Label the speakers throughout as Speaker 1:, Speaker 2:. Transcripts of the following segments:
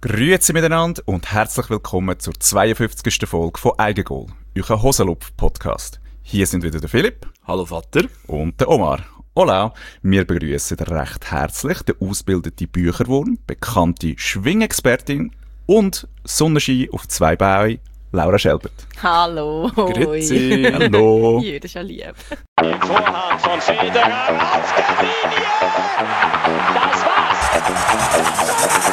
Speaker 1: Grüezi miteinander und herzlich willkommen zur 52. Folge von Eigengoal, euer Hosenlupf-Podcast. Hier sind wieder der Philipp.
Speaker 2: Hallo Vater.
Speaker 1: Und der Omar. Hola. Wir begrüßen recht herzlich den ausgebildeten Bücherwurm, bekannte Schwingexpertin und Sonnenschein auf 2 Beinen, Laura Schelbert.
Speaker 3: Hallo.
Speaker 2: Grüezi.
Speaker 1: Hallo.
Speaker 3: Ja, das ist ja lieb.
Speaker 4: Vorhand von Federer auf der Linie. Das war's.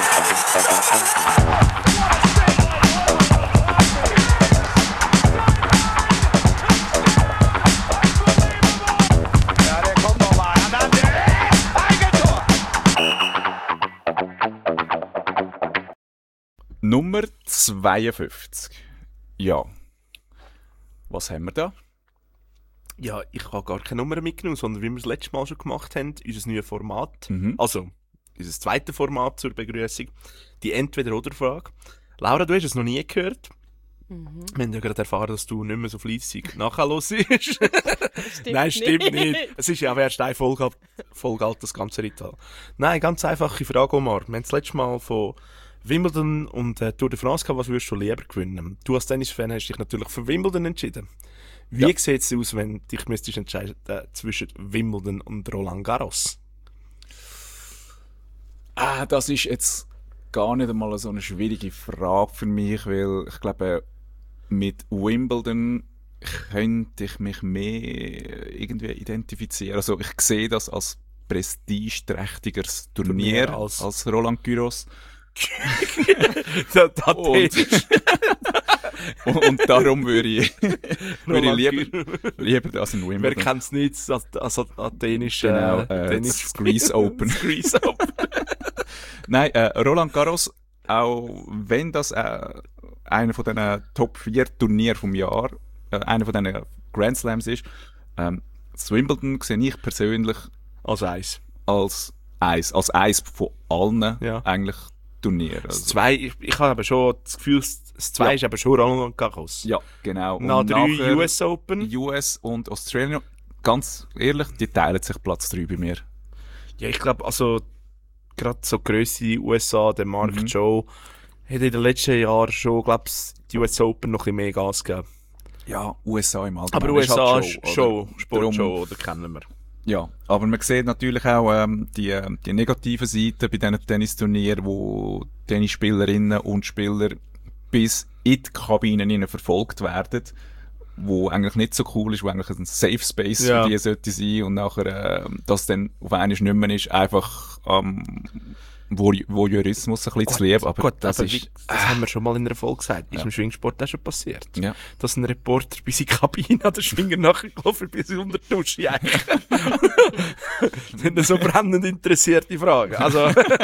Speaker 4: Ja, der kommt noch mal. Eigentor.
Speaker 1: Nummer 52. Ja. Was haben wir da?
Speaker 2: Ja, ich habe gar keine Nummer mitgenommen, sondern wie wir es letztes Mal schon gemacht haben, unser neues Format, also unser zweites Format zur Begrüßung, die Entweder-oder-Frage. Laura, du hast es noch nie gehört. Wir haben ja gerade erfahren, dass du nicht mehr so fleissig nachhörst. Nein, stimmt nicht. Es ist ja erst eine Folge alt, das ganze Ritual. Nein, ganz einfache Frage, Omar. Wir haben das letzte Mal von Wimbledon und Tour de France gehabt, was würdest du lieber gewinnen? Du als Tennisfan hast dich natürlich für Wimbledon entschieden. Wie sieht es aus, wenn du dich müsstest entscheiden zwischen Wimbledon und Roland Garros?
Speaker 1: Das ist jetzt gar nicht einmal so eine schwierige Frage für mich, weil ich glaube, mit Wimbledon könnte ich mich mehr irgendwie identifizieren. Also ich sehe das als prestigeträchtiges Turnier als Roland Garros. Und darum würde ich lieber das in Wimbledon.
Speaker 2: Wer kennt es nicht als athenische
Speaker 1: das Greece Open. Nein, Roland Garros, auch wenn das einer von diesen Top 4 Turnieren vom Jahr, einer von diesen Grand Slams ist, das Wimbledon sehe ich persönlich
Speaker 2: als Eis.
Speaker 1: Als Eis von allen eigentlich Turnieren.
Speaker 2: Das 2, ich habe aber schon das Gefühl, das 2 ist aber schon Roland Garros.
Speaker 1: Ja, genau.
Speaker 2: Nach 3 US Open.
Speaker 1: US und Australien, ganz ehrlich, die teilen sich Platz 3 bei mir.
Speaker 2: Ja, ich glaube, also gerade so Grösse USA, der Mark Joe, hat in den letzten Jahren schon, glaube ich, die US Open noch ein bisschen mehr Gas gegeben.
Speaker 1: Ja, USA im Allgemeinen.
Speaker 2: Aber USA
Speaker 1: halt
Speaker 2: ist Show, Sportshow, oder kennen wir.
Speaker 1: Ja, aber man sieht natürlich auch die negativen Seiten bei diesen Tennisturnieren, wo Tennisspielerinnen und Spieler bis in die Kabinen verfolgt werden, wo eigentlich nicht so cool ist, wo eigentlich ein Safe Space für die sollte sein und nachher das dann auf einmal nicht mehr ist, einfach Voyeurismus ein bisschen zu lieb. Aber das
Speaker 2: haben wir schon mal in einer Folge gesagt. Ist im Schwingsport auch schon passiert.
Speaker 1: Ja.
Speaker 2: Dass ein Reporter bei seiner Kabine an den Schwinger nachgelaufen ist, bis unter die Dusche eigentlich. Das sind so brennend interessierte Fragen. Also.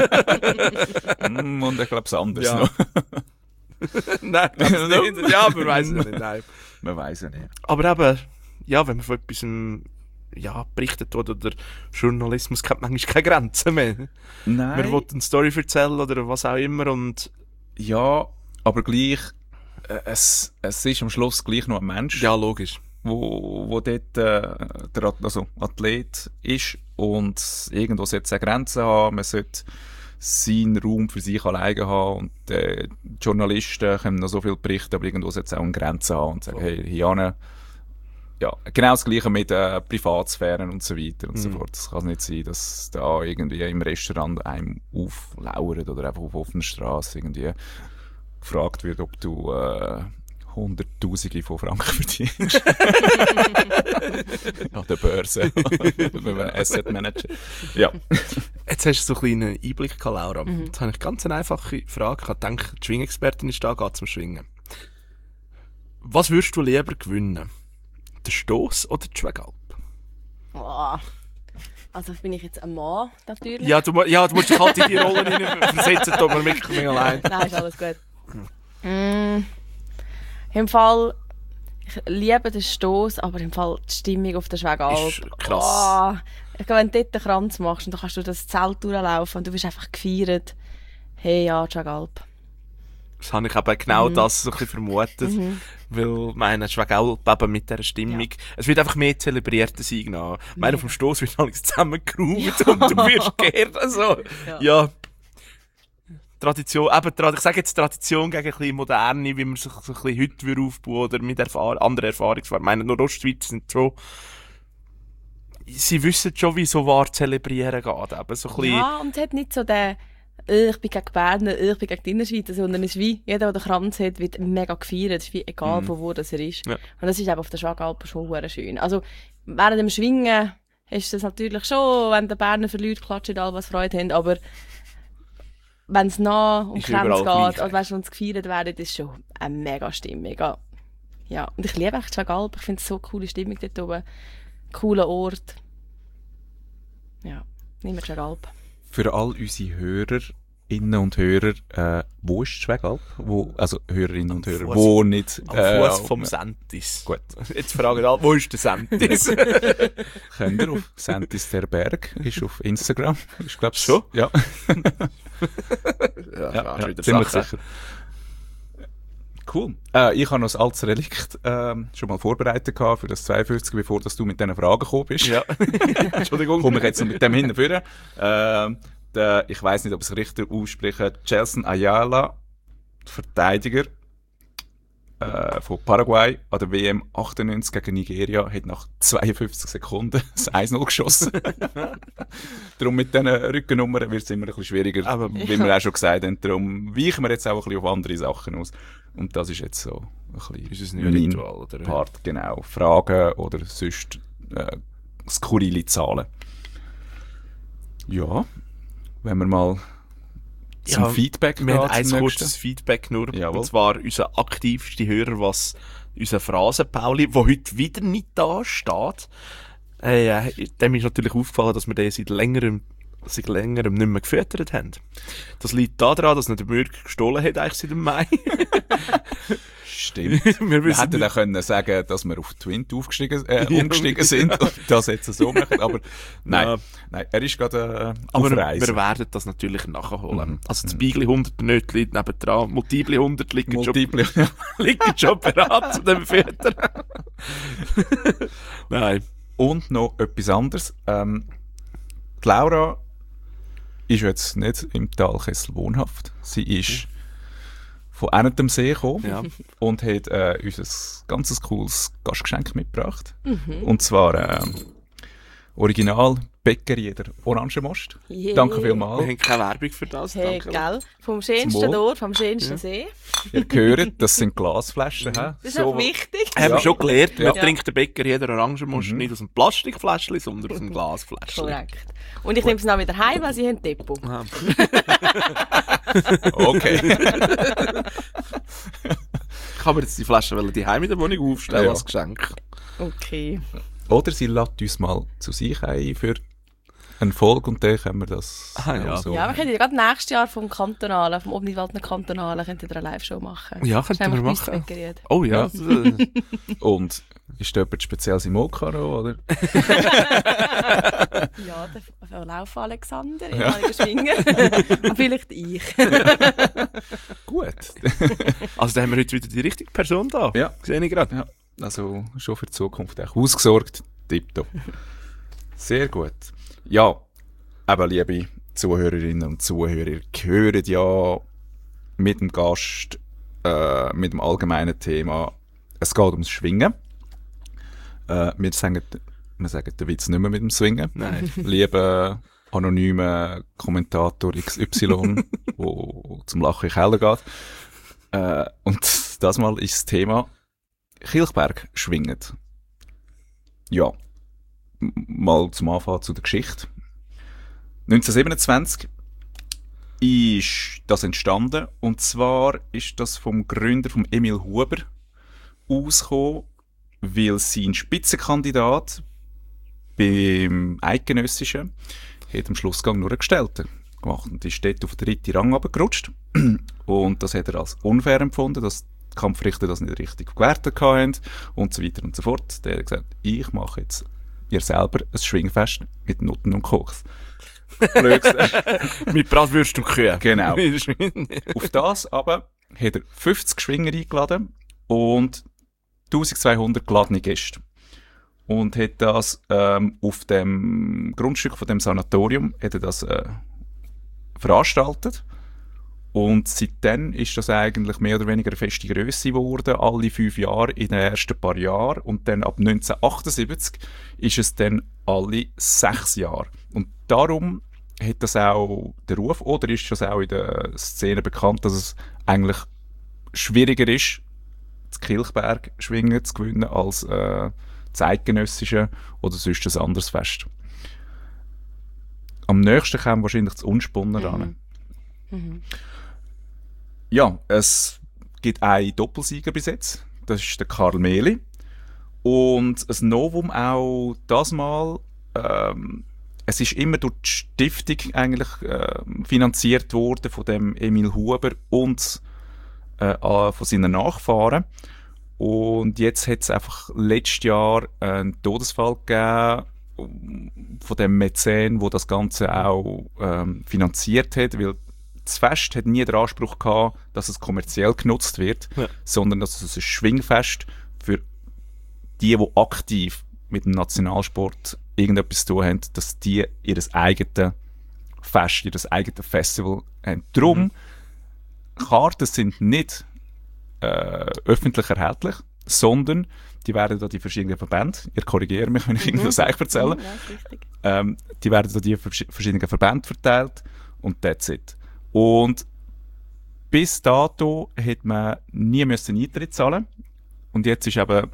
Speaker 1: Und ich glaube, es anders
Speaker 2: ja.
Speaker 1: noch.
Speaker 2: Nein, nicht. Ja, man weiss es nicht. Nein.
Speaker 1: Man weiss es nicht.
Speaker 2: Aber eben, ja, wenn man von etwas berichtet wird oder Journalismus kennt manchmal keine Grenzen mehr.
Speaker 1: Nein.
Speaker 2: Man will eine Story erzählen oder was auch immer und...
Speaker 1: Ja, aber gleich, es ist am Schluss gleich noch ein Mensch.
Speaker 2: Ja, logisch.
Speaker 1: Wo dort der Athlet ist und irgendwo sollte es eine Grenze haben, man sollte seinen Raum für sich alleine haben und die Journalisten können noch so viel berichten, aber irgendwo sollte es auch eine Grenze haben und sagen, hey, hier ja, genau das Gleiche mit Privatsphären und so weiter und so fort. Es kann nicht sein, dass da irgendwie im Restaurant einem auflauert oder einfach auf offener Straße irgendwie gefragt wird, ob du Hunderttausende von Franken verdienst. An der Börse. Mit einem Asset Manager. Ja.
Speaker 2: Jetzt hast du so einen kleinen Einblick gehabt, Laura. Jetzt habe ich ganz eine einfache Frage. Ich denke, die Schwingexpertin ist da, geht zum Schwingen. Was würdest du lieber gewinnen? Der Stoss oder die Schwegalp?
Speaker 3: Oh. Also bin ich jetzt ein Mann, natürlich.
Speaker 2: Ja, du musst dich halt in die Rolle versetzen, da man wirklich nicht allein.
Speaker 3: Nein, ist alles gut. Im Fall, ich liebe den Stoss, aber im Fall die Stimmung auf der Schwegalp.
Speaker 2: Ist krass.
Speaker 3: Oh. Ich glaube, wenn du dort den Kranz machst und dann kannst du das Zelt durchlaufen und du bist einfach gefeiert. Hey, ja, die Schwegalp.
Speaker 2: Das habe ich eben genau das so ein bisschen vermutet. Weil, meine, Schwegalp eben mit dieser Stimmung, es wird einfach mehr zelebriert, der Sieg nach. Meine, auf dem Stoss wird alles zusammengeräumt und du wirst geehrt, also. Ja. Tradition, ich sage jetzt Tradition gegen ein bisschen moderne, wie man sich so ein bisschen heute wieder aufbauen oder mit anderen Erfahrungsfahren. Ich meine, nur Ostschweiz sind schon, sie wissen schon, wie so wahr zelebrieren geht. Eben so ein bisschen,
Speaker 3: Ja, und es hat nicht so den, ich bin gegen Berner, ich bin gegen die Innerschweizer, sondern es ist wie, jeder, der den Kranz hat, wird mega gefeiert. Es ist wie egal, von wo das er ist.
Speaker 2: Ja.
Speaker 3: Und das ist eben auf der Schwagalpen schon sehr schön. Also, während dem Schwingen ist das natürlich schon, wenn der Berner für Leute klatschen, alle was Freude haben, aber wenn es nah um
Speaker 2: Ist
Speaker 3: Grenze
Speaker 2: überall
Speaker 3: geht,
Speaker 2: gleich.
Speaker 3: oder weißt, wenn es gefeiert werden, ist schon eine mega Stimmung. Mega. Ja, und ich liebe echt Schwagalpen. Ich finde es so eine coole Stimmung dort oben. Cooler Ort. Ja, nehmen wir Schwagalpen.
Speaker 1: Für all unsere Hörerinnen und Hörer, wo ist Schwegalp? Also Hörerinnen und Hörer,
Speaker 2: Fuss.
Speaker 1: wo nicht...
Speaker 2: am Fuß vom Sentis.
Speaker 1: Gut.
Speaker 2: Jetzt fragen alle, wo ist der Sentis?
Speaker 1: Könnt ihr auf Sentis der Berg, ist auf Instagram. Ich glaube
Speaker 2: Schon?
Speaker 1: Ja,
Speaker 2: ja,
Speaker 1: ziemlich sicher. Cool. Ich habe noch ein altes Relikt schon mal vorbereitet gehabt für das 52, bevor dass du mit diesen Fragen gekommen bist.
Speaker 2: Ja. Entschuldigung.
Speaker 1: Komme ich jetzt noch mit dem hinterführen. Ich weiss nicht, ob ich es richtig ausspreche. Gelson Ayala, Verteidiger von Paraguay an der WM 98 gegen Nigeria, hat nach 52 Sekunden das 1-0 geschossen. Darum mit diesen Rückennummern wird es immer ein bisschen schwieriger,
Speaker 2: Aber-
Speaker 1: wie wir auch schon gesagt haben. Darum weichen wir jetzt auch ein bisschen auf andere Sachen aus. Und das ist jetzt so ein
Speaker 2: Ist es
Speaker 1: bisschen
Speaker 2: nicht ein
Speaker 1: mein
Speaker 2: Ritual, oder?
Speaker 1: Part, genau. Fragen oder sonst skurrile Zahlen. Ja, wenn wir mal zum
Speaker 2: Ja,
Speaker 1: Feedback
Speaker 2: Wir haben
Speaker 1: gehen,
Speaker 2: ein
Speaker 1: zum
Speaker 2: kurzes
Speaker 1: nächsten.
Speaker 2: Feedback nur.
Speaker 1: Jawohl.
Speaker 2: Und zwar unser aktivster Hörer, was unser Phrasen-Pauli, der heute wieder nicht da steht. Dem ist natürlich aufgefallen, dass wir den seit längerem nicht mehr gefüttert haben. Das liegt daran, dass nicht der Mürk gestohlen hat, eigentlich seit dem Mai.
Speaker 1: Stimmt.
Speaker 2: Wir
Speaker 1: Wir
Speaker 2: wissen
Speaker 1: hätten
Speaker 2: nicht.
Speaker 1: auch können sagen, dass wir auf Twint umgestiegen
Speaker 2: Ja.
Speaker 1: sind und das jetzt so machen, aber nein,
Speaker 2: Ja.
Speaker 1: nein, er ist gerade
Speaker 2: Aber
Speaker 1: auf
Speaker 2: wir
Speaker 1: Reise.
Speaker 2: werden das natürlich nachholen.
Speaker 1: Mhm.
Speaker 2: Also das Beigli 100 Nötli nebendran, Multipli 100 liegen
Speaker 1: Multiple.
Speaker 2: schon bereit zu dem Füttern. Nein.
Speaker 1: Und noch etwas anderes. Die Laura ist jetzt nicht im Talkessel wohnhaft. Sie ist von einem See gekommen
Speaker 2: Ja.
Speaker 1: und hat uns ein ganz cooles Gastgeschenk mitgebracht. Und zwar Original Bäckerjeder Orangenmost.
Speaker 3: Yeah.
Speaker 1: Danke
Speaker 2: Wir
Speaker 1: vielmals.
Speaker 2: haben keine Werbung für das.
Speaker 3: Hey,
Speaker 2: Danke.
Speaker 3: gell? Vom schönsten
Speaker 1: Zum Wohl.
Speaker 3: Dorf, vom schönsten See.
Speaker 1: Ihr hört, das sind Glasflaschen. hä?
Speaker 3: Das ist auch wichtig.
Speaker 2: Haben wir schon gelernt,
Speaker 1: Ja.
Speaker 2: man trinkt den Bäcker jeder Orangenmost nicht aus einem Plastikfläschchen, sondern aus einem Glasfläschchen.
Speaker 3: Korrekt. Und ich nehme es noch wieder heim, weil sie haben Depot.
Speaker 2: Ah.
Speaker 1: Okay.
Speaker 2: Ich kann mir jetzt die Flasche die heim in der Wohnung aufstellen
Speaker 1: Ja.
Speaker 2: als Geschenk.
Speaker 3: Okay.
Speaker 1: Oder sie lädt uns mal zu sich ein für eine Folge und dann können wir das
Speaker 2: Ja.
Speaker 1: auch so.
Speaker 3: Ja, wir können ja gerade nächstes Jahr vom Kantonalen, vom Obnidwaldner Kantonalen, könnt ihr eine Live-Show machen.
Speaker 2: Ja,
Speaker 3: Das ist
Speaker 2: könnten wir
Speaker 3: nämlich
Speaker 2: machen.
Speaker 3: Bäckerjed.
Speaker 2: Oh ja.
Speaker 1: Und ist da jemand speziell Simulka noch, oder?
Speaker 3: Ja, der Lauf Alexander, ehemaliger Schwinger. Und vielleicht ich.
Speaker 1: Gut.
Speaker 2: Also da haben wir heute wieder die richtige Person da.
Speaker 1: Ja.
Speaker 2: Sehe ich gerade.
Speaker 1: Ja, also schon für die Zukunft auch ausgesorgt. Tipptopp. Sehr gut. Ja, aber liebe Zuhörerinnen und Zuhörer, gehören ja mit dem Gast, mit dem allgemeinen Thema, es geht ums Schwingen. Wir sagen den Witz nicht mehr mit dem Swingen.
Speaker 2: Nein.
Speaker 1: Lieber anonymer Kommentator XY, wo zum Lachen in den Keller geht. Und das mal ist das Thema Kilchberg schwingen. Ja, mal zum Anfang zu der Geschichte. 1927 ist das entstanden, und zwar ist das vom Gründer, vom Emil Huber, ausgekommen, weil sein Spitzenkandidat beim Eidgenössischen hat am Schlussgang nur einen Gestellten gemacht und ist dort auf den 3. Rang runtergerutscht. Und das hat er als unfair empfunden, dass die Kampfrichter das nicht richtig gewertet haben und so weiter und so fort. Der hat gesagt, ich mache jetzt ihr selber ein Schwingfest mit Nutten und Koks. Blöd gesagt.
Speaker 2: Mit Bratwürsten und Kühe.
Speaker 1: Genau. Auf das aber hat er 50 Schwinger eingeladen und 1200 geladene Gäste. Und hat das auf dem Grundstück von dem Sanatorium hat er das veranstaltet. Und seitdem ist das eigentlich mehr oder weniger eine feste Grösse geworden, alle 5 Jahre in den ersten paar Jahren. Und dann ab 1978 ist es dann alle 6 Jahre. Und darum hat das auch den Ruf, oder ist das auch in der Szene bekannt, dass es eigentlich schwieriger ist, das Kilchberg schwingen zu gewinnen, als das eidgenössische oder sonst ein anderes Fest. Am nächsten kam wahrscheinlich das Unspunner ran. Ja, es gibt einen Doppelsieger bis jetzt. Das ist der Karl Mehli. Und ein Novum auch das Mal, es ist immer durch die Stiftung eigentlich finanziert worden von dem Emil Huber und von seinen Nachfahren. Und jetzt hat es einfach letztes Jahr einen Todesfall gegeben von dem Mäzen, der das Ganze auch finanziert hat, weil das Fest hat nie den Anspruch gehabt, dass es kommerziell genutzt wird, sondern dass es ein Schwingfest für die aktiv mit dem Nationalsport irgendetwas zu tun haben, dass die ihr eigenes Fest, ihr eigenes Festival haben. Darum, Karten sind nicht öffentlich erhältlich, sondern die werden da die verschiedenen Verbände, ihr korrigiert mich, wenn ich irgendwas erzähle, die werden da die verschiedenen Verbände verteilt und that's it. Und bis dato hat man nie Eintritt zahlen. Und jetzt ist eben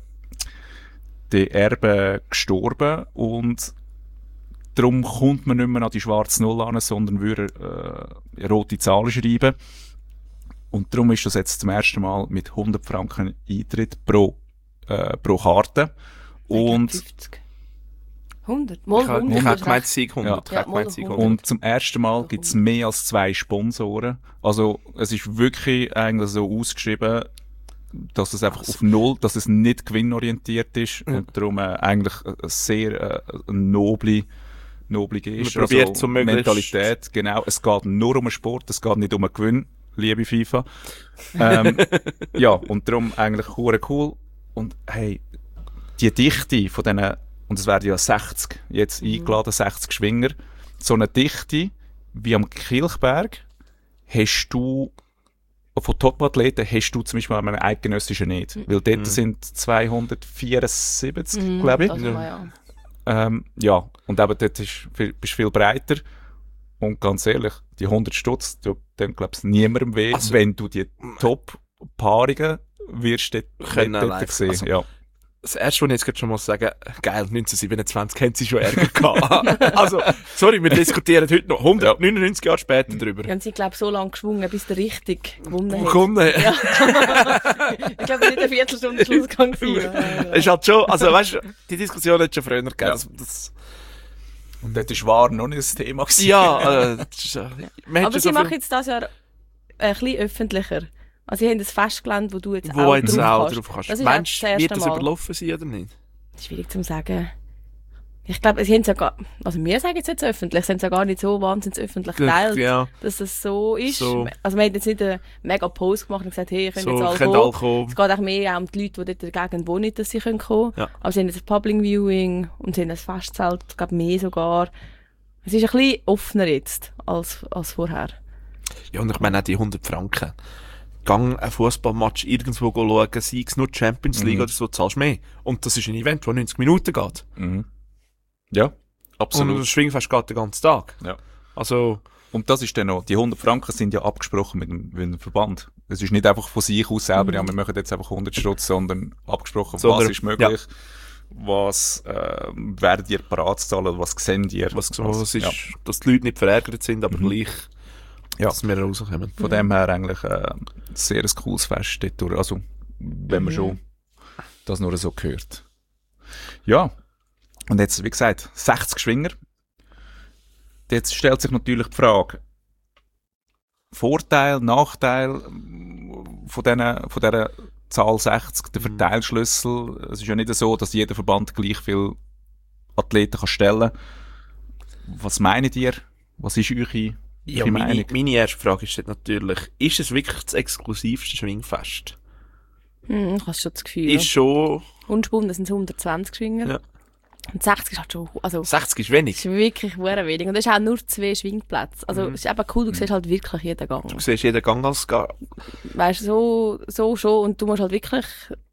Speaker 1: der Erbe gestorben und darum kommt man nicht mehr an die schwarze Null an, sondern würde rote Zahlen schreiben. Und darum ist das jetzt zum ersten Mal mit 100 Franken Eintritt pro Karte. Und
Speaker 3: 50. 100?
Speaker 2: Ich habe gemeint, es sei 100.
Speaker 3: Ja.
Speaker 1: Und zum ersten Mal gibt es mehr als 2 Sponsoren. Also es ist wirklich eigentlich so ausgeschrieben, dass es einfach auf Null, dass es nicht gewinnorientiert ist und darum eigentlich eine sehr noble Geste.
Speaker 2: Man probiert
Speaker 1: also Mentalität, genau. Es geht nur um den Sport, es geht nicht um einen Gewinn, liebe FIFA. Ja, und darum eigentlich cool. Und hey, die Dichte von diesen, und es werden ja 60 jetzt eingeladen, 60 Schwinger, so eine Dichte wie am Kilchberg hast du von Top-Athleten hast du zum Beispiel an einem eidgenössischen nicht. Weil dort sind 274, glaube ich. Ja, und eben dort bist du viel breiter. Und ganz ehrlich, die 100 Stutz, dann glaubst du niemandem weh, also, wenn du die Top-Paarungen wirst dort sehen. Also, ja.
Speaker 2: Das erste, was ich jetzt gerade schon mal sagen, geil, 1927 haben sie schon Ärger gehabt. Also, sorry, wir diskutieren heute noch 199 Jahre später drüber.
Speaker 3: Ja, und sie, glaube so lange geschwungen, bis der richtig gewonnen hat.
Speaker 2: Ja.
Speaker 3: Ich glaube, nicht eine Viertelstunde Schlussgang war.
Speaker 2: Ist halt schon, also weißt du, die Diskussion hat schon früher gegeben.
Speaker 1: Ja. Und dort ist wahr noch nicht das Thema gewesen.
Speaker 2: Ja,
Speaker 3: aber sie machen jetzt das Jahr ein bisschen öffentlicher. Also sie haben ein Festgelände, wo du jetzt
Speaker 2: auch drauf kannst.
Speaker 3: Das
Speaker 2: Meinst du, wird das überlaufen sein oder nicht?
Speaker 3: Das ist schwierig zu sagen. Ich glaube, sie haben es ja gar, also wir sagen es jetzt öffentlich, sie haben es ja gar nicht so wahnsinnig öffentlich geteilt, dass es so ist. So. Also wir haben jetzt nicht einen mega Post gemacht und gesagt, hey, ihr könnt jetzt alle kommen. Es geht auch mehr um die Leute, die dort dagegen wohnen, dass sie kommen können. Ja. Aber sie haben jetzt ein Public Viewing und sie haben ein Festzelt, ich glaube mehr sogar. Es ist ein bisschen offener jetzt als vorher.
Speaker 2: Ja, und ich meine auch die 100 Franken. Gang ein Fußballmatch irgendwo schauen, sei es nur Champions League oder so, zahlst mehr. Und das ist ein Event, das 90 Minuten geht.
Speaker 1: Ja, absolut.
Speaker 2: Und das Schwingfest geht den ganzen Tag.
Speaker 1: Ja.
Speaker 2: Also,
Speaker 1: und das ist dann noch, die 100 Franken sind ja abgesprochen mit dem Verband. Es ist nicht einfach von sich aus selber, ja, wir machen jetzt einfach 100 Stutz, sondern abgesprochen, was ist möglich, was werden ihr parat zahlen, was sehen ihr.
Speaker 2: Was ist, dass die Leute nicht verärgert sind, aber gleich, dass wir rauskommen.
Speaker 1: Von dem her eigentlich sehr ein cooles Fest dort, also wenn man schon das nur so hört. Ja, und jetzt, wie gesagt, 60 Schwinger. Jetzt stellt sich natürlich die Frage, Vorteil, Nachteil von dieser Zahl 60, der Verteilschlüssel. Es ist ja nicht so, dass jeder Verband gleich viele Athleten kann stellen kann. Was meint ihr? Was ist eure Meinung?
Speaker 2: Meine erste Frage ist natürlich, ist es wirklich das exklusivste Schwingfest?
Speaker 3: Ich habe schon das Gefühl.
Speaker 2: Ist schon...
Speaker 3: Unspunnen sind 120 Schwinger.
Speaker 2: Ja.
Speaker 3: Und 60 ist halt schon, also...
Speaker 2: 60 ist wenig.
Speaker 3: Das ist wirklich sehr wenig. Und das ist auch nur 2 Schwingplätze. Also, es ist eben cool, du siehst halt wirklich jeden Gang.
Speaker 2: Du siehst jeden Gang als
Speaker 3: Weißt du, so schon. Und du musst halt wirklich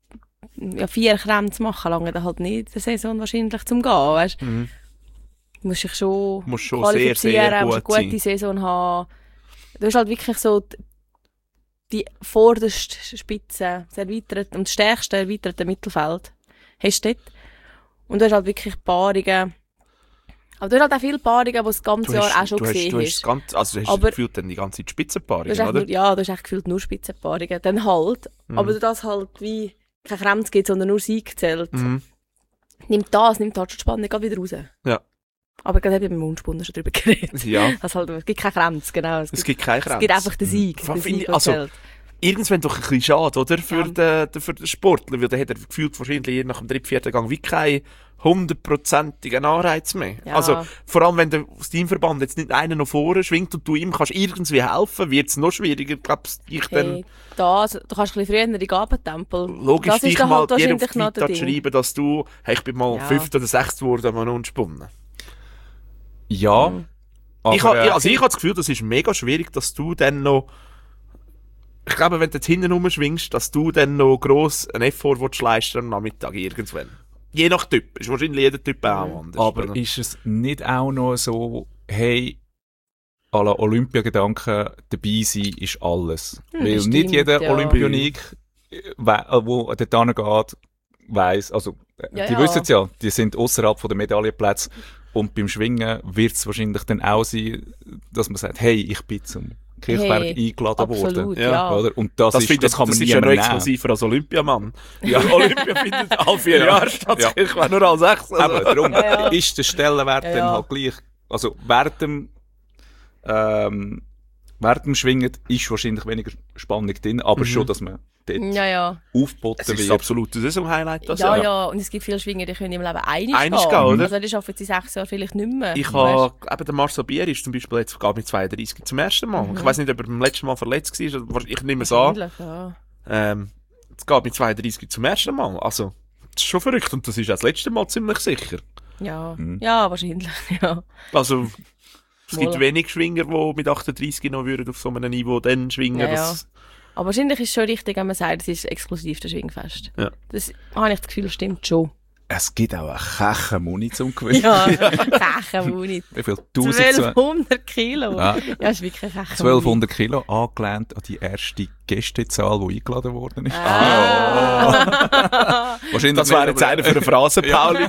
Speaker 3: 4 Kränze machen, lange dann halt nicht die Saison wahrscheinlich zum Gehen, weißt du. Du musst dich schon
Speaker 2: sehr, sehr
Speaker 3: musst eine gute Saison haben. Du hast halt wirklich so die vorderste Spitze, das erweiterte und das stärkste erweiterte Mittelfeld hast du dort. Und du hast halt wirklich Paarungen. Aber du hast halt auch viele Paarungen, die das ganze Jahr auch schon gesehen hast.
Speaker 2: Also du hast gefühlt dann die ganze Zeit Spitzenpaarungen, oder?
Speaker 3: Ja, du hast echt gefühlt nur Spitzenpaarungen. Dann halt. Aber du das halt wie kein Kremz gibt, sondern nur Sieg zählt. Nimmt halt schon die Spannung wieder raus.
Speaker 2: Ja.
Speaker 3: Aber gerade beim Mundspunnen schon drüber geredet.
Speaker 2: Ja.
Speaker 3: Es gibt keinen Kremz, genau.
Speaker 2: Es gibt keinen Kremz.
Speaker 3: Es gibt einfach den Sieg.
Speaker 2: Irgendwann doch ein bisschen schade, oder? Für den Sportler, weil der hat er gefühlt wahrscheinlich nach dem 3., 4. Gang wie keinen 100%igen Anreiz mehr. Ja. Also, vor allem, wenn der Teamverband jetzt nicht einen noch vorne schwingt und du ihm kannst irgendwie helfen, wird es noch schwieriger, glaubst du,
Speaker 3: du kannst ein bisschen früher in die Gabentempel.
Speaker 2: Logisch, das dich mal dir auf die Twitter schreiben, dass du, hey, ich bin mal 5. oder 6. geworden, mal unspunnen.
Speaker 1: Ja.
Speaker 2: Aber, ich habe das Gefühl, das ist mega schwierig, dass du dann noch, ich glaube, wenn du jetzt hinten rumschwingst, dass du dann noch gross einen Effort leisten am Nachmittag irgendwann. Je nach Typ. Ist wahrscheinlich jeder Typ auch anders.
Speaker 1: Aber oder? Ist es nicht auch noch so, hey, à la Olympiagedanken, dabei sein ist alles. Weil stimmt, nicht jeder Olympionik, der dort hingeht, weiss, also, die wissen es ja, die sind ausserhalb der Medaillenplätze. Und beim Schwingen wird es wahrscheinlich dann auch sein, dass man sagt, hey, ich bin zum Kirchberg eingeladen worden.
Speaker 3: Ja.
Speaker 1: Oder? Und das kann man nie
Speaker 2: ja
Speaker 1: mehr
Speaker 2: exklusiver als Olympiamann. Ja. Olympia findet alle 4 Jahre statt. Kirchberg nur als 6. Also.
Speaker 1: Aber darum ist der Stellenwert dann halt gleich. Also während dem Schwingen ist wahrscheinlich weniger Spannung drin, aber schon, dass man dort aufgeboten wird.
Speaker 2: Das ist absolut ein Saison-Highlight.
Speaker 3: Ja, und es gibt viele Schwinger, die können im Leben einig gehen,
Speaker 2: oder?
Speaker 3: Also das schaffen sie 6 Jahre vielleicht nicht mehr.
Speaker 2: Ich habe, eben der Marcel Bier ist zum Beispiel jetzt mit 32 zum ersten Mal. Ich weiss nicht, ob er beim letzten Mal verletzt war, ich nehme es an. Jetzt geht mit 32 zum ersten Mal. Also, das ist schon verrückt und das ist auch das letzte Mal ziemlich sicher.
Speaker 3: Ja, ja, wahrscheinlich, ja.
Speaker 2: Also, es gibt wenig Schwinger, die mit 38 noch würden auf so einem Niveau dann schwingen.
Speaker 3: Ja. Aber wahrscheinlich ist es schon richtig, wenn man sagt, es ist exklusiv das Schwingfest. Ja. Das habe ich das Gefühl, stimmt schon.
Speaker 1: Es gibt auch eine Kechen-Muni zum Gewinnen.
Speaker 3: Ja, Kechen-Muni.
Speaker 1: Wie viel?
Speaker 3: 1200 Kilo. Ja, ist wirklich Kechen-Muni.
Speaker 2: 1200
Speaker 1: Kilo, angelehnt an die erste Gästezahl, die eingeladen worden ist.
Speaker 2: Wahrscheinlich das wäre jetzt einer für eine Phrase, Pauli.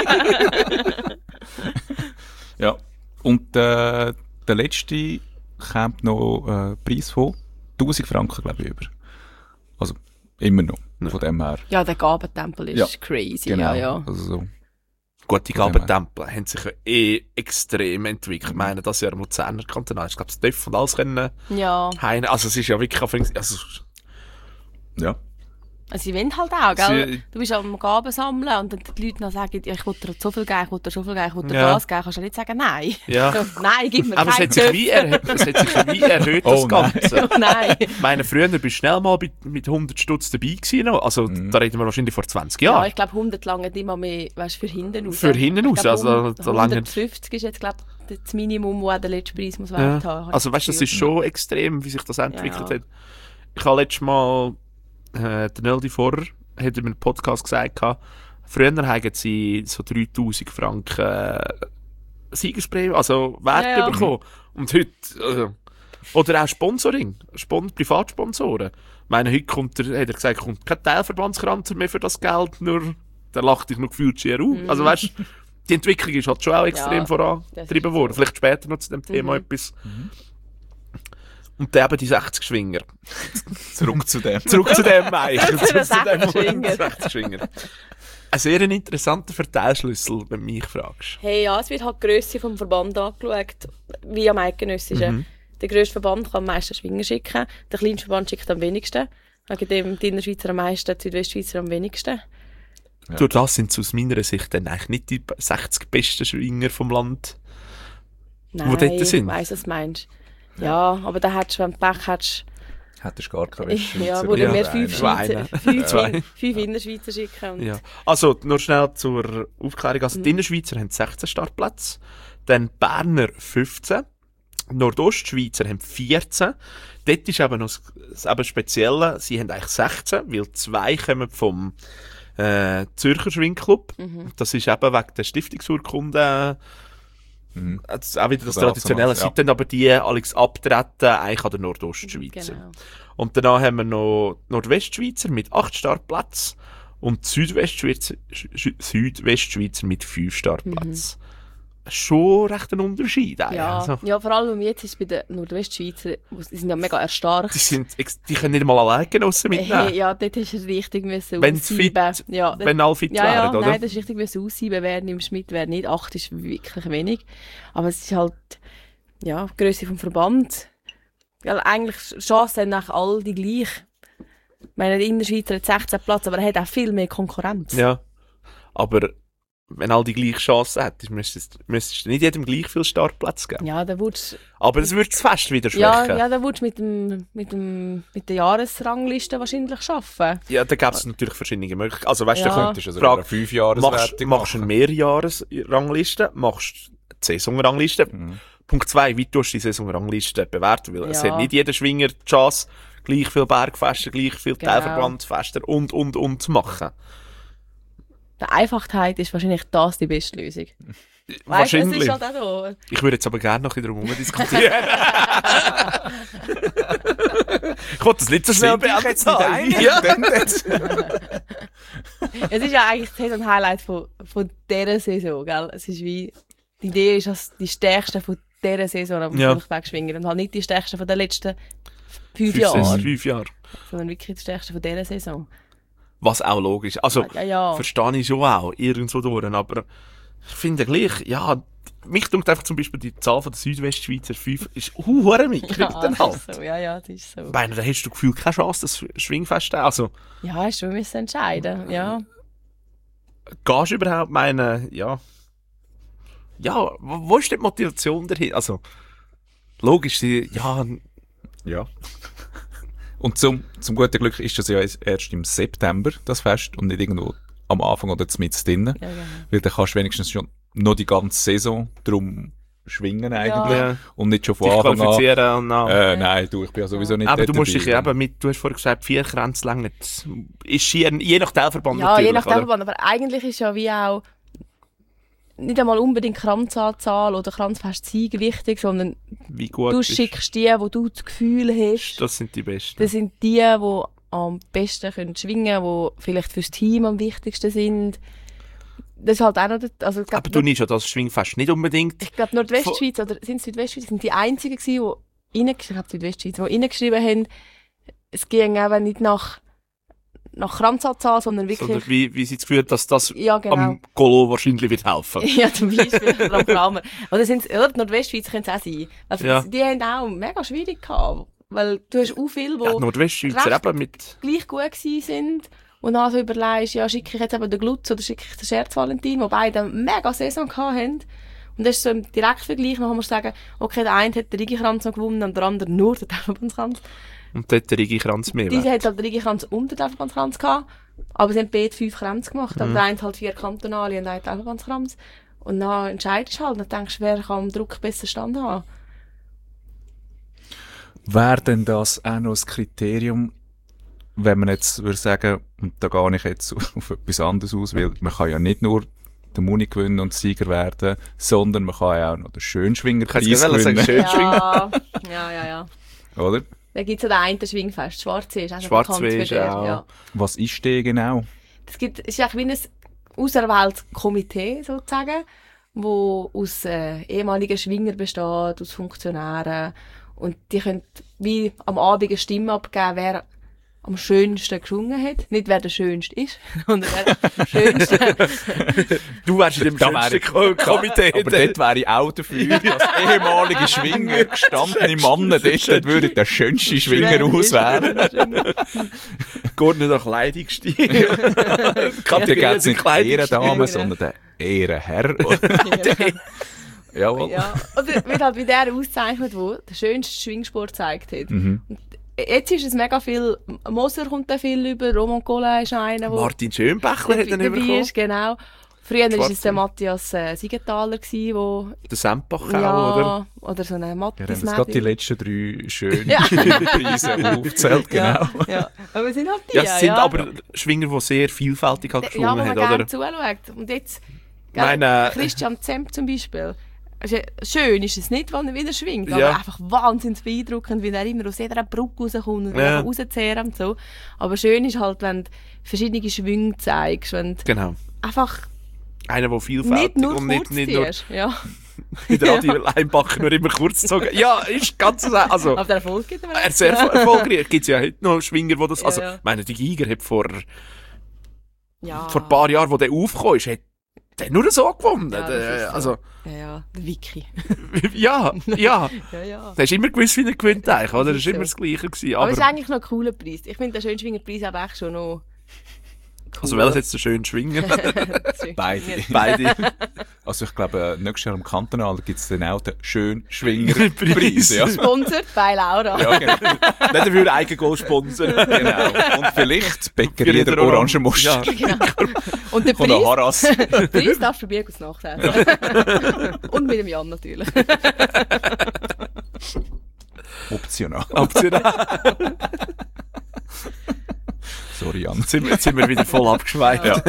Speaker 1: Ja. Und der letzte kommt noch Preis von 1000 Franken, glaube ich, über. Also, immer noch. Von dem her.
Speaker 3: Ja, der Gabentempel ist crazy.
Speaker 1: Genau.
Speaker 3: Ja.
Speaker 1: Also so.
Speaker 2: Gut, die Gabentempel haben sich extrem entwickelt. Ich meine, das Jahr im Luzerner Kantonal. Ich glaube, das Dörf und alles können.
Speaker 3: Ja.
Speaker 2: Also, es ist ja wirklich,
Speaker 1: ja.
Speaker 3: Also sie wollen halt auch, gell? Du bist am Gaben sammeln und dann die Leute noch sagen, ja, ich will dir so viel geben, ich will dir so viel geben, ich will dir das geben. Kannst du nicht sagen, nein.
Speaker 2: Ja.
Speaker 3: Nein, gib mir
Speaker 2: aber es hat sich wie erhöht, das Ganze.
Speaker 3: Oh nein.
Speaker 2: Meine, früher bist du schnell mal mit 100 Stutz dabei gewesen. Also, da reden wir wahrscheinlich vor 20 Jahren.
Speaker 3: Ja, ich glaube, 100 lange nicht mehr mehr, weißt, für hinten raus.
Speaker 2: Für hinten raus, also,
Speaker 3: 150 ist jetzt, glaube ich, das Minimum, wo der letzte Preis muss wert haben.
Speaker 2: Also, weißt du, das ist schon extrem, wie sich das entwickelt hat. Ich habe letztes Mal, der Nöldi vorher, hat in einem Podcast gesagt, früher haben sie so 3000 Franken Siegersprämie, also Wert bekommen. Und heute, oder auch Sponsoring, Privatsponsoren. Ich meine, heute hat er gesagt, kommt kein Teilverbandskranzer mehr für das Geld, nur, da lacht ich noch gefühlt schier auf. Also weißt, die Entwicklung ist halt schon auch extrem vorangetrieben worden. Vielleicht später noch zu dem Thema etwas. Und dann eben die 60 Schwinger.
Speaker 1: Zurück zu dem.
Speaker 2: Eichel.
Speaker 3: Zu den 60
Speaker 2: Schwinger. Ein sehr interessanter Verteilschlüssel, wenn du mich fragst.
Speaker 3: Hey, ja, es wird halt die Grösse vom Verband angeschaut, wie am eidgenössischen. Der grösste Verband kann am meisten Schwinger schicken, der kleinste Verband schickt am wenigsten. Wegen dem die Innerschweizer am meisten, die Südwestschweizer am wenigsten.
Speaker 2: Ja. Durch das sind es aus meiner Sicht dann eigentlich nicht die 60 besten Schwinger vom Land,
Speaker 3: die dort sind. Nein, ich weiss, was du meinst. Ja, aber da hättest du, wenn du Pech hättest,
Speaker 1: Hättest du gar keine Westschweizer.
Speaker 3: Ja, wo wir 5
Speaker 2: Zwei.
Speaker 3: Innerschweizer schicken.
Speaker 2: Ja. Also, nur schnell zur Aufklärung. Also, die Innerschweizer haben 16 Startplätze, dann Berner 15, Nordostschweizer haben 14. Dort ist eben noch das eben Spezielle, sie haben eigentlich 16, weil 2 kommen vom Zürcher Schwingclub. Das ist eben wegen der Stiftungsurkunde das ist auch wieder das Traditionelle. Seitdem aber die Alex abtreten, eigentlich an der Nordostschweizer. Genau. Und danach haben wir noch Nordwestschweizer mit 8 Startplätzen und Südwestschweizer mit 5 Startplätzen. Schon recht ein Unterschied.
Speaker 3: Ja, also. Ja, vor allem jetzt ist bei den Nordwestschweizer, die sind ja mega erstarkt.
Speaker 2: Die können nicht mal alleine Genossen mitnehmen.
Speaker 3: Ja, dort hast du richtig müssen
Speaker 2: wenn alle fit wären, oder?
Speaker 3: Nein, das ist richtig müssen aussieben. Wer nimmst mit, wer nicht. 8 ist wirklich wenig. Aber es ist halt, ja, die Grösse vom Verband. Ja, eigentlich, Chancen haben alle die gleich. Ich meine, der Innerschweizer hat 16 Platz, aber er hat auch viel mehr Konkurrenz.
Speaker 2: Ja, aber wenn all die gleiche Chance hättest, müsstest du nicht jedem gleich viel Startplätze geben.
Speaker 3: Ja, dann würdest
Speaker 2: aber das würde es fast wieder schwächen.
Speaker 3: Ja, dann würdest du mit der Jahresrangliste wahrscheinlich schaffen.
Speaker 2: Ja, da gäbe es natürlich verschiedene Möglichkeiten. Also weißt du,
Speaker 1: du könntest also eine 5-Jahres-Wertung
Speaker 2: machst du eine Mehrjahresrangliste, machst die Saisonrangliste. Punkt 2, wie tust du die Saisonrangliste bewerten? Weil es hat nicht jeder Schwinger die Chance, gleich viel Bergfeste, gleich viel Teilverbandsfeste und zu machen.
Speaker 3: Die Einfachheit ist wahrscheinlich das die beste Lösung.
Speaker 2: Wahrscheinlich.
Speaker 3: Weißt, das ist halt auch so.
Speaker 2: Ich würde jetzt aber gerne noch darum diskutieren. Ich wollte das nicht so schnell beantworten.
Speaker 3: Es ist ja eigentlich das Saison-Highlight von dieser Saison, gell? Es ist wie, die Idee ist, dass die stärkste von dieser Saison am Fluchtwegschwinger und halt nicht die stärkste von den letzten 5 Jahren.
Speaker 2: 5 Jahre.
Speaker 3: Sondern wirklich die stärkste von dieser Saison.
Speaker 2: Was auch logisch ist. Also, verstehe ich schon auch, irgendwo durch. Aber ich finde gleich, ja, mich denkt einfach zum Beispiel die Zahl von der Südwestschweizer 5 ist mickrig dann halt.
Speaker 3: So. Ja, das ist so.
Speaker 2: Weil da hast du Gefühl, keine Chance, das Schwingfest also.
Speaker 3: Ja, hast du müssen entscheiden, ja.
Speaker 2: Gehst du überhaupt meinen, ja, wo ist die Motivation dahin? Also, logisch, ja.
Speaker 1: Und zum guten Glück ist das ja erst im September, das Fest, und nicht irgendwo am Anfang oder mitten drinnen. Ja, genau. Weil dann kannst du wenigstens schon noch die ganze Saison drum schwingen eigentlich. Ja. Und nicht schon von Anfang an. Nein, ich bin ja sowieso nicht
Speaker 2: aber du musst dich eben du hast vorhin gesagt, 4 Kränze lang nicht. Ist je nach Teilverband natürlich.
Speaker 3: Ja, je nach Teilverband, aber eigentlich ist ja wie auch nicht einmal unbedingt Kranzanzahl oder Kranzfestsieger wichtig, sondern
Speaker 2: wie gut
Speaker 3: du schickst die, wo du das Gefühl hast.
Speaker 2: Das sind die Besten.
Speaker 3: Das sind die am besten können schwingen, die vielleicht fürs Team am wichtigsten sind. Das ist halt auch noch... Also,
Speaker 2: aber du nimmst ja das Schwingfest nicht unbedingt...
Speaker 3: Ich glaube, Nordwestschweiz oder sind Südwestschweiz sind die einzigen gewesen, die reingeschrieben haben, es ging eben nicht nach Kranzanzahl, sondern wirklich...
Speaker 2: Oder wie sie das Gefühl, dass das am Golo wahrscheinlich wird helfen.
Speaker 3: Ja, zum Beispiel am Kramer. Oder die Nordwestschweiz können es auch sein. Also, die haben auch mega schwierig gehabt, weil du hast auch viele, die
Speaker 2: Nordwestschweizer eben mit
Speaker 3: gleich gut gewesen sind. Und dann so überlegst, ja, schicke ich jetzt eben den Glutz oder schicke ich den Scherz-Valentin, die beide eine mega Saison gehabt haben. Und das ist so im Direktvergleich, dann kann man sagen, okay, der eine hat den Rigi-Kranz noch gewonnen und der andere nur den Teilverbandskranz.
Speaker 2: Und dort der Rigi-Kranz mehr.
Speaker 3: Diese hat halt den Rigi-Kranz und den Teilverbandskranz gehabt, aber sie haben beide 5 Kränze gemacht. Aber der eine halt 4 kantonale und einen Teilverbandskranz. Und dann entscheidest du halt, dann denkst du, wer kann am Druck besser Stand haben.
Speaker 1: Wäre denn das auch noch das Kriterium, wenn man jetzt würde sagen, und da gehe ich jetzt auf etwas anderes aus, weil man kann ja nicht nur den Muni gewinnen und Sieger werden, sondern man kann ja auch noch den Schönschwingerpreis gewinnen.
Speaker 3: Ja.
Speaker 1: Oder?
Speaker 3: Da gibt es ja den einen Schwingfest, Schwarzsee ist auch
Speaker 2: Schwarzsee ist auch.
Speaker 3: Ja.
Speaker 1: Was ist der genau?
Speaker 3: Es ist eigentlich wie ein auserwähltes Komitee sozusagen, wo aus ehemaligen Schwingern besteht, aus Funktionären. Und die können wie am Abend eine Stimme abgeben, wer am schönsten geschwungen hat. Nicht wer der Schönste ist, sondern wer der Schönste.
Speaker 2: Du wärst in dem schönsten Komitee.
Speaker 1: Aber dort wäre ich auch dafür, als ehemalige Schwinger, gestandene Männer, dort würde der schönste Schwinger auswählen.
Speaker 2: Geht nicht nach Kleidungsstil.
Speaker 1: Da geht es nicht Ehrendame, sondern der Ehrenherr.
Speaker 3: Jawohl. Ja, oder wird halt wie der ausgezeichnet, der den schönsten Schwingsport gezeigt hat. Und jetzt ist es mega viel, Moser kommt da viel über, Roman Cola ist einer, wo
Speaker 2: Martin Schönbächler hat dann überkommen.
Speaker 3: Genau. Früher war es der Matthias Siegenthaler, wo...
Speaker 2: Der Sempach auch,
Speaker 3: ja, oder so ein
Speaker 1: Ja,
Speaker 3: Matthias.
Speaker 1: wir haben jetzt gerade die letzten 3 schönen
Speaker 3: Ja.
Speaker 1: Preise aufgezählt, genau.
Speaker 3: Ja. Aber es sind halt die,
Speaker 2: Ja, es sind aber Schwinger, die sehr vielfältig halt
Speaker 3: ja,
Speaker 2: geschwungen
Speaker 3: wo
Speaker 2: haben,
Speaker 3: man gerne
Speaker 2: oder?
Speaker 3: zuschaut. Und jetzt,
Speaker 2: Meine-
Speaker 3: Christian Zemp zum Beispiel. Also, schön ist es nicht, wenn er wieder schwingt,
Speaker 2: Ja.
Speaker 3: aber einfach wahnsinnig beeindruckend, wie er immer aus jeder Brücke rauskommt und
Speaker 2: Ja.
Speaker 3: rauszehren und so. Aber schön ist halt, wenn du verschiedene Schwünge zeigst, wenn du
Speaker 2: Genau.
Speaker 3: einfach
Speaker 2: Einer, der
Speaker 3: nicht
Speaker 2: vielfältig
Speaker 3: nur
Speaker 2: und
Speaker 3: kurz
Speaker 2: nicht nur
Speaker 3: ziehst. Ja.
Speaker 2: wie der Adi Leinbacher nur immer kurz gezogen. Ja, ist ganz also
Speaker 3: Aber der Erfolg gibt
Speaker 2: er ist sehr erfolgreich. Gibt es ja heute noch Schwinger, die das,
Speaker 3: Ja,
Speaker 2: also,
Speaker 3: ja.
Speaker 2: ich meine, die Giger hat vor
Speaker 3: Ja.
Speaker 2: ein paar Jahren, wo der aufgekommen ist, hat der nur so gewonnen.
Speaker 3: Ja, das ist so.
Speaker 2: Also,
Speaker 3: Ja, der Vicky.
Speaker 2: ja.
Speaker 3: Ja.
Speaker 2: Der ist immer gewusst, wie er gewinnt, eigentlich, oder? Das
Speaker 3: ist
Speaker 2: ist immer
Speaker 3: so.
Speaker 2: das Gleiche gewesen.
Speaker 3: Aber es
Speaker 2: Aber,
Speaker 3: ist eigentlich noch ein cooler Preis. Ich finde den Schönschwingerpreis aber echt schon noch cool.
Speaker 2: also, welcher jetzt der schöne Schwinger?
Speaker 1: Beide.
Speaker 2: Beide.
Speaker 1: Also ich glaube, nächstes Jahr im Kantonal gibt es dann auch den Schönschwinger-Preis. Ja.
Speaker 3: Sponsert bei Laura.
Speaker 1: Ja, genau.
Speaker 2: Nicht, er würde Eigengoal sponsern.
Speaker 1: Genau. Und vielleicht Bäckeria der Orangenmusch.
Speaker 2: Ja.
Speaker 3: Genau. Und der
Speaker 1: Von der
Speaker 3: Preis,
Speaker 1: Harras.
Speaker 3: der Preis darfst du Birgus nachlesen. Und mit dem Jan natürlich.
Speaker 1: Optional.
Speaker 2: Optional.
Speaker 1: Sorry, Jan.
Speaker 2: Jetzt sind wir wieder voll abgeschweift.
Speaker 1: Ja.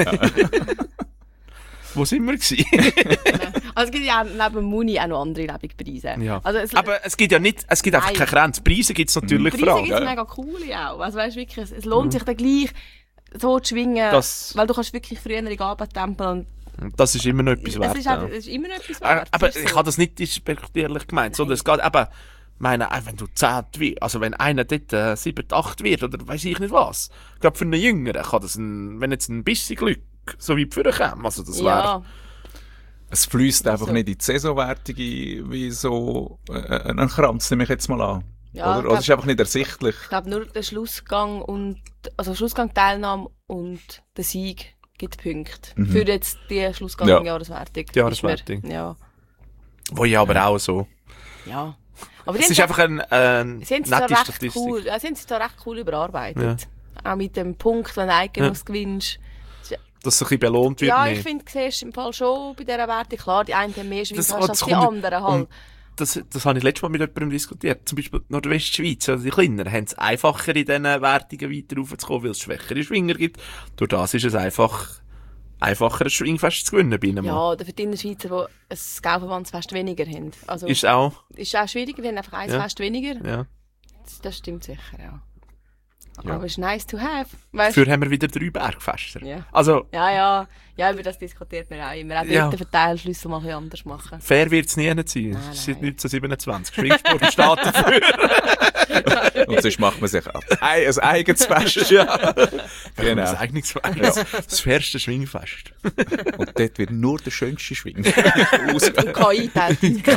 Speaker 2: Wo sind wir gewesen?
Speaker 3: Also es gibt ja neben Muni auch noch andere Lebenspreise.
Speaker 2: Ja.
Speaker 3: Also es,
Speaker 2: Aber es gibt ja nicht, es gibt einfach
Speaker 3: Nein.
Speaker 2: keine Grenze. Preise gibt es natürlich
Speaker 3: Preise
Speaker 2: vor allem.
Speaker 3: gibt es
Speaker 1: ja.
Speaker 3: mega coole auch. Also weißt, wirklich, es lohnt sich dann gleich so zu schwingen,
Speaker 2: Das-
Speaker 3: weil du kannst wirklich frühere Abendtempel und
Speaker 2: Das ist immer noch etwas wert.
Speaker 3: es ist,
Speaker 2: ja.
Speaker 3: es ist immer noch etwas wert.
Speaker 2: Aber
Speaker 3: Es ist
Speaker 2: ich
Speaker 3: so.
Speaker 2: habe das nicht despektierlich gemeint, sondern es geht eben, meine, wenn du 10 wirst, also wenn einer dort 7, 8 wird oder weiss ich nicht was, ich glaube für einen Jüngeren kann das wenn jetzt ein bisschen Glück so weit vorkommt, also das wäre,
Speaker 3: Ja,
Speaker 1: Es fließt einfach
Speaker 3: So.
Speaker 1: nicht in die Saisonwertung wie so ein Kranz, nehme ich jetzt mal an.
Speaker 3: Ja,
Speaker 1: Oder? Oder es ist einfach nicht ersichtlich.
Speaker 3: ich glaube nur der Schlussgang und also Schlussgang, Teilnahme und der Sieg gibt Punkte. Für jetzt die Schlussgang
Speaker 1: Ja.
Speaker 3: und Jahreswertung.
Speaker 2: Die Jahreswertung.
Speaker 3: Ist mir- Ja.
Speaker 2: wo ich aber auch so.
Speaker 3: Ja. Aber
Speaker 2: Es
Speaker 3: die
Speaker 2: ist
Speaker 3: haben
Speaker 2: einfach eine
Speaker 3: sie haben es da
Speaker 2: nette
Speaker 3: recht
Speaker 2: Statistik.
Speaker 3: cool, ja, sie haben es da recht cool überarbeitet. Auch mit dem Punkt, wenn du Eigennuss gewinnst.
Speaker 2: Dass so ein bisschen belohnt wird.
Speaker 3: Ja,
Speaker 2: mehr.
Speaker 3: ich finde, du siehst im Fall schon bei dieser Wertung, klar, die einen haben mehr Schweiz
Speaker 2: Das-
Speaker 3: als
Speaker 2: das
Speaker 3: die
Speaker 2: kommt-
Speaker 3: anderen halt.
Speaker 2: und das habe ich letztes Mal mit jemandem diskutiert. Zum Beispiel Nordwestschweiz, also die Kleineren, haben es einfacher in diesen Wertungen weiter raufzukommen, weil es schwächere Schwinger gibt. Durch das ist es einfacher, ein Schwingfest zu gewinnen bei ihnen.
Speaker 3: Ja, oder für die Innerschweizer, die ein Gauverbandsfest weniger haben. Also,
Speaker 2: Ist auch,
Speaker 3: auch schwieriger, die haben einfach ein
Speaker 2: Ja.
Speaker 3: Fest weniger.
Speaker 2: ja.
Speaker 3: Das stimmt sicher, ja.
Speaker 1: Ja.
Speaker 3: Aber es ist nice to have. Weißt,
Speaker 2: Dafür haben wir wieder 3 Bergfester.
Speaker 3: Ja.
Speaker 2: Also,
Speaker 3: ja, über das diskutiert man auch immer. Auch
Speaker 2: Ja.
Speaker 3: dort den Verteilschlüssel mal ein bisschen anders machen.
Speaker 2: fair wird es nie sein. Es ist
Speaker 3: nein.
Speaker 2: seit 1927. Schwingsport steht dafür.
Speaker 1: Und sonst macht man sich ein eigenes Fest.
Speaker 2: Ja.
Speaker 1: Genau.
Speaker 2: Das Eignungsfest. Das fairste Schwingfest.
Speaker 1: Und dort wird nur der schönste Schwing
Speaker 3: Und KI-Test.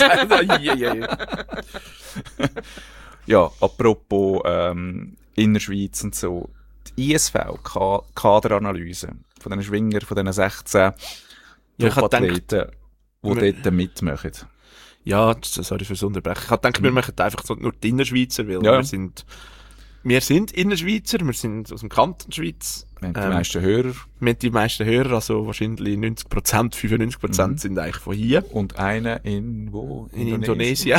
Speaker 1: Ja, apropos Innerschweiz und so. Die ISV, Kaderanalyse von diesen Schwinger, von diesen 16
Speaker 2: Ja, ich hab
Speaker 1: Top-Athleten, die dort mitmachen.
Speaker 2: Ja, sorry fürs Unterbrechen. Ich denke, wir machen einfach so nur die Innerschweizer, weil
Speaker 1: Ja.
Speaker 2: wir sind Innerschweizer, wir sind aus dem Kanton Schweiz.
Speaker 1: Wir haben die meisten Hörer
Speaker 2: Wir haben die meisten Hörer, also wahrscheinlich 90%, 95% sind eigentlich von hier.
Speaker 1: und einen in wo?
Speaker 2: In Indonesien.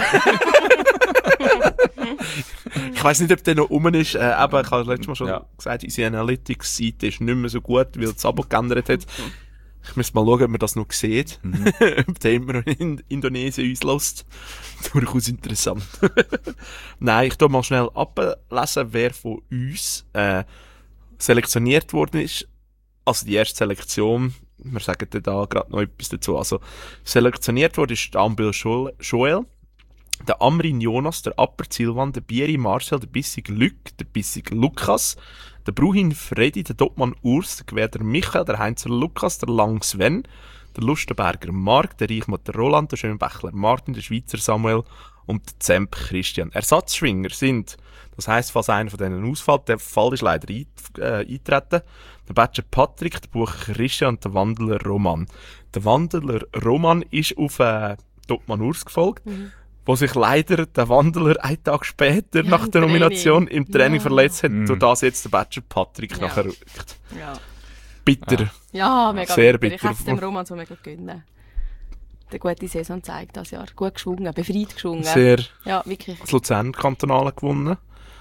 Speaker 2: Ich weiss nicht, ob der noch rum ist, aber ich habe letztes Mal schon
Speaker 1: Ja.
Speaker 2: gesagt, unsere Analytics-Seite ist nicht mehr so gut, weil das Abo geändert hat. Ich müsste mal schauen, ob man das noch sieht. Ob der immer noch in Indonesien uns lässt. Durchaus interessant. Nein, ich tu mal schnell ablesen, wer von uns selektioniert worden ist. Also die erste Selektion, wir sagen da gerade noch etwas dazu. Also selektioniert worden ist der Ambil Joel, der Amrin Jonas, der Apper Silvan, der Bieri Marcel, der Bissig Luc, der Bissig Lukas, der Bruhin Freddy, der Doppmann Urs, der Gewerder Michael, der Heinzer Lukas, der Lang Sven, der Lustenberger Marc, der Reichmutter Roland, der Schönbächler Martin, der Schweizer Samuel und der Zemp Christian. Ersatzschwinger sind, das heisst, falls einer von denen ausfällt, der Fall ist leider eintreten, der Badger Patrick, der Bucher Christian und der Wandeler Roman. Der Wandeler Roman ist auf Doppmann Urs gefolgt. wo sich leider der Wandler einen Tag später nach der Nomination im Training verletzt hat, durch das jetzt der Badger Patrick nachher rückt.
Speaker 3: Ja.
Speaker 2: Bitter.
Speaker 3: Ja, mega
Speaker 2: Sehr
Speaker 3: bitter. Ich
Speaker 2: bitter.
Speaker 3: hätte es dem Roman so mega gönnen. Die gute Saison zeigt das Jahr. Gut geschwungen, befreit geschwungen.
Speaker 2: Sehr.
Speaker 3: Ja, wirklich.
Speaker 2: Das Luzern-Kantonale gewonnen.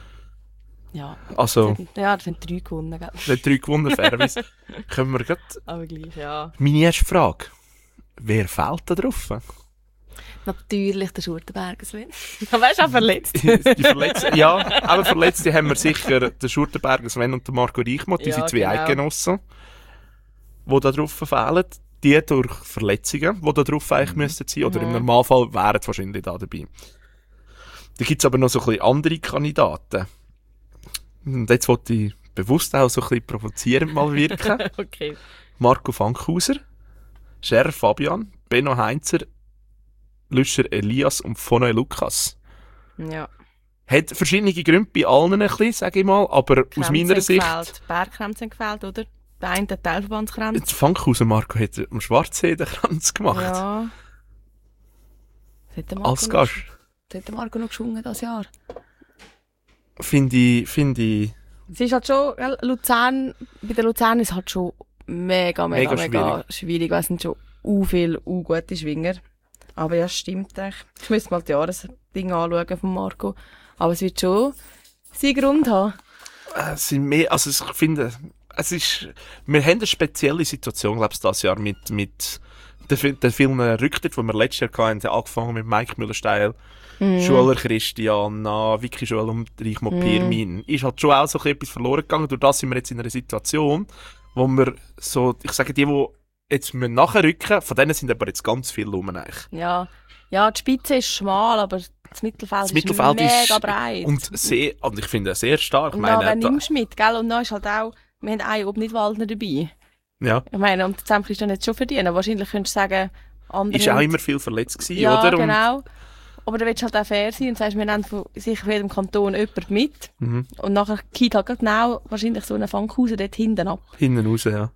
Speaker 3: Ja.
Speaker 2: Also,
Speaker 3: Ja, das sind 3 gewonnen, gell?
Speaker 2: der 3 gewonnen, fairerweise. Können wir grad...
Speaker 3: Aber gleich, ja.
Speaker 2: Meine erste Frage. Wer fehlt da drauf?
Speaker 3: Natürlich der Schurtenberger Sven. Da wärst du auch verletzt.
Speaker 2: Die Verletzten, ja, aber Verletzte haben wir sicher den Schurtenberger Sven und den Marco Reichmuth, die
Speaker 3: Ja,
Speaker 2: sind 2
Speaker 3: genau.
Speaker 2: Eidgenossen, die da drauf fehlen. Die durch Verletzungen, die da drauf eigentlich müssten sein, oder im Normalfall wären sie wahrscheinlich da dabei. Da gibt es aber noch so ein bisschen andere Kandidaten. Und jetzt wollte ich bewusst auch so ein bisschen provozierend mal wirken.
Speaker 3: Okay.
Speaker 2: Marco Fankhauser, Scherer Fabian, Benno Heinzer, Lüscher Elias und Fonoy Lukas.
Speaker 3: Ja.
Speaker 2: Hat verschiedene Gründe bei allen ein bisschen, sage ich mal, aber aus meiner Sicht...
Speaker 3: Bergkränze haben gefehlt, oder? Der eine der Teilverbandskranz.
Speaker 2: Jetzt Fankhauser Marco hat am Schwarzsee den Kranz gemacht.
Speaker 3: Ja. Das hat der Marco
Speaker 2: Als
Speaker 3: noch-
Speaker 2: Gast.
Speaker 3: Das hat der Marco noch geschwungen das Jahr.
Speaker 2: Finde ich...
Speaker 3: Es ist halt schon, gell, Luzern, bei der Luzern ist es halt schon mega schwierig, weil es sind schon viele gute Schwinger. Aber ja, stimmt echt. Ich müsste mal das Jahresding anschauen von Marco. Aber es wird schon seinen Grund haben.
Speaker 2: Es sind mehr, also ich finde, es ist, wir haben eine spezielle Situation, glaube ich, dieses Jahr mit den vielen Rücktritten, die wir letztes Jahr hatten, angefangen mit Mike Müller-Steil, Schuler Christian, Vicky Schuler und Reichmuth Pirmin. Ist halt schon auch so etwas verloren gegangen. Durch das sind wir jetzt in einer Situation, wo wir so, ich sage, die jetzt nachrücken, von denen sind aber jetzt ganz viele rum eigentlich.
Speaker 3: Ja, die Spitze ist schmal, aber das Mittelfeld ist mega breit.
Speaker 2: Und ich finde sehr stark.
Speaker 3: Und wen nimmst du mit, gell? Und dann ist halt auch, wir haben einen Ob-Nicht-Waldner dabei.
Speaker 2: Ja.
Speaker 3: Ich meine, und zusammen kannst du nicht schon verdienen. Wahrscheinlich könntest du sagen, andere...
Speaker 2: Ist auch immer viel verletzt gewesen,
Speaker 3: ja,
Speaker 2: oder?
Speaker 3: Genau. Aber dann willst du halt auch fair sein und sagst, wir nehmen sicher von jedem Kanton jemand mit.
Speaker 2: Mhm.
Speaker 3: Und nachher geht halt genau wahrscheinlich so ein Fankhausen dort hinten ab.
Speaker 2: Hinten raus, ja.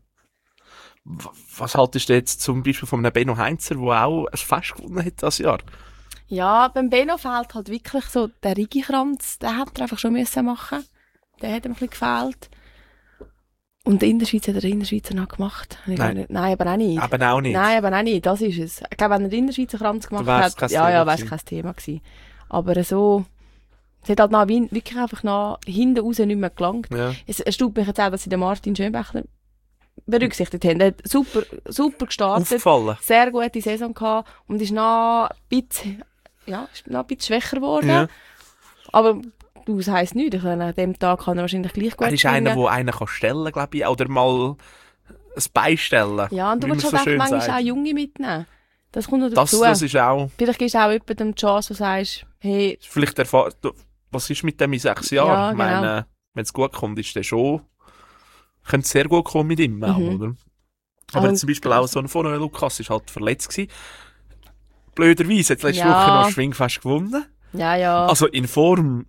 Speaker 2: Was haltest du jetzt zum Beispiel von einem Benno Heinzer, der auch ein Fest gewonnen hat dieses Jahr?
Speaker 3: Ja, beim Benno fehlt halt wirklich so der Rigikranz, den hätte er einfach schon müssen machen. Der hat ihm ein bisschen gefehlt. Und in der Schweiz hat er den Innerschweizer noch gemacht.
Speaker 2: Nein.
Speaker 3: Nein, aber auch nicht.
Speaker 2: Aber auch nicht.
Speaker 3: Nein, aber auch nicht, das ist es. Ich glaube, wenn er den Innerschweizer Kranz gemacht hat, wäre es kein Thema gewesen. Aber so, es hat halt nach Wien wirklich einfach nach hinten raus nicht mehr gelangt.
Speaker 2: Ja.
Speaker 3: Es erstaunt mich jetzt auch, dass sie den Martin Schönbächler berücksichtigt haben. Er hat super gestartet.
Speaker 2: Aufgefallen.
Speaker 3: Sehr gute Saison gehabt und ist noch ein bisschen schwächer geworden.
Speaker 2: Ja.
Speaker 3: Aber das heisst nichts. An dem Tag kann er wahrscheinlich gleich gut
Speaker 2: Er ist
Speaker 3: schwingen.
Speaker 2: einer, der einen kann stellen, glaube ich, oder mal ein Bein stellen.
Speaker 3: Ja, und du
Speaker 2: wie
Speaker 3: willst
Speaker 2: man
Speaker 3: halt
Speaker 2: so schön
Speaker 3: manchmal
Speaker 2: sagt.
Speaker 3: auch Junge mitnehmen. Das kommt noch dazu.
Speaker 2: Das ist auch...
Speaker 3: Vielleicht gibst du auch jemandem die Chance, wo du sagst, hey...
Speaker 2: Vielleicht was ist mit dem in 6 Jahren?
Speaker 3: Ja,
Speaker 2: Ich meine, wenn es gut kommt, ist der schon... Könnte es sehr gut kommen mit ihm auch, oder? Aber zum Beispiel auch so ein Fonoy Lukas ist halt verletzt gewesen. Blöderweise hat letzte Woche noch ein Schwingfest gewonnen.
Speaker 3: Ja.
Speaker 2: Also in Form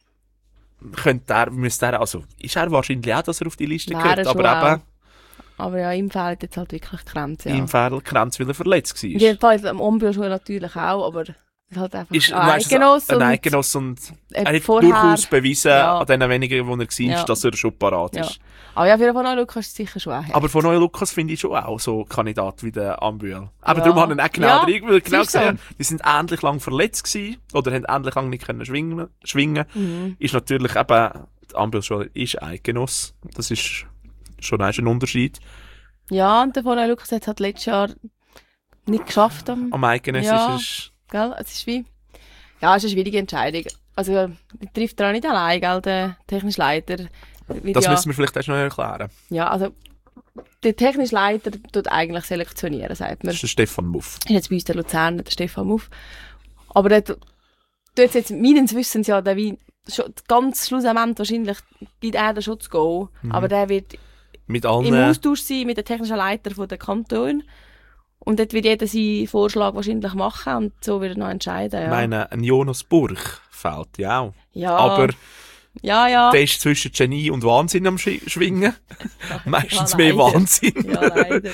Speaker 2: ist er wahrscheinlich auch, dass er auf die Liste gehört, aber eben
Speaker 3: aber ja, ihm fehlt jetzt halt wirklich die Grenze. Ja.
Speaker 2: ihm fehlt Grenze, weil er verletzt war.
Speaker 3: In jedem Fall am Ombio natürlich auch, aber es ist halt einfach
Speaker 2: Ist
Speaker 3: ein
Speaker 2: Eidgenoss und er hat
Speaker 3: vorher,
Speaker 2: durchaus bewiesen,
Speaker 3: ja.
Speaker 2: an den wenigen, wo er war, dass er schon parat ist.
Speaker 3: Aber ja, auf jeden Fall noch Lukas ist sicher schon auch.
Speaker 2: Aber von Neue Lukas finde ich schon auch so Kandidat wie der Ambühl. Aber darum habe ich ihn auch genau drin, weil genau gesehen, die sind ähnlich lang verletzt gewesen, oder haben ähnlich lang nicht können schwingen. Ist natürlich eben, der Ambühl schon ist Eidgenoss. Das ist schon ein Unterschied.
Speaker 3: Ja, und der von Lukas hat es halt letztes Jahr nicht geschafft.
Speaker 2: Am Eidgenoss ist
Speaker 3: gell, es ist wie, ja, es ist eine schwierige Entscheidung. Also, die trifft er auch nicht allein, gell, der technische Leiter.
Speaker 2: Das müssen wir vielleicht erst noch erklären.
Speaker 3: Ja, also, der technische Leiter tut eigentlich selektionieren, sagt man.
Speaker 2: Das ist der Stefan Muff.
Speaker 3: Ist jetzt bei uns der Luzern, der Stefan Muff. Aber der tut jetzt meines Wissens ja, der wie, schon, ganz schlussendlich wahrscheinlich gibt er den Schutz go. Aber der wird
Speaker 2: mit allen
Speaker 3: im Austausch sein mit den technischen Leitern von der Kanton. Und dort wird jeder seinen Vorschlag wahrscheinlich machen und so wird er noch entscheiden. Ja.
Speaker 2: Ich meine, ein Jonas Burch fehlt ja auch.
Speaker 3: Ja.
Speaker 2: Aber
Speaker 3: ja.
Speaker 2: der ist zwischen Genie und Wahnsinn am Schwingen. Meistens
Speaker 3: Ja,
Speaker 2: mehr Wahnsinn.
Speaker 3: Ja, leider.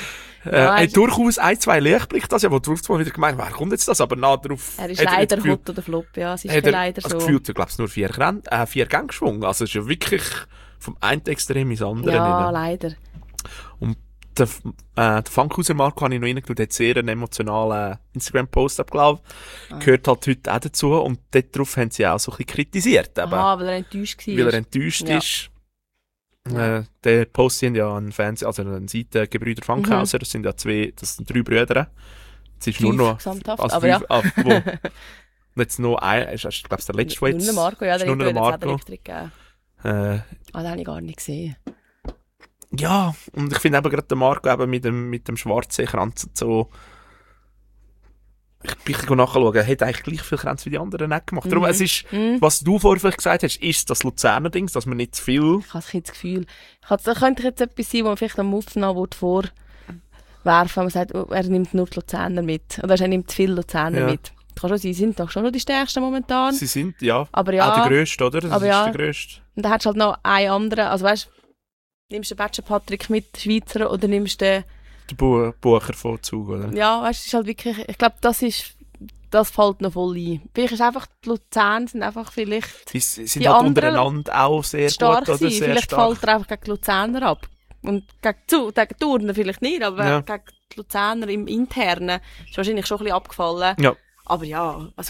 Speaker 2: durchaus 1-2 Lichtblicke, das ja, wo du mal wieder gemeint, wer kommt jetzt das? Aber nah drauf.
Speaker 3: Er ist leider hot oder flop, ja, es ist leider so.
Speaker 2: Also gefühlt, ich glaube, es nur 4 Gänge geschwungen. Also es ist ja wirklich vom einen Extrem ins andere.
Speaker 3: Ja, leider.
Speaker 2: Und der Funkhauser Marco habe ich noch reingeschaut, der hat sehr einen emotionalen Instagram-Post abgelaufen. Gehört halt heute auch dazu. Und dort drauf haben sie auch so ein bisschen kritisiert.
Speaker 3: Aha, weil er enttäuscht war.
Speaker 2: Weil er enttäuscht ist. Der Post sind ja eine Seite Gebrüder Funkhauser, das sind 3 Brüder. Es ist nur noch,
Speaker 3: aber ja.
Speaker 2: Wo jetzt noch ein, ich glaube, der letzte, der jetzt...
Speaker 3: Nur Marco, ja, der
Speaker 2: hat
Speaker 3: Elektrik gegeben. Den habe ich gar nicht gesehen.
Speaker 2: Ja, und ich finde eben gerade den Marco eben mit dem schwarzen Kranz und so. Ich bin nachschauen, er hat eigentlich gleich viel Kränze wie die anderen nicht gemacht. Darum, es ist, was du vorher vielleicht gesagt hast, ist das Luzerner Ding, dass man nicht zu viel...
Speaker 3: Ich habe das Gefühl. Da könnte jetzt etwas sein, wo man vielleicht am Aufnehmen vorwerfen, man sagt, er nimmt nur die Luzerner mit. Oder er nimmt zu viele Luzerner mit. Das kann schon sein, sie sind doch schon noch die stärksten momentan.
Speaker 2: Sie sind, ja.
Speaker 3: Aber ja.
Speaker 2: Auch der Grösste, oder? Das ist der Grösste.
Speaker 3: Und dann hast du halt noch einen anderen, also weißt, nimmst du den Bachelor Patrick mit, Schweizer, oder nimmst du
Speaker 2: den Bucher von Zug, oder?
Speaker 3: Ja, weißt, es ist halt wirklich, ich glaube, das fällt noch voll ein. Vielleicht ist einfach, die Luzern sind einfach vielleicht...
Speaker 2: Sie sind halt untereinander auch sehr
Speaker 3: stark
Speaker 2: gut, oder? Sehr
Speaker 3: vielleicht
Speaker 2: stark.
Speaker 3: fällt er einfach gegen die Luzerner ab. Und gegen Turner vielleicht nicht, aber gegen die Luzerner im Internen ist wahrscheinlich schon ein bisschen abgefallen.
Speaker 2: Ja.
Speaker 3: Aber ja, also...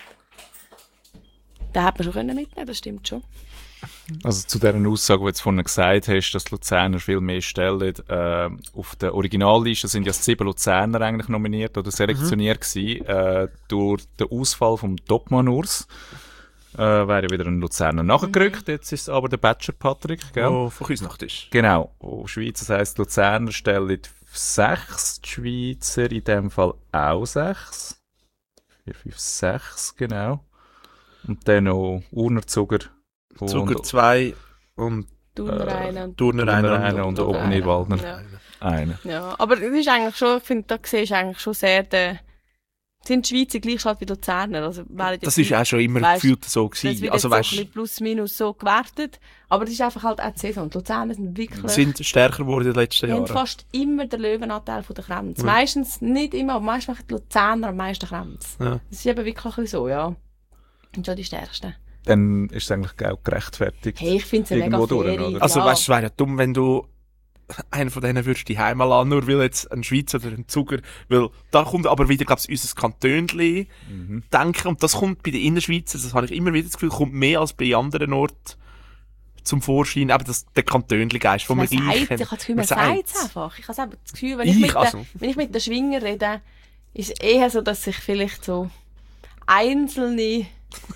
Speaker 3: Da hätte man schon mitnehmen können, das stimmt schon.
Speaker 1: Also zu dieser Aussage, die du jetzt vorhin gesagt hast, dass die Luzerner viel mehr stellen, auf der Originalliste sind ja 7 Luzerner eigentlich nominiert oder selektioniert gewesen. Durch den Ausfall vom Topmann-Urs wäre ja wieder ein Luzerner nachgerückt. Jetzt ist es aber der Bachelor Patrick, gell?
Speaker 2: Oh, von Küsnacht ist.
Speaker 1: Genau. Auf Schweiz, das heisst, die Luzerner stellen 6, die Schweizer in dem Fall auch 6. 4, 5, 6, genau. Und dann noch Urnerzuger.
Speaker 2: Zuger 2 und
Speaker 3: Turner
Speaker 2: einer
Speaker 1: und Obernewaldner einer.
Speaker 3: Ja, aber das ist eigentlich schon, ich finde, da siehst du eigentlich schon sehr sind die Schweizer gleich halt wie Luzerner. Also,
Speaker 2: das ist auch schon immer gefühlt so gewesen.
Speaker 3: Das wird
Speaker 2: also,
Speaker 3: jetzt so ein bisschen plus minus so gewertet. Aber das ist einfach halt auch die Saison. Die Luzerner sind wirklich...
Speaker 2: Sind stärker geworden in den letzten Jahren.
Speaker 3: Die haben fast immer den Löwenanteil von der Kränze. Meistens, nicht immer, aber meistens machen die Luzerner am meisten Kränze. Ja. Das ist eben wirklich ein bisschen so, ja. Und schon die stärksten.
Speaker 1: Dann ist es eigentlich auch gerechtfertigt.
Speaker 3: Hey, ich finde es mega fair.
Speaker 2: Also weißt du, es wäre ja dumm, wenn du einen von denen würdest die Heim lassen, nur weil jetzt ein Schweizer oder ein Zuger, weil da kommt aber wieder, glaube ich, unser Kantönli denken, und das kommt bei den Innerschweizer, das habe ich immer wieder das Gefühl, kommt mehr als bei anderen Orten zum Vorschein, aber der Kantönli-Geist, den wir gleich haben.
Speaker 3: Ich habe das Gefühl, man sagt es einfach. Ich habe das Gefühl, wenn ich mit den Schwinger rede, ist es eher so, dass sich vielleicht so einzelne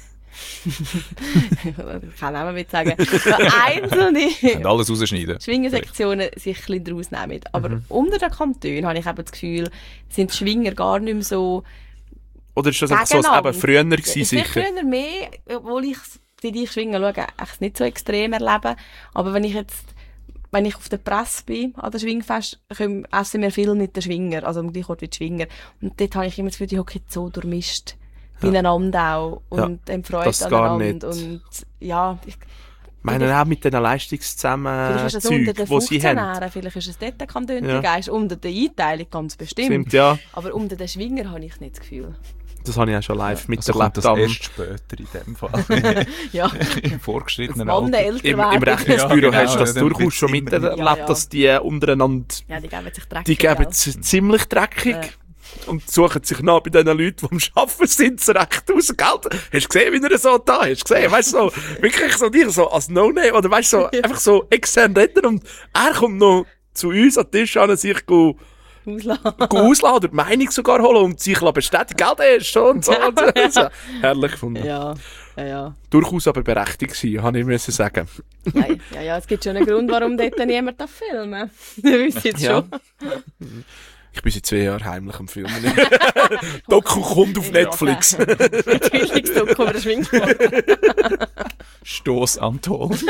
Speaker 3: ich kann auch mal mitsagen, einzelne
Speaker 1: alles rausschneiden.
Speaker 3: Schwingersektionen sich ein bisschen daraus nehmen. Aber unter den Kantonen habe ich eben das Gefühl, sind die Schwinger gar nicht mehr so...
Speaker 2: Oder ist das einfach so, als eben früher gewesen, sicher?
Speaker 3: Früher mehr, obwohl ich die Schwinger schaue, echt nicht so extrem erleben. Aber wenn ich auf der Presse bin, an der Schwingfest, essen wir viel mit den Schwinger, also am gleichen Ort wie die Schwinger. Und dort habe ich immer das Gefühl, die Hockey so durchmischt. Beieinander auch. Und Freude aneinander. Und ja, ich
Speaker 2: meine auch mit den Leistungszusammen-Zügen, die sie haben.
Speaker 3: Vielleicht ist es dort der Kantönli-Geist. Unter der Einteilung ganz bestimmt.
Speaker 2: Stimmt, ja.
Speaker 3: Aber unter den Schwinger habe ich nicht das Gefühl.
Speaker 2: Das habe ich auch schon live miterlebt.
Speaker 1: Das erst später in dem Fall.
Speaker 3: Ja.
Speaker 1: Im vorgeschrittenen Alter.
Speaker 2: Im Rechnungsbüro hast du das durchaus schon miterlebt, dass die untereinander...
Speaker 3: Ja, die geben sich dreckig.
Speaker 2: Die geben ziemlich dreckig. Und suchen sich nach bei den Leuten, die am Arbeiten sind, so recht raus, gell? Hast du gesehen, wie er so da ist? Gesehen? Weißt du, so, wirklich so dir so als No-Name, oder weißt du, so, einfach so extern reden, und er kommt noch zu uns an den Tisch an, sich ausladen oder die Meinung sogar holen und sich bestätigen, gell, der ist schon und so. Und so. Herrlich gefunden.
Speaker 3: Ja.
Speaker 2: Durchaus aber berechtigt gewesen, habe ich müssen sagen.
Speaker 3: Ja, es gibt schon einen Grund, warum dort niemand filmen darf. Das wisst ihr jetzt schon.
Speaker 2: Ich bin seit 2 Jahren heimlich am Filmen. Doku kommt auf Netflix.
Speaker 3: Netflix-Doku über den Schwingsport.
Speaker 1: Stoss Anton.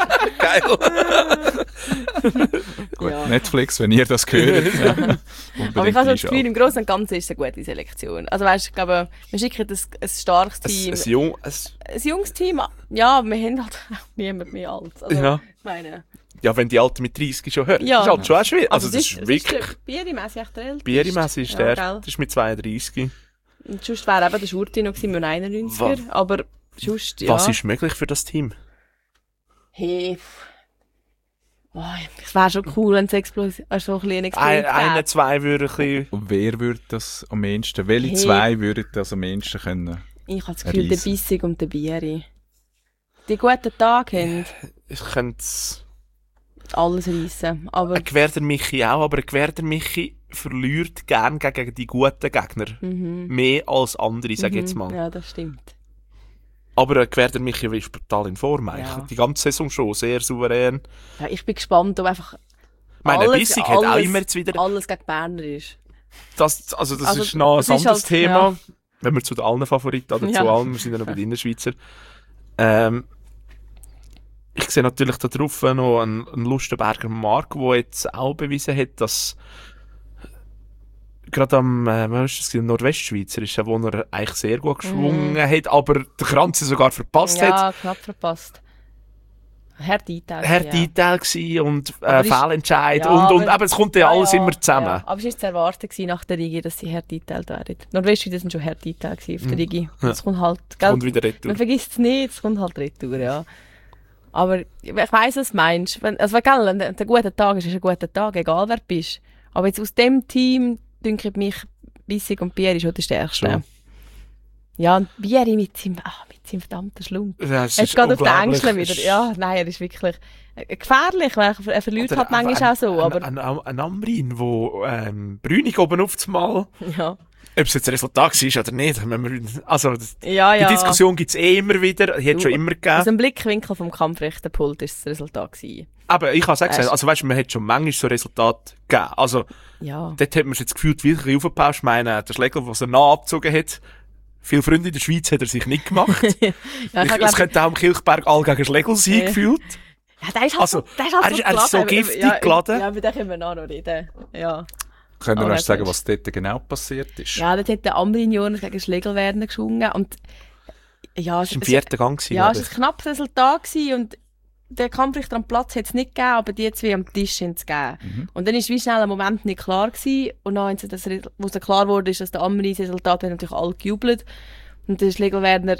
Speaker 2: Geil.
Speaker 1: Gut, Netflix, wenn ihr das hört.
Speaker 3: Aber ich habe schon das Gefühl, im Großen und Ganzen ist es eine gute Selektion. Also weißt, ich glaube, wir schicken ein starkes Team. Ein junges Team. Ja, wir haben halt niemand mehr alt. Also,
Speaker 2: ja.
Speaker 3: Ich meine...
Speaker 2: Ja, wenn die Alten mit 30 schon hören.
Speaker 3: Ja.
Speaker 2: Das ist halt schon auch schwierig. Also
Speaker 3: das ist
Speaker 2: wirklich...
Speaker 3: Bieri-Messi echt der älteste.
Speaker 2: Bieri-Messi ist der. Das ist mit 32.
Speaker 3: Und sonst wäre eben der Schurti noch gewesen mit 91er. Aber sonst, ja.
Speaker 2: Was ist möglich für das Team?
Speaker 3: Hey... Oh, es wäre schon cool, wenn es so ein bisschen explodiert.
Speaker 2: Einer, zwei würde ein bisschen...
Speaker 1: Und wer würde das am ehesten? Welche zwei würden das am ehesten können?
Speaker 3: Ich habe das Gefühl, der Bissig und der Bieri. Die guten Tage haben...
Speaker 2: Ich könnte es...
Speaker 3: Alles reissen. Aber...
Speaker 2: Ein Gewerder Michi auch, aber ein Gewerder Michi verliert gern gegen die guten Gegner. Mehr als andere, sag ich jetzt mal.
Speaker 3: Ja, das stimmt.
Speaker 2: Aber ein Gewerder Michi ist brutal in Form eigentlich. Ja. Die ganze Saison schon, sehr souverän.
Speaker 3: Ja, ich bin gespannt, ob einfach...
Speaker 2: Meine Bissig hat auch immer jetzt wieder...
Speaker 3: Alles gegen Berner ist.
Speaker 2: Das ist noch ein anderes halt, Thema. Ja. Wenn wir zu den allen Favoriten, oder zu allen, wir sind ja noch bei den Schweizer. Ich sehe natürlich da drauf noch einen Lustenberger Mark, der jetzt auch bewiesen hat, dass gerade am Nordwestschweizer ist, wo er eigentlich sehr gut geschwungen hat, aber den Kranz sogar verpasst hat.
Speaker 3: Ja, knapp verpasst. Hart
Speaker 2: Detail gewesen und Fehlentscheid und aber es kommt ja alles immer zusammen.
Speaker 3: Ja. Aber es war zu erwarten nach der Rigi, dass sie hart Detail wären. Nordwestschweizer sind schon hart Detail auf der Rigi. Es kommt halt...
Speaker 2: Kommt wieder retour.
Speaker 3: Man vergisst es nicht, es kommt halt retour, ja. Aber ich weiss, was du meinst. Der gute Tag ist ein guter Tag, egal wer du bist. Aber jetzt aus dem Team, denke ich, mich, Bissig und Bieri schon der Stärkste. Schon. Ja, und Bieri mit seinem verdammten Schlump.
Speaker 2: Das
Speaker 3: ist gerade auf den Ängsten wieder. Ja, nein, er ist wirklich gefährlich, weil er verliert halt manchmal auch so. Aber
Speaker 2: ein Amrin, wo Brünig oben auf das Mal...
Speaker 3: Ja.
Speaker 2: Ob es jetzt ein Resultat war oder nicht. Also, die Diskussion gibt es immer wieder. Die hat es schon immer gegeben.
Speaker 3: Aus dem Blickwinkel vom Kampfrichterpult war das Resultat gewesen.
Speaker 2: Aber ich habe es auch gesagt, also weißt du, man hat schon manchmal so Resultate gegeben. Also, dort hat man es jetzt gefühlt wirklich aufgepauscht. Ich meine, der Schlegel, der er abgezogen hat, viele Freunde in der Schweiz hat er sich nicht gemacht. Es könnte auch im Kilchberg all gegen Schlegel sein, gefühlt.
Speaker 3: Ja, der ist halt
Speaker 2: er ist so giftig geladen.
Speaker 3: Ja, über den können wir noch reden. Ja.
Speaker 1: Können wir noch sagen, was dort genau passiert ist?
Speaker 3: Ja, dort hat der Amrin Jonas gegen Schlegelwerden geschwungen. Und, ja,
Speaker 2: das war im 4. Gang.
Speaker 3: Ja, es war ein knappes Resultat gewesen und der Kampfrichter am Platz hat es nicht gegeben, aber die zwei am Tisch haben es gegeben. Und dann war wie schnell ein Moment nicht klar gewesen. Und dann, wo es dann klar wurde, ist, dass der Amrin das Resultat hat, natürlich alle gejubelt. Und der Schlegelwerder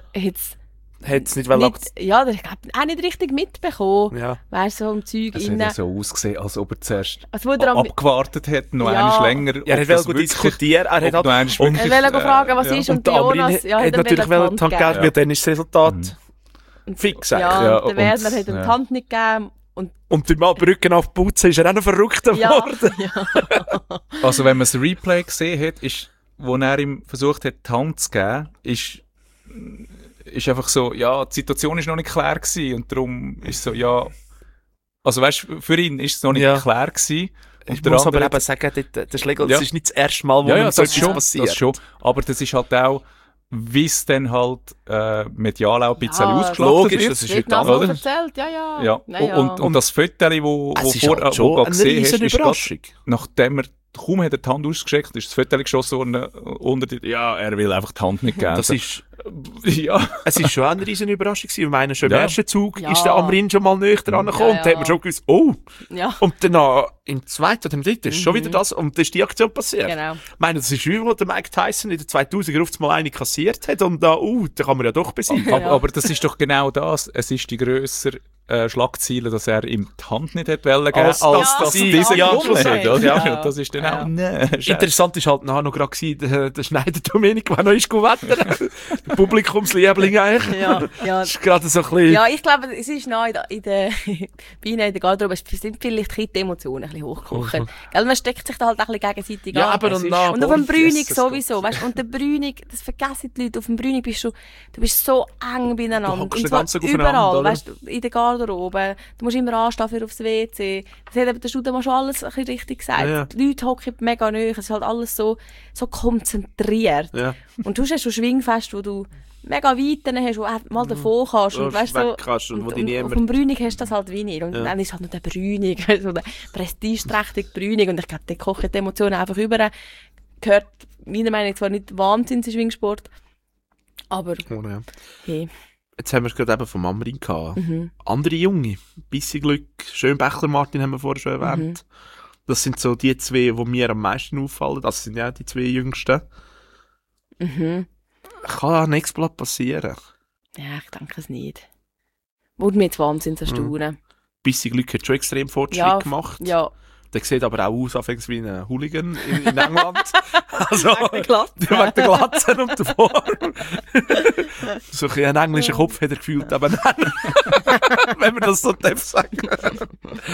Speaker 3: hat es
Speaker 2: nicht
Speaker 3: ja, ich glaube auch nicht richtig mitbekommen.
Speaker 2: Ja.
Speaker 3: Weißt du, so im Zeug
Speaker 1: es hat ja so ausgesehen, als ob er zuerst
Speaker 3: abgewartet
Speaker 1: hat, noch einmal länger.
Speaker 2: Ja, er wollte diskutieren. Er
Speaker 3: wollte fragen, was ist, und Jonas
Speaker 2: hat natürlich die Hand gegeben, weil dann ist das Resultat fix.
Speaker 3: Ja, der Werner hat ihm die Hand nicht gegeben.
Speaker 2: Und der Mann Brücken auf Putzen ist er auch noch verrückt geworden.
Speaker 3: Ja.
Speaker 1: Also wenn man das Replay gesehen hat, wo er ihm versucht hat, die Hand zu geben, ist einfach so, ja, die Situation ist noch nicht klar gewesen und darum ist so, ja, also weißt, für ihn ist es noch nicht klar gewesen. Und
Speaker 2: ich muss aber eben sagen, der Schlegel, das ist nicht das erste Mal, wo so etwas passiert.
Speaker 1: Das schon, aber das ist halt auch, wie es dann halt medial auch ein bisschen ausgeschlachtet
Speaker 2: wird. Das ist
Speaker 3: heute so erzählt, ja.
Speaker 1: Und das Foto, wo du gesehen hast, ist Überraschung. Nachdem er kaum hat er die Hand ausgestreckt, ist das Foto geschossen worden, unter die, ja, er will einfach die Hand nicht geben.
Speaker 2: Das ist, es ist schon eine riesen Überraschung gewesen. Ich meine, schon im ersten Zug ist der Amrin schon mal näher dran gekommen. Da hat man schon gewusst, Und dann im zweiten oder im dritten ist schon wieder das, und dann ist die Aktion passiert. Genau. Ich meine, das ist wie, wo der Mike Tyson in den 2000er oft mal eine kassiert hat, und da kann man ja doch besiegen.
Speaker 1: Aber das ist doch genau das. Es ist die grössere Schlagziele, dass er ihm die Hand nicht hätte wollen geben, als dass dieser gewonnen hat. Ja, das ist dann auch,
Speaker 2: interessant ist halt noch gerade gewesen, der Schneider Dominik, der noch ist gewettert. Der Publikumsliebling eigentlich.
Speaker 3: Ja.
Speaker 2: Das ist gerade so ein bisschen...
Speaker 3: Ja, ich glaube, es ist noch in der Garderobe, es sind vielleicht die Emotionen ein bisschen hochgekocht. Man steckt sich da halt ein bisschen gegenseitig an.
Speaker 2: Aber
Speaker 3: und auf dem Brünig sowieso, weißt, und der Brünig, das vergessen die Leute, auf dem Brünig bist du bist so eng beieinander. Und zwar überall, weißt du, in der Garderobe, du musst immer anstehen für aufs WC. Das hat eben der Studio schon alles ein bisschen richtig gesagt. Ja. Die Leute hocken mega nahe, es ist halt alles so konzentriert. Ja. Und du hast schon Schwingfest, wo du mega weit hast, wo du mal davon kannst. Und weißt so,
Speaker 2: und
Speaker 3: auf dem Brünig hast du das halt wie nicht. Und dann ist halt noch der Brünig, so der prestigeträchtige Brünig. Und ich glaube, der kocht die Emotionen einfach über. Gehört meiner Meinung nach zwar nicht wahnsinnig Schwingsport, aber hey.
Speaker 2: Jetzt haben wir es gerade eben vom Amrin gehabt. Andere Junge, Bissi Glück, Schönbächler Martin haben wir vorher schon erwähnt. Das sind so die zwei, die mir am meisten auffallen. Das sind ja die zwei Jüngsten. Kann ein Exploit passieren?
Speaker 3: Ja, ich denke es nicht. Würde mich jetzt wahnsinnig erstaunen.
Speaker 2: Bissi Glück hat schon extrem Fortschritt gemacht.
Speaker 3: Ja.
Speaker 2: Der sieht aber auch aus, anfangs wie ein Hooligan in England. Also,
Speaker 3: wegen
Speaker 2: der Glatzen und der Form. So ein englischer Kopf hat er gefühlt, aber nein. Wenn man das so sagen darf.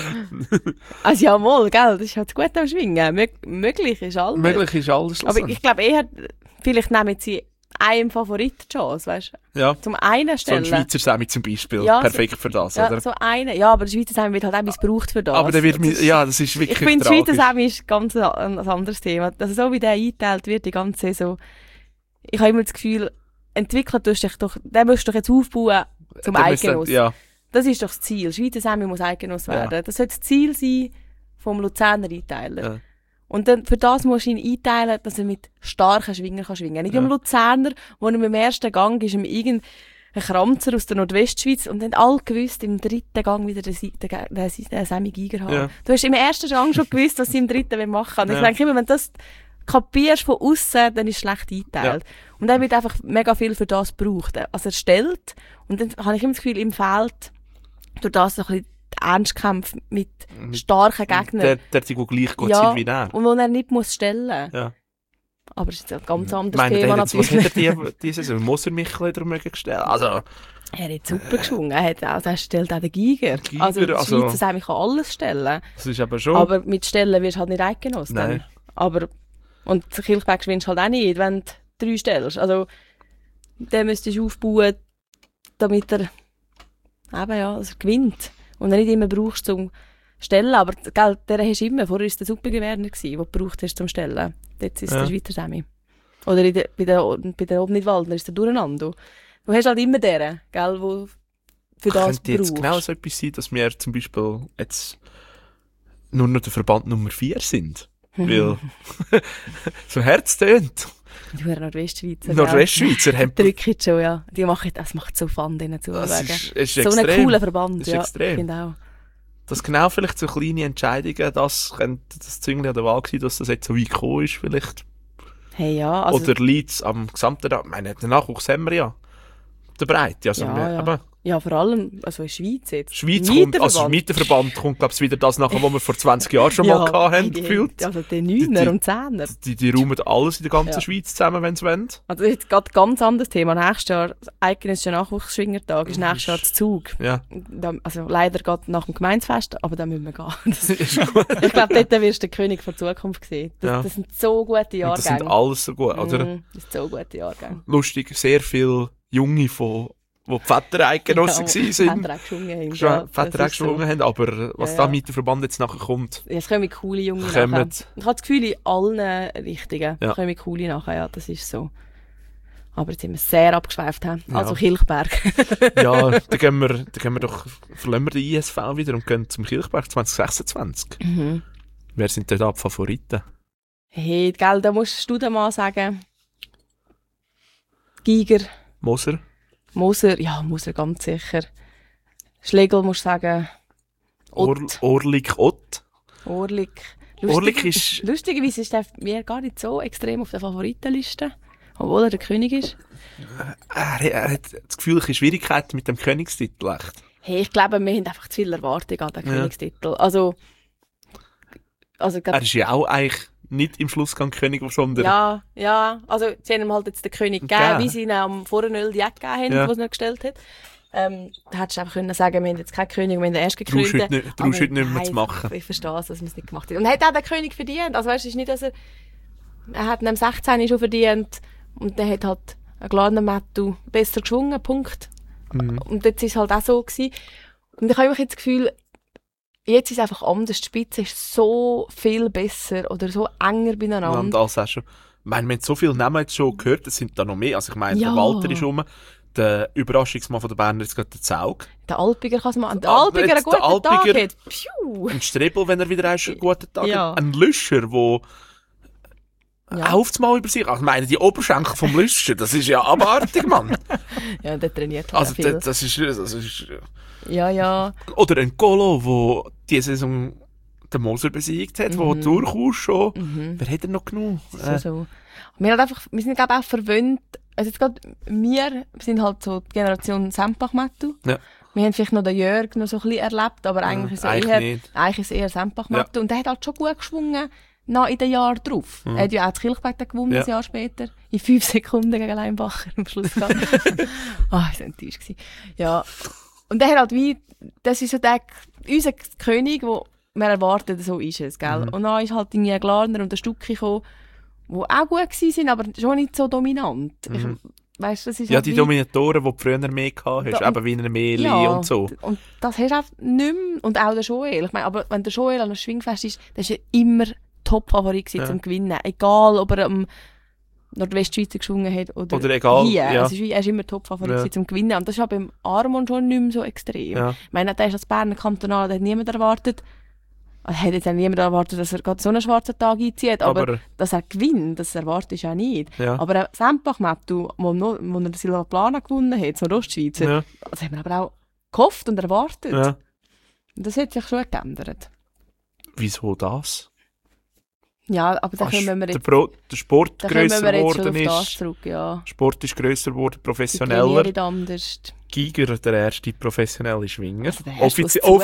Speaker 3: Also ja, mal, gell, das ist halt gut am Schwingen. Möglich ist alles.
Speaker 2: Möglich ist alles.
Speaker 3: Aber ich glaube eher, vielleicht nehmen sie einem Favorit die Chance, weißt du?
Speaker 2: Ja.
Speaker 3: Zum einen stellen.
Speaker 2: So ein Schweizer Semi zum Beispiel.
Speaker 3: Ja,
Speaker 2: perfekt für das,
Speaker 3: ja,
Speaker 2: oder?
Speaker 3: So eine. Ja, aber der Schweizer Semi wird halt auch missbraucht für das.
Speaker 2: Aber der wird das ist wirklich
Speaker 3: ich finde, der Schweizer Semi ist ganz ein anderes Thema. Also so wie der eingeteilt wird, die ganze Saison. Ich habe immer das Gefühl, entwickeln tust du dich doch, den musst du doch jetzt aufbauen zum Eigennuss.
Speaker 2: Ja.
Speaker 3: Das ist doch das Ziel. Schweizer Semi muss Eigennuss werden. Ja. Das sollte das Ziel sein vom Luzerner Einteiler. Ja. Und dann, für das musst du ihn einteilen, dass er mit starken Schwingern kann schwingen. Nicht wie im Luzerner, wo er im ersten Gang ist, irgendein Kramzer aus der Nordwestschweiz und dann alle gewusst, im dritten Gang wieder den Sammy Giger haben. Ja. Du hast im ersten Gang schon gewusst, was sie im dritten machen wollen. Und ich denke immer, wenn du das kapierst von außen, dann ist es schlecht eingeteilt. Ja. Und dann wird einfach mega viel für das gebraucht. Also er stellt, und dann habe ich immer das Gefühl, ihm fehlt durch das so ein bisschen Ernstkampf mit starken Gegnern.
Speaker 2: Der gleich gut sein wie der.
Speaker 3: Und wo er nicht muss stellen.
Speaker 2: Ja.
Speaker 3: Aber es ist ein ganz anderes Thema natürlich.
Speaker 2: Was hat er diese Saison? Muss er mich wieder gestellt? Also,
Speaker 3: er hat super geschwungen. Er stellt auch den Giger. Also der Schweizer Semi kann alles stellen.
Speaker 2: Das ist aber schon.
Speaker 3: Aber mit Stellen wirst du halt nicht eingenossen.
Speaker 2: Nein.
Speaker 3: Aber, und Kilchberg gewinnst halt auch nicht, wenn du 3 stellst. Also, den müsstest du aufbauen, damit er also gewinnt. Und nicht immer brauchst zum Stellen, aber gell, den hast du immer. Vorher war es der Supergewerner, den du gebraucht hast zum Stellen. Jetzt ist es der Schweizer Semi. Oder bei der Obnitwaldner ist der Durcheinander. Du hast halt immer den, gell, wo für das brauchst.
Speaker 2: Könnte jetzt genau so etwas sein, dass wir zum Beispiel jetzt nur noch der Verband Nummer 4 sind? Weil so Herz tönt.
Speaker 3: Die Nordwestschweizer.
Speaker 2: Nordwestschweizer haben...
Speaker 3: Drücken schon, ja. Das macht so Fun, denen zu
Speaker 2: sagen. Ist
Speaker 3: so
Speaker 2: extrem.
Speaker 3: Ein cooler Verband,
Speaker 2: das ist extrem.
Speaker 3: Genau.
Speaker 2: Dass genau vielleicht so kleine Entscheidungen, das könnte das Züngli an der Wahl sein, dass das jetzt so weit gekommen ist, vielleicht.
Speaker 3: Hey, ja. Also
Speaker 2: oder liegt es am gesamten... Ich meine, den Nachwuchs haben wir ja. Der Breite. Also
Speaker 3: ja, vor allem also in der Schweiz jetzt.
Speaker 2: Schweiz kommt, also Mieterverband kommt, glaube ich, wieder das nachher, was wir vor 20 Jahren schon mal hatten, gefühlt.
Speaker 3: Also die 9er und 10er.
Speaker 2: Die räumen alles in der ganzen Schweiz zusammen, wenn sie wollen.
Speaker 3: Also jetzt gerade ein ganz anderes Thema. Nächstes Jahr, eidgenössischer Nachwuchsschwingertag, ist nächstes Jahr der Zug. Ja. Also leider geht nach dem Gemeinsfest, aber da müssen wir gehen. Das ist gut. Ich glaube, dort wirst du den König der Zukunft sehen. Das sind so gute Jahrgänge.
Speaker 2: Das sind alles so gut, oder?
Speaker 3: Das sind so gute Jahrgänge.
Speaker 2: Lustig, sehr viele Junge wo die Väter Eidgenossen waren. Väter auch geschwungen haben, aber was da mit dem Verband jetzt nachher kommt.
Speaker 3: Ja, es kommen coole Junge nachher. Ich habe das Gefühl, in allen Richtungen kommen coole nachher, ja, das ist so. Aber jetzt sind wir sehr abgeschweift. Also Kilchberg.
Speaker 2: Ja, dann gehen wir doch, verlassen wir den ISV wieder und gehen zum Kilchberg 2026. Wer sind denn da die Favoriten?
Speaker 3: Hey, gell, da musst du dann mal sagen. Giger. Moser, ja, Moser ganz sicher. Schlegel musst du sagen.
Speaker 2: Orlik.
Speaker 3: Ist... Lustigerweise ist der gar nicht so extrem auf der Favoritenliste, obwohl er der König ist.
Speaker 2: Er hat das Gefühl, ich habe Schwierigkeiten mit dem Königstitel. Echt.
Speaker 3: Hey, ich glaube, wir haben einfach zu viel Erwartung an den Königstitel. Also
Speaker 2: er ist ja auch eigentlich nicht im Schlussgang König, sondern...
Speaker 3: Ja, also sie haben ihm halt jetzt den König gegeben, wie sie ihn am Vorrenöl die gegeben haben, die er nicht gestellt hat. Da hättest du einfach können sagen, wir haben jetzt keinen König, wir haben den erst gekrönt.
Speaker 2: Traust heute nicht mehr zu machen.
Speaker 3: Ich verstehe es, dass man es nicht gemacht hat. Und er hat auch den König verdient. Also weißt du, es ist nicht, dass er hat am 16 schon verdient und dann hat halt ein geladener Mattu besser geschwungen, Punkt. Und jetzt war es halt auch so gewesen. Und ich habe jetzt das Gefühl, jetzt ist es einfach anders. Die Spitze ist so viel besser oder so enger beieinander.
Speaker 2: Das auch schon. wir haben so viele Namen jetzt schon gehört, es sind da noch mehr. Also ich meine, der Walter ist rum, der Überraschungsmann von der Berner ist gerade der Zaug.
Speaker 3: Der Alpiger kann es machen. Der Alpiger einen guten Tag hat. Piu.
Speaker 2: Ein Strebel, wenn er wieder einen guten Tag hat. Ein Lüscher, der aufzumal über sich. Also ich meine, die Oberschenkel vom Lüscher, das ist ja abartig, Mann.
Speaker 3: Ja, der trainiert
Speaker 2: halt viel. Das ist
Speaker 3: ja.
Speaker 2: Oder ein Golo, der diese Saison den Moser besiegt hat, der durchaus schon... Wer hat er noch genug?
Speaker 3: So. Wir sind, glaube ich, auch verwöhnt. Also jetzt gerade wir sind halt so die Generation Sempach-Mattu. Ja. Wir haben vielleicht noch den Jörg noch so ein bisschen erlebt, aber eigentlich ist es eher Sempach-Mattu. Ja. Und der hat halt schon gut geschwungen in den Jahren drauf. Er hat ja auch das Kilchberg gewonnen, ein Jahr später. In 5 Sekunden gegen Leinbacher am Schluss. Ich war so enttäuscht. Ja. Und der hat halt das ist so unser König, der man erwartet, so ist es, gell? Und dann ist halt die Glarner und der Stucki gekommen, die auch gut waren, aber schon nicht so dominant. Weißt, das ist
Speaker 2: halt die Dominatoren, die du früher mehr gehabt hast, eben wie ein Meli und so.
Speaker 3: Und das hast du auch nicht mehr. Und auch der Joel. Ich meine, aber wenn der Joel an einem Schwingfest ist, dann ist er immer Top-Favorit zum Gewinnen. Egal, ob er am Nordwestschweizer geschwungen hat oder
Speaker 2: egal,
Speaker 3: hier.
Speaker 2: Ja.
Speaker 3: Also er ist immer Top-Favorit zum Gewinnen. Und das ist auch beim Armon schon nicht mehr so extrem. Ja. Ich meine, der ist als Berner Kantonal, der hat niemand erwartet. Hat jetzt auch niemand erwartet, dass er gerade so einen schwarzen Tag einzieht, aber dass er gewinnt, das erwartet ich auch nicht. Ja. Aber Sempach-Mattu, wo er den Silva Plana gewonnen hat, so Ostschweizer, das haben wir aber auch gehofft und erwartet. Ja. Und das hat sich schon geändert.
Speaker 2: Wieso das?
Speaker 3: Ja, aber da können wir jetzt...
Speaker 2: Der Sport grösser geworden ist.
Speaker 3: Zurück, ja.
Speaker 2: Sport ist grösser geworden, professioneller.
Speaker 3: Die anders.
Speaker 2: Giger, der erste professionelle Schwinger.
Speaker 3: Also der erste,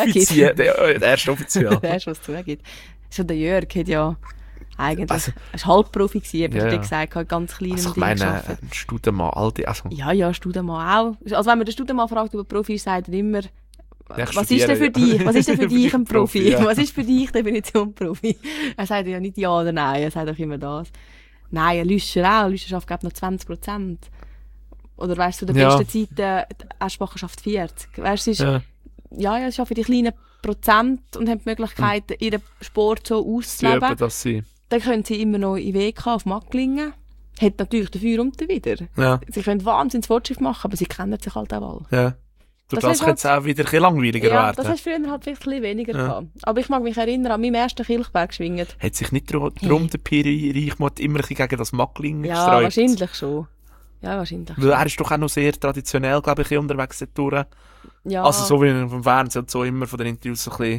Speaker 3: der
Speaker 2: erste offiziell.
Speaker 3: Der erste, was es zugeht. Schon der Jörg hat ja eigentlich... Er war Halbprofi gewesen, aber ich gesagt, hat ganz klein
Speaker 2: also ich meine, ein Studemann,
Speaker 3: Ja, Studemann auch. Also wenn man den Studemann fragt, ob er Profi ist, sagt er immer... Was ist denn für dich? Was ist denn für dich ein Profi? Ja. Was ist für dich Definition Profi? Er sagt ja nicht ja oder nein, er sagt auch immer das. Nein, ein Lüscher auch. Lüscher schafft, glaube ich, noch 20%. Oder weißt du, der besten Zeiten, Aschbacher schafft 40. Weißt du, es ist für die kleinen Prozent und haben die Möglichkeit, ihren Sport so auszuleben. Dann können sie immer noch in WK auf Macklingen. Hat natürlich dafür und wieder. Ja. Sie können wahnsinnig Fortschritt machen, aber sie kennen sich halt auch alle.
Speaker 2: Ja. Das könnte es auch wieder ein bisschen langweiliger werden.
Speaker 3: Das hast du früher halt vielleicht ein bisschen weniger gehabt. Aber ich mag mich erinnern, an meinem ersten Kilchberg geschwungen.
Speaker 2: Hat sich nicht darum der Piri Reichmuth immer ein bisschen gegen das Macklingen gesträubt?
Speaker 3: Ja, wahrscheinlich schon.
Speaker 2: Weil er ist doch auch noch sehr traditionell, glaube ich, unterwegs dort. Ja. Also so wie vom Fernsehen und so immer von den Interviews so ein bisschen...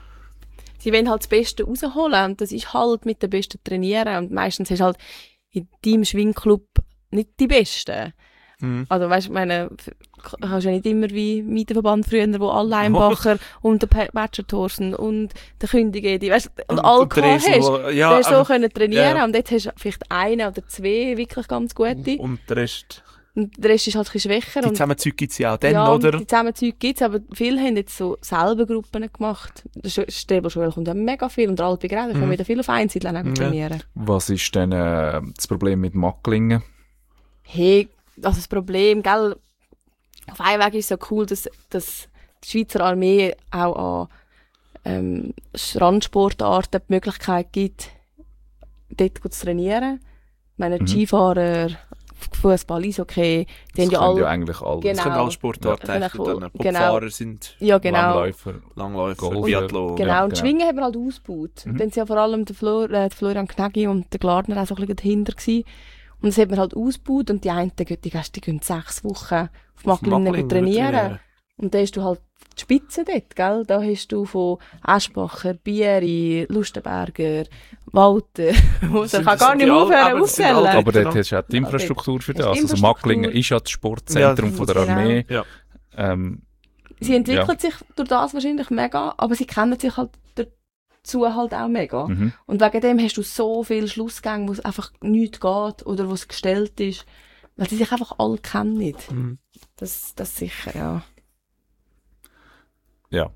Speaker 3: Sie wollen halt das Beste rausholen und das ist halt mit den Besten trainieren und meistens hast du halt in deinem Schwingclub nicht die Besten. Also weißt du, meine, kannst ja nicht immer wie mit dem Verband früher, wo alle Leinbacher und der Matcher Thorsten und der Kündige, weißt du, und alle hast, der so können trainieren und jetzt hast du vielleicht einen oder zwei wirklich ganz gute.
Speaker 2: Und der Rest?
Speaker 3: Und der Rest ist halt ein bisschen schwächer.
Speaker 2: Die Zusammenzeug gibt es ja auch dann, oder?
Speaker 3: Die Zusammenzeug gibt es, aber viele haben jetzt so selber Gruppen gemacht. Der Strebelschule kommt ja mega viel und der Alpiger auch, da können wieder viel auf Einzelnen trainieren.
Speaker 1: Was ist denn das Problem mit Macklingen?
Speaker 3: Hey, also das Problem, gell, auf einem Weg ist es so cool, dass die Schweizer Armee auch an Randsportarten die Möglichkeit gibt, dort zu trainieren. Ich meine, Skifahrer, Fußball, Eishockey, die haben ja alle...
Speaker 2: ja eigentlich alle. Genau. Das können alle Sportarten. Popfahrer sind Langläufer, Biathlon.
Speaker 3: Genau, und Schwingen haben wir halt ausgebaut. Dann sind ja vor allem der Florian Knägi und der Glarner auch so ein bisschen dahinter gewesen. Und das hat man halt ausgebaut und die einen, die gehen 6 Wochen auf Macklingen trainieren. Und da hast du halt die Spitze dort, gell? Da hast du von Aschbacher, Bieri, Lustenberger, Walter. Der kann gar nicht mehr aufhören aufzählen.
Speaker 1: Aber dort hast du auch die Infrastruktur für das. Also Macklingen ist ja das Sportzentrum von der Armee.
Speaker 3: Ja. Sie entwickelt sich durch das wahrscheinlich mega, aber sie kennen sich halt dazu halt auch mega. Und wegen dem hast du so viele Schlussgänge, wo es einfach nichts geht oder wo es gestellt ist, weil sie sich einfach alle kennen. Das sicher, ja.
Speaker 1: Ja.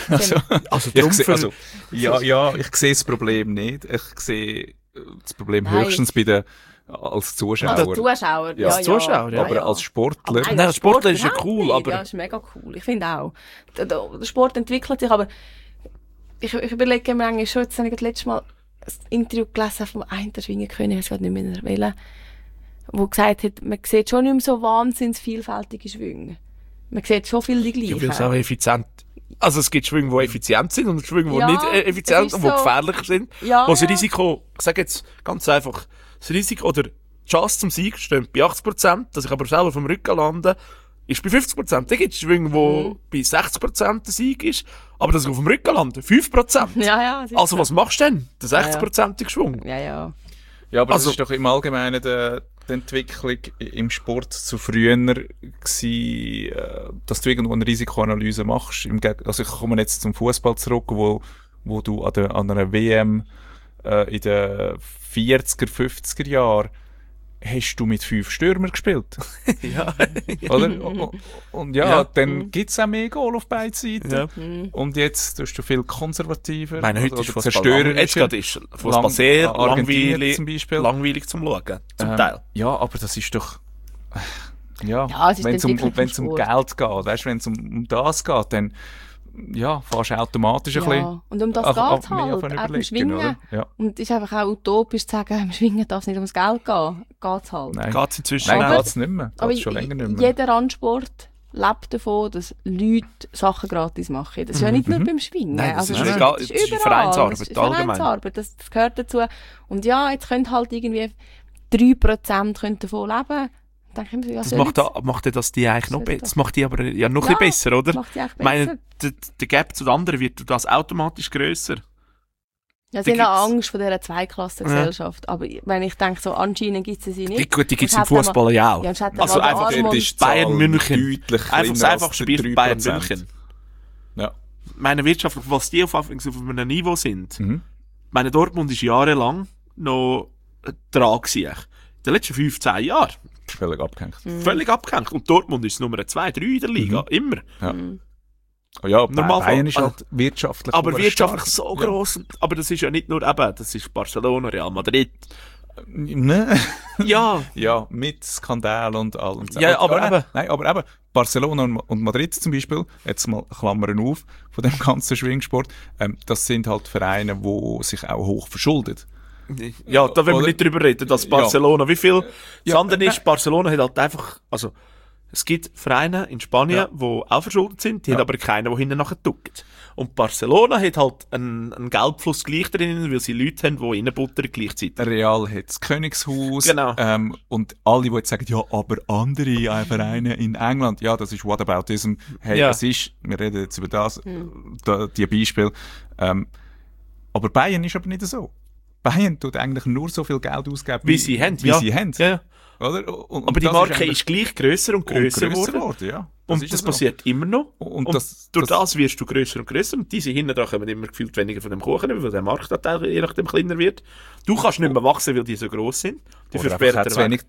Speaker 1: Ich sehe das Problem nicht. Ich sehe das Problem höchstens bei den als Zuschauer.
Speaker 3: Als Zuschauer, ja.
Speaker 2: Als Zuschauer, ja.
Speaker 1: Aber als Sportler.
Speaker 3: Aber
Speaker 2: als Sportler ist ja cool, aber...
Speaker 3: Ja, ist mega cool. Ich finde auch. Der Sport entwickelt sich, aber ich überlege mir eigentlich schon, jetzt habe ich das letzte Mal Interview gelesen vom einen der Schwingerkönig, ich weiß nicht mehr wählen, wo gesagt hat, man sieht schon nicht mehr so wahnsinnig vielfältige Schwünge. Man sieht schon viel die gleichen.
Speaker 2: Ja, weil es auch effizient. Also es gibt Schwünge, die effizient sind und Schwünge, die nicht effizient und die gefährlich sind.
Speaker 3: Ja,
Speaker 2: wo das Risiko, ich sage jetzt ganz einfach, das Risiko oder die Chance zum Sieg steht bei 80%, dass ich aber selber vom Rücken lande, ist bei 50%. Dann gibt es Schwünge, wo bei 60% der Sieg ist, aber dass ich auf dem Rücken lande, 5%.
Speaker 3: Ja,
Speaker 2: also was machst du denn? Der 60%ige Schwung.
Speaker 3: Ja.
Speaker 1: Ja, aber das ist doch im Allgemeinen die Entwicklung im Sport zu früher gewesen, dass du irgendwo eine Risikoanalyse machst. Also ich komme jetzt zum Fußball zurück, wo du an einer WM in den 40er, 50er Jahren hast du mit 5 Stürmer gespielt.
Speaker 2: Ja.
Speaker 1: Oder? Und dann gibt's auch mehr Goal auf beiden Seiten. Ja. Und jetzt tust du viel konservativer.
Speaker 2: Ich meine, heute ist Fußball jetzt gerade ist Fußball sehr langweilig zum Schauen. Zum Teil.
Speaker 1: Ja, aber das ist doch, wenn es um Geld geht, weißt, wenn es um das geht, dann, fährst du automatisch ein bisschen.
Speaker 3: Und um das geht es halt, auch beim Schwingen.
Speaker 1: Ja.
Speaker 3: Und es ist einfach auch utopisch zu sagen, beim Schwingen darf es nicht ums Geld gehen. Geht es halt.
Speaker 1: Nein,
Speaker 2: geht's inzwischen
Speaker 1: geht's nicht mehr. Geht's schon länger nicht mehr.
Speaker 3: Jeder Randsport lebt davon, dass Leute Sachen gratis machen. Das ist ja nicht nur beim Schwingen.
Speaker 2: Nein, das
Speaker 3: also,
Speaker 2: ist egal. Das ist Vereinsarbeit,
Speaker 3: das ist
Speaker 2: allgemein.
Speaker 3: Vereinsarbeit, das gehört dazu. Und jetzt können halt irgendwie 3% davon leben. Denke ich mir,
Speaker 2: das macht das die eigentlich noch besser. Das macht die aber noch ein bisschen besser, oder?
Speaker 3: Macht die eigentlich besser.
Speaker 2: Ich meine, der Gap zu den anderen wird das automatisch grösser.
Speaker 3: Ja, sie haben Angst vor dieser Zweiklassengesellschaft. Aber wenn ich denke, so anscheinend gibt es sie nicht.
Speaker 2: Die gibt es im Fußball ja auch.
Speaker 1: Also einfach
Speaker 2: ist Bayern München.
Speaker 1: Deutlich
Speaker 2: einfach das einfachste Spiel Bayern München.
Speaker 1: Ja.
Speaker 2: Meine wirtschaftlich, was die auf einem Niveau sind. Meine Dortmund ist jahrelang noch dran gewesen. In den letzten 15 Jahren.
Speaker 1: Völlig abgehängt.
Speaker 2: Völlig abgehängt. Und Dortmund ist Nummer 2, 3 in der Liga. Immer.
Speaker 1: Ja. Oh ja, Bayern ist halt wirtschaftlich.
Speaker 2: Aber wirtschaftlich so gross. Aber das ist ja nicht nur eben, das ist Barcelona, Real Madrid.
Speaker 1: Ne?
Speaker 2: Ja.
Speaker 1: Ja, mit Skandal und allem.
Speaker 2: Ja, aber
Speaker 1: eben, Barcelona und Madrid zum Beispiel, jetzt mal Klammern auf von dem ganzen Schwingsport, das sind halt Vereine, die sich auch hoch verschulden.
Speaker 2: Ja, da wollen wir nicht drüber reden, dass Barcelona, wie viel das andere ist, Barcelona hat halt einfach, also, es gibt Vereine in Spanien, die auch verschuldet sind, die haben aber keinen, der hinten nachher tuckt. Und Barcelona hat halt einen Geldfluss gleich drin, weil sie Leute haben, die reinbuttern gleichzeitig.
Speaker 1: Real hat das Königshaus.
Speaker 2: Genau.
Speaker 1: Und alle, die jetzt sagen, ja, aber andere Vereine in England, ja, das ist Whataboutism. Hey, es ist, wir reden jetzt über das, die Beispiele. Aber Bayern ist aber nicht so. Bayern tut eigentlich nur so viel Geld ausgeben,
Speaker 2: wie sie haben. Ja.
Speaker 1: Oder? Und
Speaker 2: aber die Marke ist gleich grösser und grösser geworden.
Speaker 1: Ja.
Speaker 2: Und das passiert immer noch. Und durch das wirst du grösser und grösser. Und diese hinten dran kommen immer gefühlt weniger von dem Kuchen, weil der Marktanteil je nachdem kleiner wird. Du kannst nicht mehr wachsen, weil die so gross sind. Die versperren
Speaker 1: zu wenig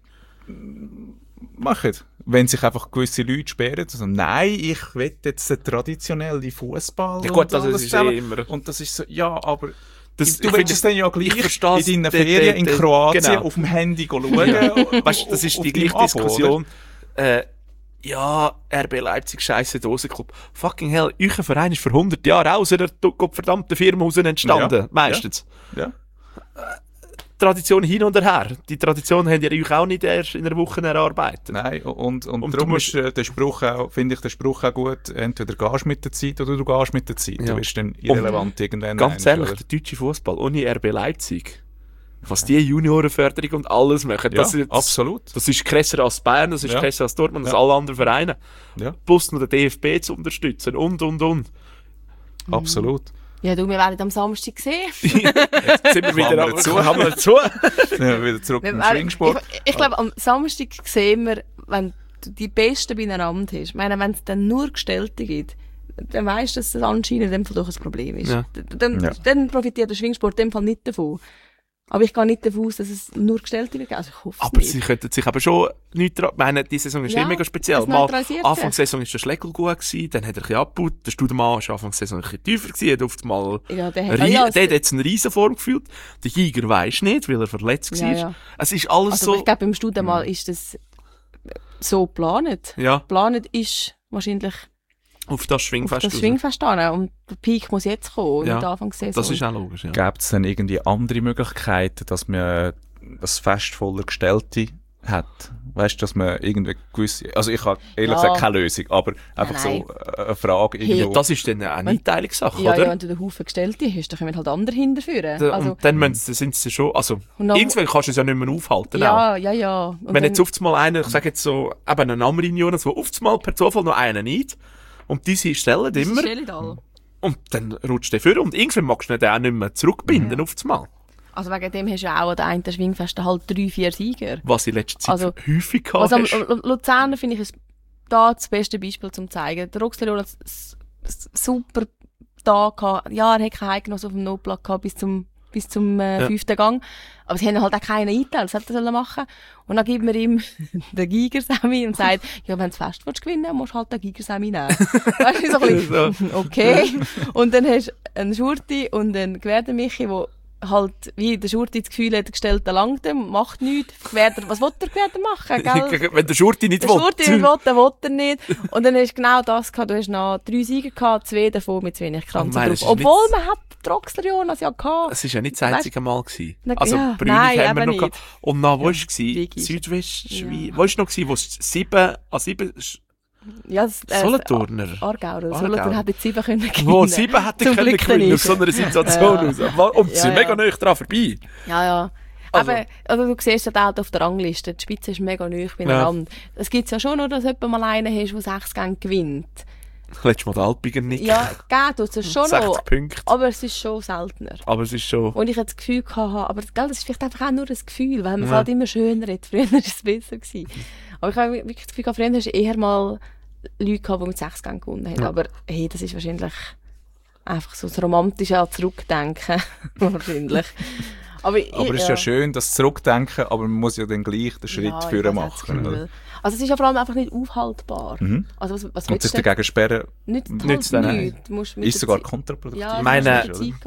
Speaker 1: machen. Wenn sich einfach gewisse Leute sperren, also, nein, ich will jetzt den traditionellen Fußball.
Speaker 2: Ja gut, also das ist immer.
Speaker 1: Und das ist so, ja, aber du willst es dann ja gleich in deinen Ferien in Kroatien auf dem Handy schauen.
Speaker 2: Weißt du, das ist die gleiche Diskussion. Ja, RB Leipzig, scheisse Dosenclub. Fucking hell, euer Verein ist vor 100 Jahren aus einer verdammten Firma raus entstanden. Meistens.
Speaker 1: Ja.
Speaker 2: Tradition hin und her. Die Tradition habt ihr euch auch nicht erst in einer Woche erarbeitet.
Speaker 1: Nein, und darum ist der Spruch auch, finde ich den Spruch auch gut, entweder gehst mit der Zeit oder du gehst mit der Zeit. Ja. Du wirst dann irrelevant irgendwann.
Speaker 2: Ganz ehrlich, der deutsche Fußball ohne RB Leipzig, was die Juniorenförderung und alles machen, das
Speaker 1: absolut.
Speaker 2: Das ist krasser als Bayern, das ist krasser als Dortmund, als alle anderen Vereine.
Speaker 1: Ja.
Speaker 2: Plus noch den DFB zu unterstützen und.
Speaker 1: Absolut.
Speaker 3: Ja, wir werden am Samstag sehen.
Speaker 2: Jetzt sind wir wieder dazu.
Speaker 1: Wieder zurück zum Schwingsport.
Speaker 3: Ich glaube, am Samstag sehen wir, wenn du die Besten beieinander hast. Ich meine, wenn es dann nur Gestellte gibt, dann weisst du, dass das anscheinend in dem Fall doch ein Problem ist.
Speaker 2: Ja.
Speaker 3: Dann profitiert der Schwingsport in dem Fall nicht davon. Aber ich gehe nicht davon aus, dass es nur Gestellte wird. Also ich hoffe
Speaker 2: aber nicht. Sie könnten sich aber schon nicht dran... Ich meine, die Saison ist mega speziell. Anfang der Saison war der Schlegel gut gewesen, dann hat er ein bisschen abgebaut. Der Studemann war Anfang der Saison ein bisschen tiefer gewesen, hat oft mal...
Speaker 3: Ja, der
Speaker 2: hat jetzt eine Riesenform gefühlt. Der Giger weiss nicht, weil er verletzt war.
Speaker 3: Ja.
Speaker 2: Es ist alles
Speaker 3: also,
Speaker 2: so...
Speaker 3: Ich glaube, beim Studemann ist das so geplant.
Speaker 2: Ja.
Speaker 3: Geplant ist wahrscheinlich
Speaker 2: Auf das Schwingfest.
Speaker 3: Auf das Schwingfest an. Und der Peak muss jetzt kommen,
Speaker 2: ja,
Speaker 3: nicht Anfang der Saison.
Speaker 2: Das ist auch logisch, ja.
Speaker 1: Gibt es dann irgendwie andere Möglichkeiten, dass man das Fest voller Gestellte hat? Weißt du, dass man irgendwie gewisse... Also ich habe ehrlich gesagt keine Lösung, aber einfach so eine Frage irgendwo...
Speaker 2: Ja, das ist dann eine Einteilungssache,
Speaker 3: ja,
Speaker 2: oder?
Speaker 3: Ja, wenn du den Haufen Gestellte hast, dann kommen halt andere hinterführen.
Speaker 2: Also, und dann sind sie schon... Also, irgendwann kannst du es ja nicht mehr aufhalten.
Speaker 3: Ja,
Speaker 2: auch.
Speaker 3: ja. Und
Speaker 2: wenn jetzt oftmals einer, ich sage jetzt so, eben ein Amrin Jonas, der oftmals per Zufall noch einen nicht, und diese stellen immer... Und dann rutscht der vor und irgendwann magst du den auch nicht mehr zurückbinden, oftmals.
Speaker 3: Also wegen dem hast du ja auch an den einen Schwingfest halt 3-4 Sieger.
Speaker 2: Was in letzter Zeit häufig gehabt
Speaker 3: hast. Luzern finde ich da das beste Beispiel zum zeigen. Der Roxler hat super Tag gehabt. Ja, er hat keine Heimgenossen auf dem Notblock gehabt bis zum 5. Gang. Aber sie haben halt auch keinen eingeteilt. Was hätte er machen? Und dann gibt man ihm den Gigersemi und sagt, ja, wenn du das Fest gewinnen willst, musst du halt den Gigersemi nehmen. Weißt du, so ein bisschen, okay. Und dann hast du einen Schurti und einen Gewerder-Michi, der halt, wie der Schurti das Gefühl hat, gestellt, der langt dem, macht nichts. Was will der Gewerder machen, gell?
Speaker 2: Wenn der Schurti nicht will.
Speaker 3: Der Schurti nicht will, dann will er nicht. Und dann hast du genau das gehabt. Du hast noch 3 Sieger gehabt, 2 davon mit zu wenig Kranzen drauf. Obwohl man hat Troxler Jonas ja gehabt.
Speaker 2: Es war ja nicht das einzige Mal gewesen.
Speaker 3: Also,
Speaker 2: ja, Brünig haben wir noch gehabt. Und dann, wo war es? Südwestschweiz. Wo war es noch gewesen, wo es 7
Speaker 3: ja,
Speaker 2: Solothurner.
Speaker 3: Aargauer. Solothurner hätte 7 können gewinnen.
Speaker 2: Wo 7 hätte können gewinnen, aus so einer Situation raus. Und sie sind mega nahe dran vorbei.
Speaker 3: Ja. Aber also, du siehst das halt auf der Rangliste. Die Spitze ist mega nahe beieinander. Es gibt ja schon noch, dass jemand mal einen hast, der 6 Gänge gewinnt.
Speaker 2: Letztes Mal der Alpigen nicht.
Speaker 3: Ja, geht es schon
Speaker 2: 60
Speaker 3: noch.
Speaker 2: Punkte.
Speaker 3: Aber es ist schon seltener.
Speaker 2: Aber es ist schon...
Speaker 3: Und ich hatte das Gefühl gehabt, aber das ist vielleicht einfach auch nur ein Gefühl, weil man es halt immer schöner hat. Früher war es besser gewesen. Aber ich habe wirklich das Gefühl gehabt, früher hast du eher mal Leute gehabt, die mit 6 Gängen gewonnen haben. Ja. Aber hey, das ist wahrscheinlich einfach so das Romantische an Zurückdenken. Wahrscheinlich. Aber
Speaker 1: es ist ja schön, das Zurückdenken, aber man muss ja dann gleich den Schritt führen machen.
Speaker 3: Cool. Also es ist ja vor allem einfach nicht aufhaltbar.
Speaker 1: Mhm.
Speaker 3: Also was
Speaker 1: und sich dagegen sperren
Speaker 3: nützt
Speaker 1: ist sogar kontraproduktiv.
Speaker 3: Ja,
Speaker 2: meine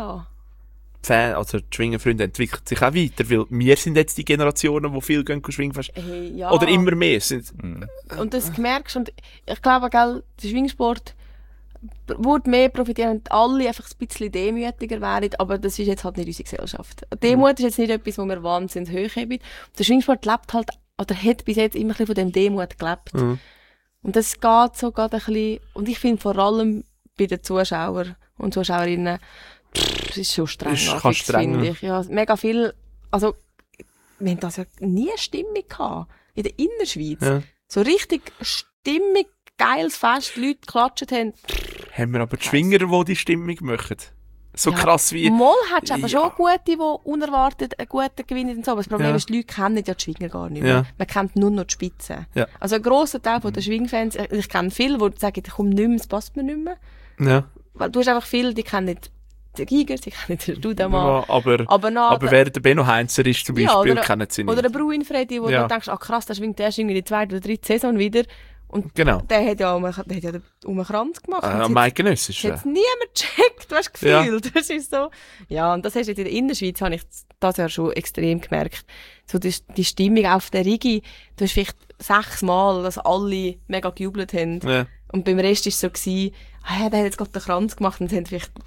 Speaker 2: also die Schwingerfreunde entwickeln sich auch weiter, weil wir sind jetzt die Generationen, die viel gehen Schwingfest.
Speaker 3: Ja.
Speaker 2: Oder immer mehr sind.
Speaker 3: Und das merkst und ich glaube, gell, der Schwingsport würde mehr profitieren, wenn alle einfach ein bisschen demütiger wären, aber das ist jetzt halt nicht unsere Gesellschaft. Demut ist jetzt nicht etwas, wo wir wahnsinnig hoch haben. Der Schwingsport lebt halt, oder hat bis jetzt immer ein bisschen von dem Demut gelebt. Mhm. Und das geht so gerade ein bisschen, und ich finde vor allem bei den Zuschauern und Zuschauerinnen, es ist schon streng, finde ich. Ja, mega viel, also, wir haben das ja nie Stimmung gehabt. In der Innerschweiz. Ja. So richtig Stimmung, geiles Fest, Leute geklatscht haben.
Speaker 2: Haben wir aber die Schwinger, die die Stimmung machen? So ja, krass wie...
Speaker 3: Mal hättest du aber schon gute, die unerwartet einen guten gewinnen und so. Aber das Problem ist, die Leute kennen ja die Schwinger gar nicht mehr. Ja. Man kennt nur noch die Spitze. Ja. Also ein grosser Teil der Schwingfans, ich kenne viele, die sagen, ich komme nicht mehr, es passt mir nicht mehr. Ja. Weil du hast einfach viele, die kennen nicht den Giger, sie kennen den Dudemann.
Speaker 2: Ja, aber wer der Benno Heinzer ist zum Beispiel, kennen sie nicht.
Speaker 3: Oder der Bruin Freddy, wo du denkst, krass, der schwingt erst irgendwie die 2. oder 3. Saison wieder. Und genau. Der hat ja den Kranz gemacht.
Speaker 2: Mike Genössisch.
Speaker 3: Das hat niemand gecheckt, du hast gefühlt. Ja. Das ist so. Ja, und das hast du jetzt in der Innerschweiz, habe ich das ja schon extrem gemerkt. So die Stimmung auf der Rigi, du hast vielleicht 6 Mal, dass alle mega gejubelt haben. Ja. Und beim Rest war es so gewesen, der hat jetzt gerade den Kranz gemacht und es haben vielleicht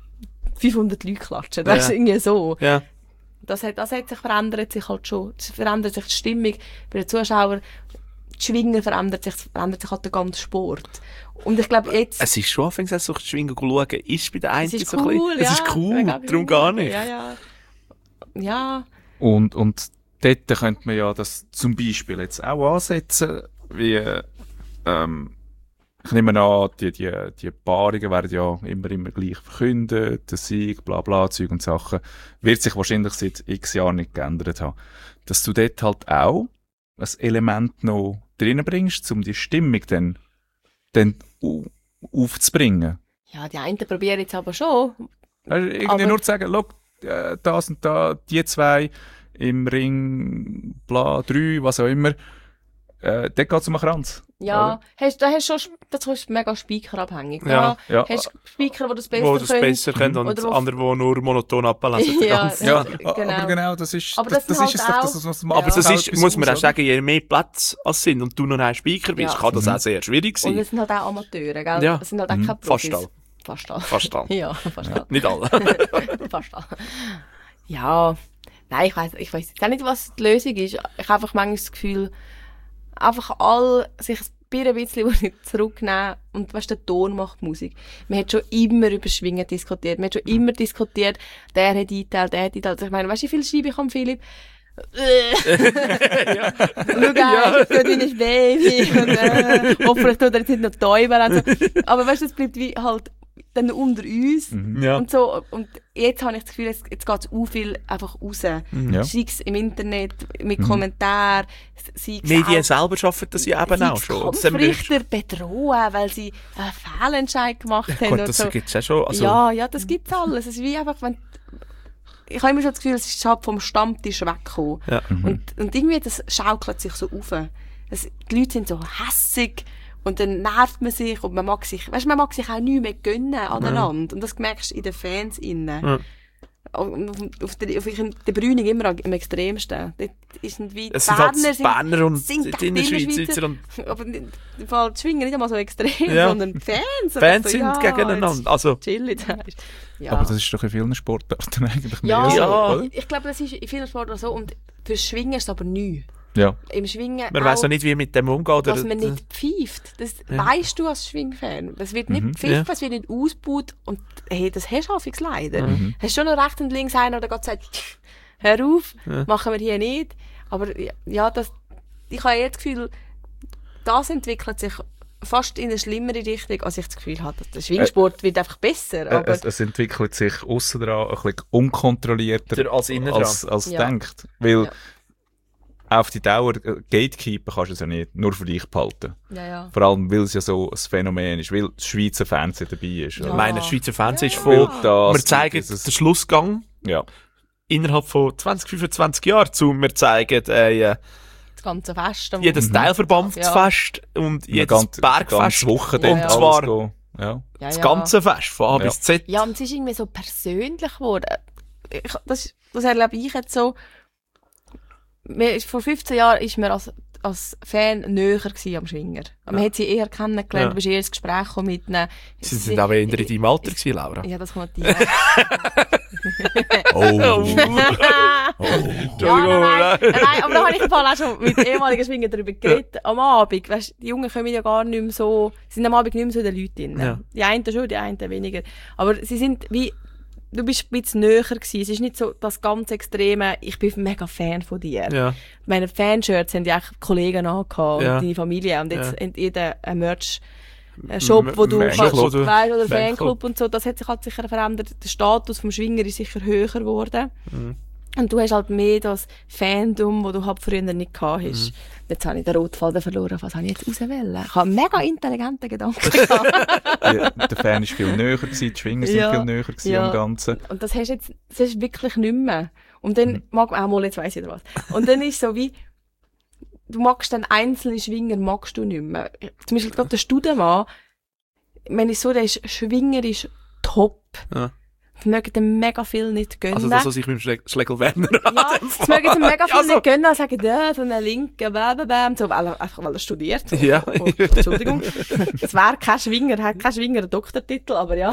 Speaker 3: 500 Leute klatschen. Das ist irgendwie so. Ja. Das hat sich verändert sich halt schon. Es verändert sich die Stimmung bei den Zuschauern. Die Schwinger verändert sich halt der ganze Sport. Und ich glaube jetzt...
Speaker 2: Es ist schon anfangs so, die Schwinger schauen, ist bei der einen
Speaker 3: so
Speaker 2: ein
Speaker 3: bisschen...
Speaker 2: Es ist cool, darum gar nicht.
Speaker 3: Ja.
Speaker 1: Und dort könnte man ja das zum Beispiel jetzt auch ansetzen, wie, ich nehme an, die Paarungen werden ja immer gleich verkündet, der Sieg, bla bla, Zeug und Sachen, wird sich wahrscheinlich seit x Jahren nicht geändert haben. Dass du dort halt auch ein Element noch drin bringst, um die Stimmung dann aufzubringen.
Speaker 3: Ja, die einen probieren jetzt aber schon.
Speaker 1: Also irgendwie nur zu sagen, schau, das und da, die 2 im Ring, bla, 3, was auch immer, dort geht es um einen Kranz.
Speaker 3: Ja, da hast du schon, das ist mega speakerabhängig.
Speaker 2: Ja.
Speaker 3: Da hast du Speaker, die das
Speaker 2: Wo
Speaker 3: besser
Speaker 2: das besser können und andere, die nur monoton ablesen.
Speaker 3: Ja,
Speaker 1: Ja,
Speaker 3: genau.
Speaker 1: aber genau, das ist
Speaker 3: Aber das
Speaker 1: das
Speaker 3: halt
Speaker 1: ist es doch,
Speaker 3: auch-
Speaker 1: was
Speaker 3: Ja.
Speaker 1: man
Speaker 2: Aber das ist,
Speaker 1: etwas
Speaker 2: muss man
Speaker 1: aus,
Speaker 2: auch sagen, je mehr Plätze als sind und du noch ein Speaker bist,
Speaker 3: Ja.
Speaker 2: kann das auch sehr schwierig
Speaker 3: Und
Speaker 2: sein.
Speaker 3: es sind halt auch Amateure, gell?
Speaker 2: Ja.
Speaker 3: Es sind halt auch keine Profis.
Speaker 2: Fast alle.
Speaker 3: Fast alle.
Speaker 2: Fast alle.
Speaker 3: Ja, fast alle.
Speaker 2: Nicht alle.
Speaker 3: Fast alle. Ja, nein, ich weiss jetzt auch nicht, was die Lösung ist. Ich habe einfach manchmal das Gefühl, einfach alle sich ein bisschen zurücknehmen und weißt, der Ton macht Musik. Man hat schon immer über Schwingen diskutiert. Man hat schon immer diskutiert, der hat eingeteilt, der hat eingeteilt. Also ich meine, weißt du, wie viel schreibe ich am Philipp? Schau geil, für dein Baby. Und hoffentlich tut er jetzt nicht noch Täuber. Also. Aber weißt du, es bleibt wie halt dann unter uns.
Speaker 2: Ja.
Speaker 3: Und so. Und jetzt habe ich das Gefühl, jetzt geht es auch viel einfach raus.
Speaker 1: Ja.
Speaker 3: Sei es im Internet, mit Kommentaren, sei es
Speaker 2: Medien
Speaker 3: auch,
Speaker 2: selber schaffen das ja eben
Speaker 3: sei
Speaker 2: auch
Speaker 3: es
Speaker 2: schon. Das haben wir
Speaker 3: Kampfrichter bedrohen, weil sie einen Fehlentscheid gemacht haben.
Speaker 2: Gut,
Speaker 3: und
Speaker 2: das
Speaker 3: so.
Speaker 2: gibt's ja schon. Also,
Speaker 3: Ja, das gibt's alles. Es ist wie einfach, wenn, ich habe immer schon das Gefühl, es ist halt vom Stammtisch weggekommen.
Speaker 2: Ja.
Speaker 3: Und irgendwie, das schaukelt sich so auf. Die Leute sind so hässig und dann nervt man sich und man mag sich auch nicht mehr gönnen aneinander. Und das merkst du in den Fans innen.
Speaker 2: Ja.
Speaker 3: Auf der Brüning immer am extremsten. Dort sind wie
Speaker 2: es sind halt
Speaker 3: Berner
Speaker 2: die Berner und
Speaker 3: sind
Speaker 2: die
Speaker 3: die
Speaker 2: Innerschweizer und
Speaker 3: aber im Fall die Schwinger nicht einmal so extrem,
Speaker 2: Ja.
Speaker 3: sondern die Fans.
Speaker 2: Fans
Speaker 3: so,
Speaker 2: sind
Speaker 3: ja,
Speaker 2: gegeneinander.
Speaker 3: jetzt
Speaker 2: Also,
Speaker 3: chill jetzt. Ja.
Speaker 1: Aber das ist doch in vielen Sportarten eigentlich mehr
Speaker 3: Ja,
Speaker 1: so,
Speaker 2: Ja.
Speaker 1: oder?
Speaker 3: ich glaube, das ist in vielen Sportarten so. Und fürs Schwingen ist es aber neu.
Speaker 1: Ja.
Speaker 3: Im Schwingen
Speaker 2: man
Speaker 3: auch,
Speaker 2: weiss auch nicht, wie mit dem umgeht.
Speaker 3: dass man nicht pfeift. Das weisst du als Schwingfan. Es wird nicht gepfiffen,
Speaker 2: Ja.
Speaker 3: es wird nicht ausgebaut. Und hey, das hast du häufig leider. Hast schon noch rechts und links einen, der gerade sagt, hör auf, machen wir hier nicht. Aber ja, ich habe jetzt das Gefühl, das entwickelt sich fast in eine schlimmere Richtung, als ich das Gefühl habe. Der Schwingsport wird einfach besser. Aber
Speaker 1: Es entwickelt sich aussen dran ein bisschen unkontrollierter
Speaker 2: als innen dran.
Speaker 1: als
Speaker 3: Ja.
Speaker 1: denkt. Weil
Speaker 3: Ja.
Speaker 1: auf die Dauer Gatekeeper kannst du es ja nicht nur für dich behalten.
Speaker 3: ja.
Speaker 1: Vor allem, weil es ja so ein Phänomen ist, weil das Schweizer Fernsehen dabei ist.
Speaker 3: Ja.
Speaker 1: oder?
Speaker 2: Meine Schweizer Fans ist
Speaker 1: Weil
Speaker 2: voll.
Speaker 1: das
Speaker 2: Wir zeigen
Speaker 1: dieses-
Speaker 2: den Schlussgang
Speaker 1: Ja.
Speaker 2: innerhalb von 20, 25 Jahren zu. Wir zeigen
Speaker 3: Das ganze Fest.
Speaker 2: jedes Teilverbandsfest und jedes Bergfest.
Speaker 1: Ganze Woche
Speaker 2: Und
Speaker 1: dort
Speaker 2: zwar
Speaker 1: alles gehen. Ja.
Speaker 2: das ganze Fest, von A
Speaker 1: Ja.
Speaker 2: bis Z.
Speaker 3: Ja, und es ist irgendwie so persönlich geworden. Das erlebe ich jetzt so. Vor 15 Jahren ist man als Fan näher gewesen am Schwinger. Man hat sie eher kennengelernt,
Speaker 2: Ja.
Speaker 3: du bist eher ins Gespräch gekommen mit ihnen.
Speaker 2: Sie sind auch eher in deinem Alter gewesen, Laura.
Speaker 3: Ja, das kommt die.
Speaker 1: Oh.
Speaker 2: Entschuldigung,
Speaker 3: Nein, aber da habe ich im Fall auch schon mit ehemaligen Schwingern darüber geredet. Am Abend, weißt, die Jungen kommen ja gar nicht mehr so, sind am Abend nicht mehr so die Leute drin.
Speaker 2: Ja.
Speaker 3: Die einen schon, die einen weniger. Aber sie sind wie, du bist ein bisschen näher gewesen. Es ist nicht so das ganz Extreme, ich bin mega Fan von dir.
Speaker 2: Ja.
Speaker 3: Meine Fanshirts haben ja auch Kollegen angehabt
Speaker 2: Ja.
Speaker 3: und deine Familie. Und jetzt
Speaker 2: Ja.
Speaker 3: hat jeder ein Merch-Shop, wo du
Speaker 1: Fanclub.
Speaker 3: kannst,
Speaker 2: Oder
Speaker 3: weißt, oder
Speaker 2: Fanclub.
Speaker 3: Fanclub und so. Das hat sich halt sicher verändert. Der Status vom Schwinger ist sicher höher geworden.
Speaker 2: Mhm.
Speaker 3: Und du hast halt mehr das Fandom, das du halt früher nicht gehabt hast. Jetzt habe ich den Rotfaden verloren. Was habe ich jetzt auswählen? Ich habe einen mega intelligenten Gedanken gehabt.
Speaker 1: Der Fan ist viel näher gewesen, die Schwinger sind
Speaker 3: Ja.
Speaker 1: viel näher gewesen
Speaker 3: Ja.
Speaker 1: am Ganzen.
Speaker 3: Und das hast jetzt, das hast du wirklich nicht mehr. Und dann mag man auch mal, jetzt weiss ich was. Und dann ist so wie, du magst dann einzelne Schwinger, magst du nicht mehr. Zum Beispiel gerade der Studemann, wenn ich so, der ist schwingerisch top.
Speaker 2: Ja.
Speaker 3: Ich möge dem mega viel nicht gönnen.
Speaker 2: Also das, was ich mit dem Schlegel Werner
Speaker 3: ja, das mögen sie mega viel
Speaker 2: Ja, so.
Speaker 3: nicht gönnen und sagen, so eine Linke, so, einfach weil er studiert.
Speaker 2: Ja.
Speaker 3: Oh, Entschuldigung. Es wäre kein Schwinger, hat kein Schwinger einen Doktortitel, aber ja.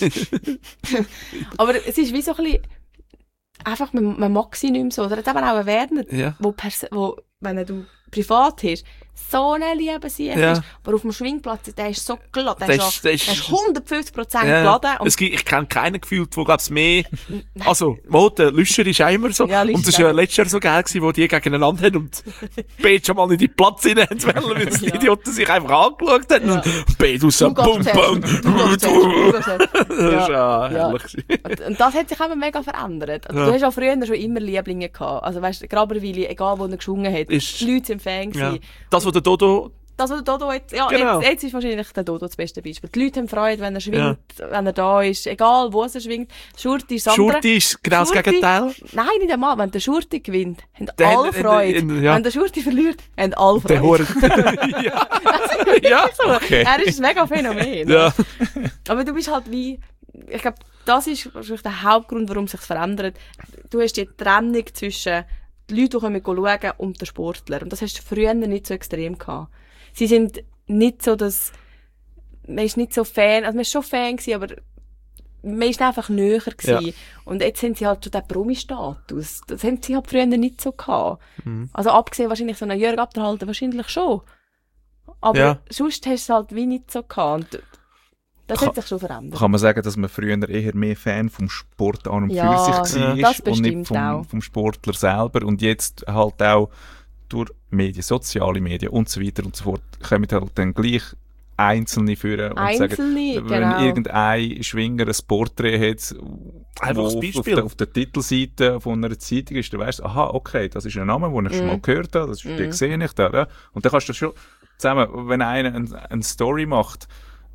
Speaker 3: Aber es ist wie so ein bisschen, einfach, man mag sie nicht mehr so. Oder hat eben auch einen Werner,
Speaker 2: Ja.
Speaker 3: wo, wenn du privat hast, so eine Liebe sie
Speaker 2: Ja.
Speaker 3: ist. Aber auf dem Schwingplatz, der ist so glatt. Der
Speaker 2: Der
Speaker 3: ist,
Speaker 2: ist- der
Speaker 3: der
Speaker 2: ist-
Speaker 3: ist 150%
Speaker 2: Ja.
Speaker 3: geladen. Und
Speaker 2: Ich kenne keinen gefühlt, der glaub's mehr... Also, der Lüscher ist auch immer so.
Speaker 3: Ja, Lüscher
Speaker 2: und das war ja
Speaker 3: auch.
Speaker 2: letztes Jahr so geil gewesen, wo die gegeneinander haben und Beet schon mal in die Platz rein haben wollen, weil die
Speaker 3: Ja.
Speaker 2: Idioten sich einfach angeschaut haben.
Speaker 3: Ja.
Speaker 2: Und Beet raus,
Speaker 3: Du
Speaker 2: bum,
Speaker 3: gehst
Speaker 2: bum.
Speaker 3: zuerst, du gehst zuerst.
Speaker 2: Das ist ja
Speaker 3: Ja.
Speaker 2: herrlich gewesen.
Speaker 3: Und das hat sich eben mega verändert. Also,
Speaker 2: Ja.
Speaker 3: Du hast auch früher schon immer Lieblinge gehabt. Also weißt, Graberwili, egal wo er geschwungen hat,
Speaker 2: Ist-
Speaker 3: die Leute sind Fan
Speaker 2: Ja.
Speaker 3: gewesen.
Speaker 2: Das, was der Dodo
Speaker 3: das, was der Dodo jetzt, ja,
Speaker 2: Genau.
Speaker 3: jetzt ist wahrscheinlich der Dodo das beste Beispiel. Die Leute haben Freude, wenn er schwingt, wenn er da ist, egal wo er schwingt. Schurti ist das andere.
Speaker 2: Schurti ist genau das Gegenteil.
Speaker 3: Nein, nicht einmal. Wenn der Schurti gewinnt, haben
Speaker 2: Der
Speaker 3: alle
Speaker 2: hat-
Speaker 3: Freude.
Speaker 2: ja.
Speaker 3: Wenn der Schurti verliert, haben alle
Speaker 2: Der
Speaker 3: Freude.
Speaker 2: Hure. Ja.
Speaker 3: So.
Speaker 1: Okay.
Speaker 3: Er ist ein mega Phänomen.
Speaker 2: Ja.
Speaker 3: Aber du bist halt wie, ich glaube, das ist wahrscheinlich der Hauptgrund, warum es sich verändert. Du hast die Trennung zwischen den Leuten, die kommen schauen, und den Sportlern. Und das hast du früher nicht so extrem gehabt. Sie sind nicht so, dass, man ist nicht so Fan, also man ist schon Fan gewesen, aber man ist einfach näher gewesen.
Speaker 2: Ja.
Speaker 3: Und jetzt haben sie halt so den Promi-Status. Das haben sie halt früher nicht so gehabt. Also abgesehen wahrscheinlich so einen Jörg Abderhalter, wahrscheinlich schon. Aber
Speaker 2: Ja.
Speaker 3: sonst hast du es halt wie nicht so gehabt. Und das hat sich schon verändert.
Speaker 1: Kann man sagen, dass man früher eher mehr Fan vom Sport an und
Speaker 3: Ja,
Speaker 1: für sich war
Speaker 3: das
Speaker 1: und
Speaker 3: bestimmt
Speaker 1: nicht
Speaker 3: auch.
Speaker 1: vom Sportler selber. Und jetzt halt auch durch Medien, soziale Medien und so weiter und so fort, kommen halt dann gleich Einzelne führen und
Speaker 3: Einzelne,
Speaker 1: sagen, wenn
Speaker 3: genau.
Speaker 1: irgendein Schwinger ein Porträt hat,
Speaker 2: Einfach als
Speaker 1: wo
Speaker 2: Beispiel.
Speaker 1: auf der Titelseite von einer Zeitung ist, dann weißt du, aha, okay, das ist ein Name, den ich schon mal gehört habe, das ist, den sehe ich da. Ja. Und dann kannst du schon zusammen, wenn einer eine Story macht,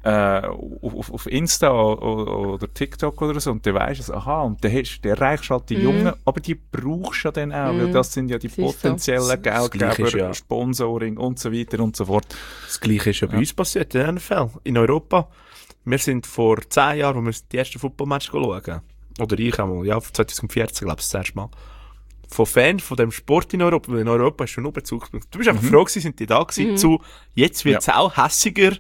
Speaker 1: auf Insta oder TikTok oder so, und dann weisst du, aha, und dann erreichst du halt die Jungen, aber die brauchst du ja dann auch, weil das sind ja die
Speaker 3: Das ist so.
Speaker 1: potenziellen
Speaker 2: Gleiche
Speaker 1: Geldgeber,
Speaker 2: ist ja-
Speaker 1: Sponsoring und so weiter und so fort.
Speaker 2: Das Gleiche ist ja bei uns passiert in der NFL. In Europa. Wir sind vor 10 Jahren, wo wir die ersten Footballmatch schauen. Oder ich einmal, ja, 2014, glaube ich, das erste Mal. Von Fans von dem Sport in Europa, weil in Europa ist schon nur Bezugspunkt. Du bist einfach froh gewesen, sind die da gewesen, zu, jetzt wird es auch hässiger.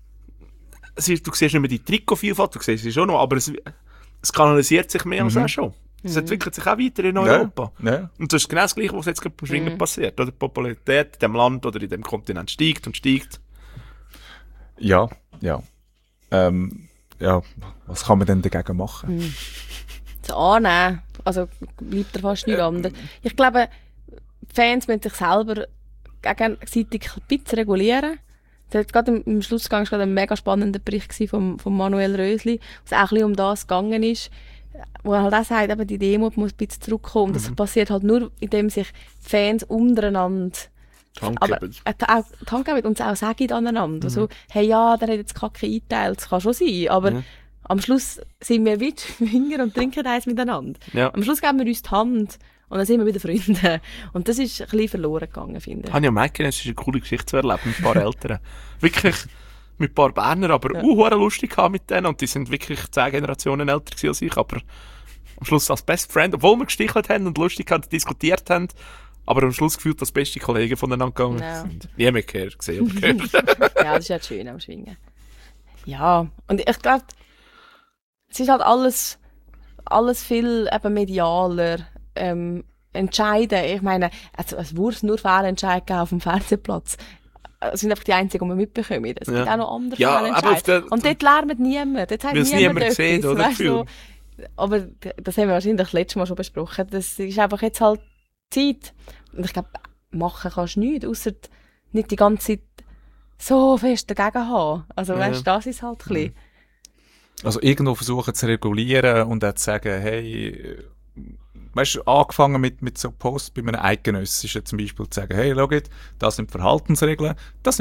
Speaker 2: Du siehst nicht mehr die Trikotvielfalt, du siehst sie schon noch, aber es kanalisiert sich mehr als auch schon. Es entwickelt sich auch weiter in Europa.
Speaker 1: Ja.
Speaker 2: Und das ist genau das Gleiche, was jetzt gerade beim Schwingen passiert. Oder die Popularität in dem Land oder in dem Kontinent steigt und steigt.
Speaker 1: Ja, ja. Ja, was kann man denn dagegen machen?
Speaker 3: Zu annehmen, also bleibt er fast nicht anders. Ich glaube, die Fans müssen sich selber gegenseitig ein bisschen regulieren. Gerade im Schlussgang war gerade ein mega spannender Bericht von Manuel Rösli, wo es auch ein bisschen um das gegangen ist, wo er halt auch sagt, eben die Demut muss ein bisschen zurückkommen. Und das passiert halt nur, indem sich die Fans untereinander aber auch die Hand geben und es auch sagen aneinander. Also, hey, ja, der hat jetzt Kacke eingeteilt, das kann schon sein, aber am Schluss sind wir wie die Finger und trinken eins miteinander.
Speaker 2: Ja.
Speaker 3: Am Schluss geben wir uns die Hand und dann sind wir wieder Freunde. Und das ist ein bisschen verloren gegangen, finde ich.
Speaker 2: Habe ich ja gemerkt, es ist eine coole Geschichte zu erleben mit ein paar Eltern. Wirklich mit ein paar Berner, aber hure lustig haben mit denen. Und die sind wirklich 10 Generationen älter gewesen als ich. Aber am Schluss als Best Friend, obwohl wir gestichelt haben und lustig haben, diskutiert haben, aber am Schluss gefühlt als beste Kollegen voneinander gegangen
Speaker 3: Ja.
Speaker 2: sind. Nie mehr gehört, gesehen oder gehört.
Speaker 3: Ja, das ist ja das Schöne am Schwingen. Ja, und ich glaube, es ist halt alles viel eben medialer. Entscheiden, ich meine, also es wurde nur Fehlentscheid gegeben auf dem Fernsehplatz. Das sind einfach die einzigen, die wir mitbekommen. Es gibt auch noch andere
Speaker 2: Ja, aber auf
Speaker 3: Fehlentscheide.
Speaker 2: der-
Speaker 3: Und dort lernt niemand. Dort sagt
Speaker 2: Weil es niemand
Speaker 3: etwas,
Speaker 2: sieht, oder?
Speaker 3: weißt du? Aber das haben wir wahrscheinlich das letzte Mal schon besprochen. Das ist einfach jetzt halt Zeit. Und ich glaube, machen kannst du nichts, ausser nicht die ganze Zeit so fest dagegen haben. Also weißt du, das ist halt ein bisschen.
Speaker 1: Also irgendwo versuchen zu regulieren und auch zu sagen, hey, weißt du, angefangen mit so Posts bei einem Eidgenössischen zum Beispiel zu sagen, hey, schau jetzt, das sind Verhaltensregeln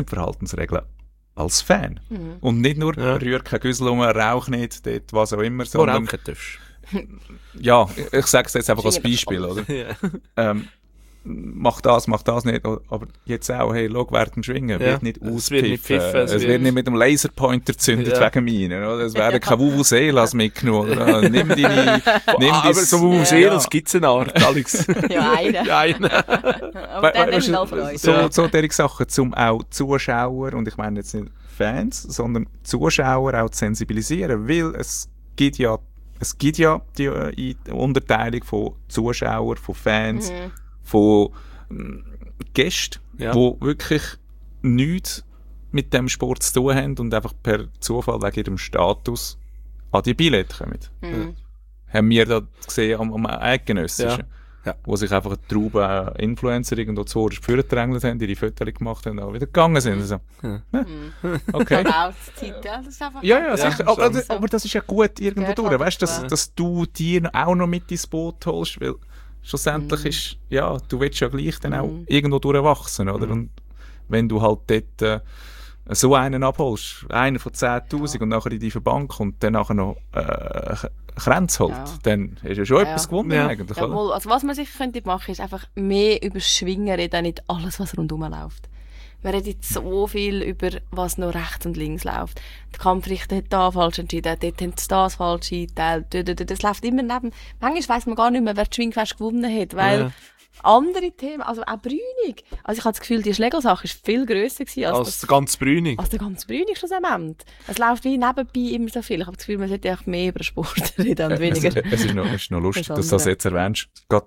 Speaker 1: als Fan. Und nicht nur, rühr kein Güssel um, rauch nicht, dort, was auch immer,
Speaker 2: So
Speaker 1: sondern,
Speaker 2: rauchen darfst.
Speaker 1: ja, ich sage es jetzt einfach als
Speaker 3: Finde ich
Speaker 1: Beispiel, oder?
Speaker 2: Ja.
Speaker 1: Mach das nicht, aber jetzt auch, hey, schau, während dem Schwingen, wird nicht
Speaker 2: Es wird nicht
Speaker 1: auspfiffen,
Speaker 2: pfiffen,
Speaker 1: es wird nicht mit dem Laserpointer gezündet
Speaker 2: Ja.
Speaker 1: wegen Minen, oder? Es werden keine Vuvuzelas mitgenommen, oder? Nimm
Speaker 2: Aber so Museums gibt's eine Art, Alex.
Speaker 3: Ja, einer.
Speaker 2: Ja, eine.
Speaker 3: Aber dann haben wir alle Freude.
Speaker 1: So derige Sachen, zum auch Zuschauer, und ich meine jetzt nicht Fans, sondern Zuschauer auch zu sensibilisieren, weil es gibt ja die Unterteilung von Zuschauern, von Fans, von Gästen,
Speaker 2: Ja.
Speaker 1: die wirklich nichts mit dem Sport zu tun haben und einfach per Zufall wegen ihrem Status an die Billette kommen. Haben wir da gesehen am Eidgenössischen.
Speaker 2: Ja.
Speaker 1: Wo sich einfach eine Traube Influencer irgendwo zu vorgedrängelt haben, ihre Fotos gemacht haben und auch wieder gegangen sind. Also, okay.
Speaker 3: Auch die Zeit, ja, das ist einfach.
Speaker 1: Ja, sicher.
Speaker 2: schon.
Speaker 1: Aber das ist ja gut irgendwo
Speaker 3: Gehört
Speaker 1: durch.
Speaker 3: halt
Speaker 1: Weißt du,
Speaker 3: dazu.
Speaker 1: dass du dir auch noch mit ins Boot holst, weil schlussendlich ist, ja, du willst ja gleich dann auch irgendwo durchwachsen, oder? Und wenn du halt dort so einen abholst, einer von 10'000 und nachher in die Bank und dann nachher noch Kränze holt, dann hast du ja schon etwas gewonnen eigentlich, oder?
Speaker 3: Wohl, also was man sicher könnte machen, ist einfach mehr über das Schwingen reden, nicht alles, was rundherum läuft. Man redet so viel über, was noch rechts und links läuft. Der Kampfrichter hat da falsch entschieden, dort haben sie das falsch eingeteilt. Das läuft immer neben. Manchmal weiss man gar nicht mehr, wer die Schwingfest gewonnen hat, weil andere Themen, also auch Brünig. Also ich habe das Gefühl, die Schlägersache war viel grösser
Speaker 2: als der ganze Brünig.
Speaker 3: Als der ganze Brünig schlussendlich. Es läuft wie nebenbei immer so viel. Ich habe das Gefühl, man sollte auch mehr über Sport reden und weniger.
Speaker 1: Es ist noch lustig, dass du das jetzt erwähnst. Gerade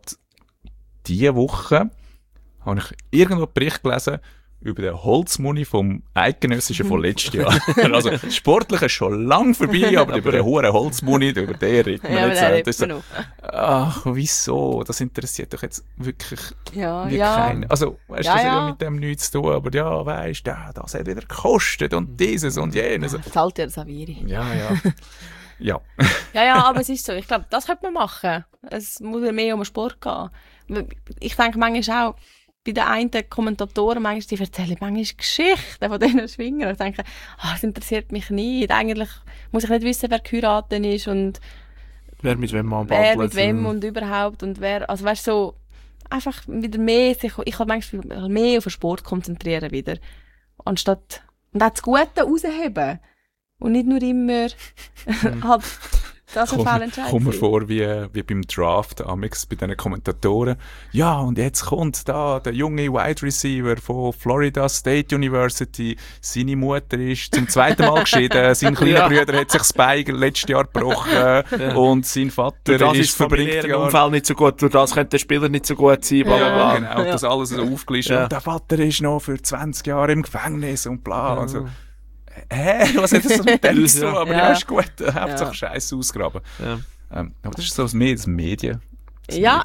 Speaker 1: diese Woche habe ich irgendwo einen Bericht gelesen über den Holzmuni vom Eidgenössischen von letztes Jahr. Also, sportlich ist schon lang vorbei, aber über den hohen Holzmuni, über den reden wir jetzt. Ach, wieso? Das interessiert doch jetzt wirklich keinen. Also, weißt du, das hat ja mit dem nichts zu tun, aber ja, weißt du, das hat wieder gekostet und dieses und jenes.
Speaker 3: Zahlt ja das Saviri.
Speaker 1: Ja.
Speaker 3: Ja, aber es ist so. Ich glaube, das könnte man machen. Es muss mehr um den Sport gehen. Ich denke manchmal auch, bei den einen Kommentatoren, die erzählen manchmal Geschichten von diesen Schwingern. Ich denke, das interessiert mich nicht. Eigentlich muss ich nicht wissen, wer geheiratet ist und
Speaker 2: wer mit wem
Speaker 3: und überhaupt. Und wer, also weißt so, einfach wieder mehr ich kann manchmal mehr auf den Sport konzentrieren wieder. Anstatt, und auch das Gute rausheben. Und nicht nur immer halt das ein Fehlentscheid.
Speaker 1: Kommt mir vor wie beim Draft amix bei diesen Kommentatoren. Ja, und jetzt kommt da der junge Wide Receiver von Florida State University. Seine Mutter ist zum zweiten Mal geschieden. Sein kleiner Bruder hat sich das Bein letztes Jahr gebrochen. Und sein Vater ist verbringt
Speaker 2: Jahr. Unfall nicht so gut. Durch das könnte der Spieler nicht so gut sein.
Speaker 1: Bla. Genau, das alles so aufgelistet. Und der Vater ist noch für 20 Jahre im Gefängnis und bla. Also, was hat das mit dem zu tun? Aber ja, ist gut. Hauptsache Scheiße ausgraben. Ja. Aber das ist so mehr das Medien.
Speaker 3: Ja.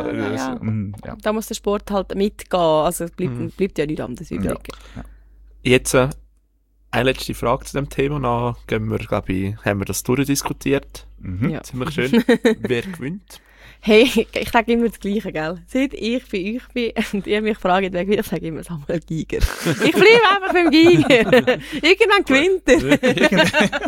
Speaker 3: Da muss der Sport halt mitgehen. Also es bleibt ja nicht anders übrig.
Speaker 2: Ja. Jetzt eine letzte Frage zu dem Thema. Dann gehen wir, haben wir das durchdiskutiert.
Speaker 3: Ja.
Speaker 2: Ziemlich schön. Wer gewinnt?
Speaker 3: Hey, ich sage immer das Gleiche, gell? Seit ich bei euch bin und ihr mich fragt, wer gewinnt, ich sage immer Samuel Giger. Ich bleibe einfach beim Giger. Irgendwann gewinnt er.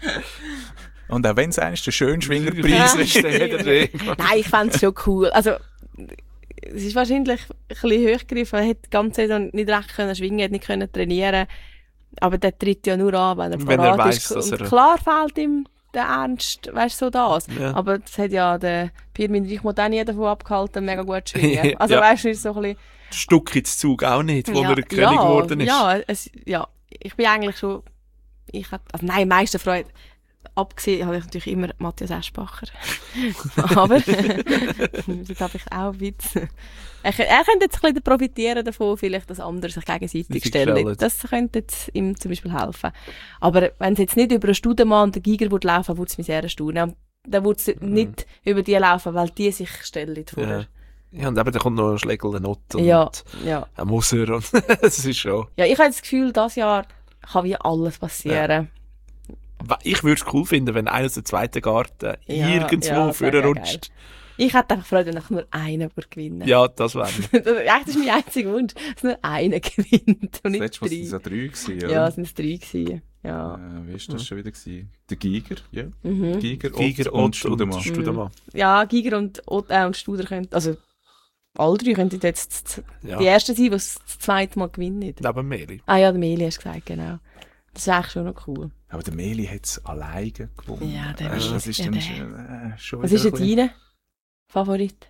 Speaker 1: Und auch wenn es eigentlich der Schönschwingerpreis ist,
Speaker 3: Nein, ich fände es schon cool. Also, es ist wahrscheinlich ein bisschen hochgegriffen. Er hat die ganze Saison nicht recht können schwingen, hat nicht können trainieren. Aber der tritt ja nur an, wenn er
Speaker 2: weiss,
Speaker 3: ist. Und klar fehlt ihm der Ernst, weißt du, so das. Ja. Aber das hat ja der Pirmin Reichmuth auch nie davon abgehalten, mega gut zu schwingen. Also weißt du, ist so ein bisschen...
Speaker 2: Stuck ins Zug auch nicht, wo er König geworden ist.
Speaker 3: Ich bin eigentlich schon... am meisten Freude... Abgesehen habe ich natürlich immer Matthias Eschbacher. Aber das habe ich auch Witz. Er könnte jetzt ein bisschen profitieren davon, vielleicht das andere sich gegenseitig stellen. Das könnte jetzt ihm zum Beispiel helfen. Aber wenn es jetzt nicht über einen Studemann und den Giger laufen würde es mich sehr erstaunen. Dann würde es nicht über die laufen, weil die sich stellen vorher.
Speaker 2: Ja, und eben, da kommt noch ein Schlägel, eine Note und ein Musser und das ist schon...
Speaker 3: Ja, ich habe das Gefühl, dieses Jahr kann wie alles passieren. Ja.
Speaker 2: Ich würde es cool finden, wenn einer aus der zweiten Garten irgendwo vorrutscht.
Speaker 3: Ich hätte einfach Freude, wenn ich nur einer gewinnen.
Speaker 2: Ja, das wäre
Speaker 3: das ist mein einziger Wunsch, dass nur einer gewinnt und nicht drei.
Speaker 1: Das waren drei gewesen, oder?
Speaker 3: Ja, es waren 3 gewesen. Ja.
Speaker 1: Wie war das schon wieder gewesen? Der Giger, ja.
Speaker 2: Giger und Studemann.
Speaker 3: Ja, Giger und Studer können, also alle 3 könnten jetzt die Ersten sein, die das zweite Mal gewinnen.
Speaker 2: Neben Meli.
Speaker 3: Ah ja, der Meli hast du gesagt, genau. Das ist eigentlich schon noch cool.
Speaker 1: Aber der Meli hat es alleine gewonnen.
Speaker 3: Ja, der
Speaker 1: Meli. Das ist dann schon
Speaker 3: was ist jetzt dein Favorit?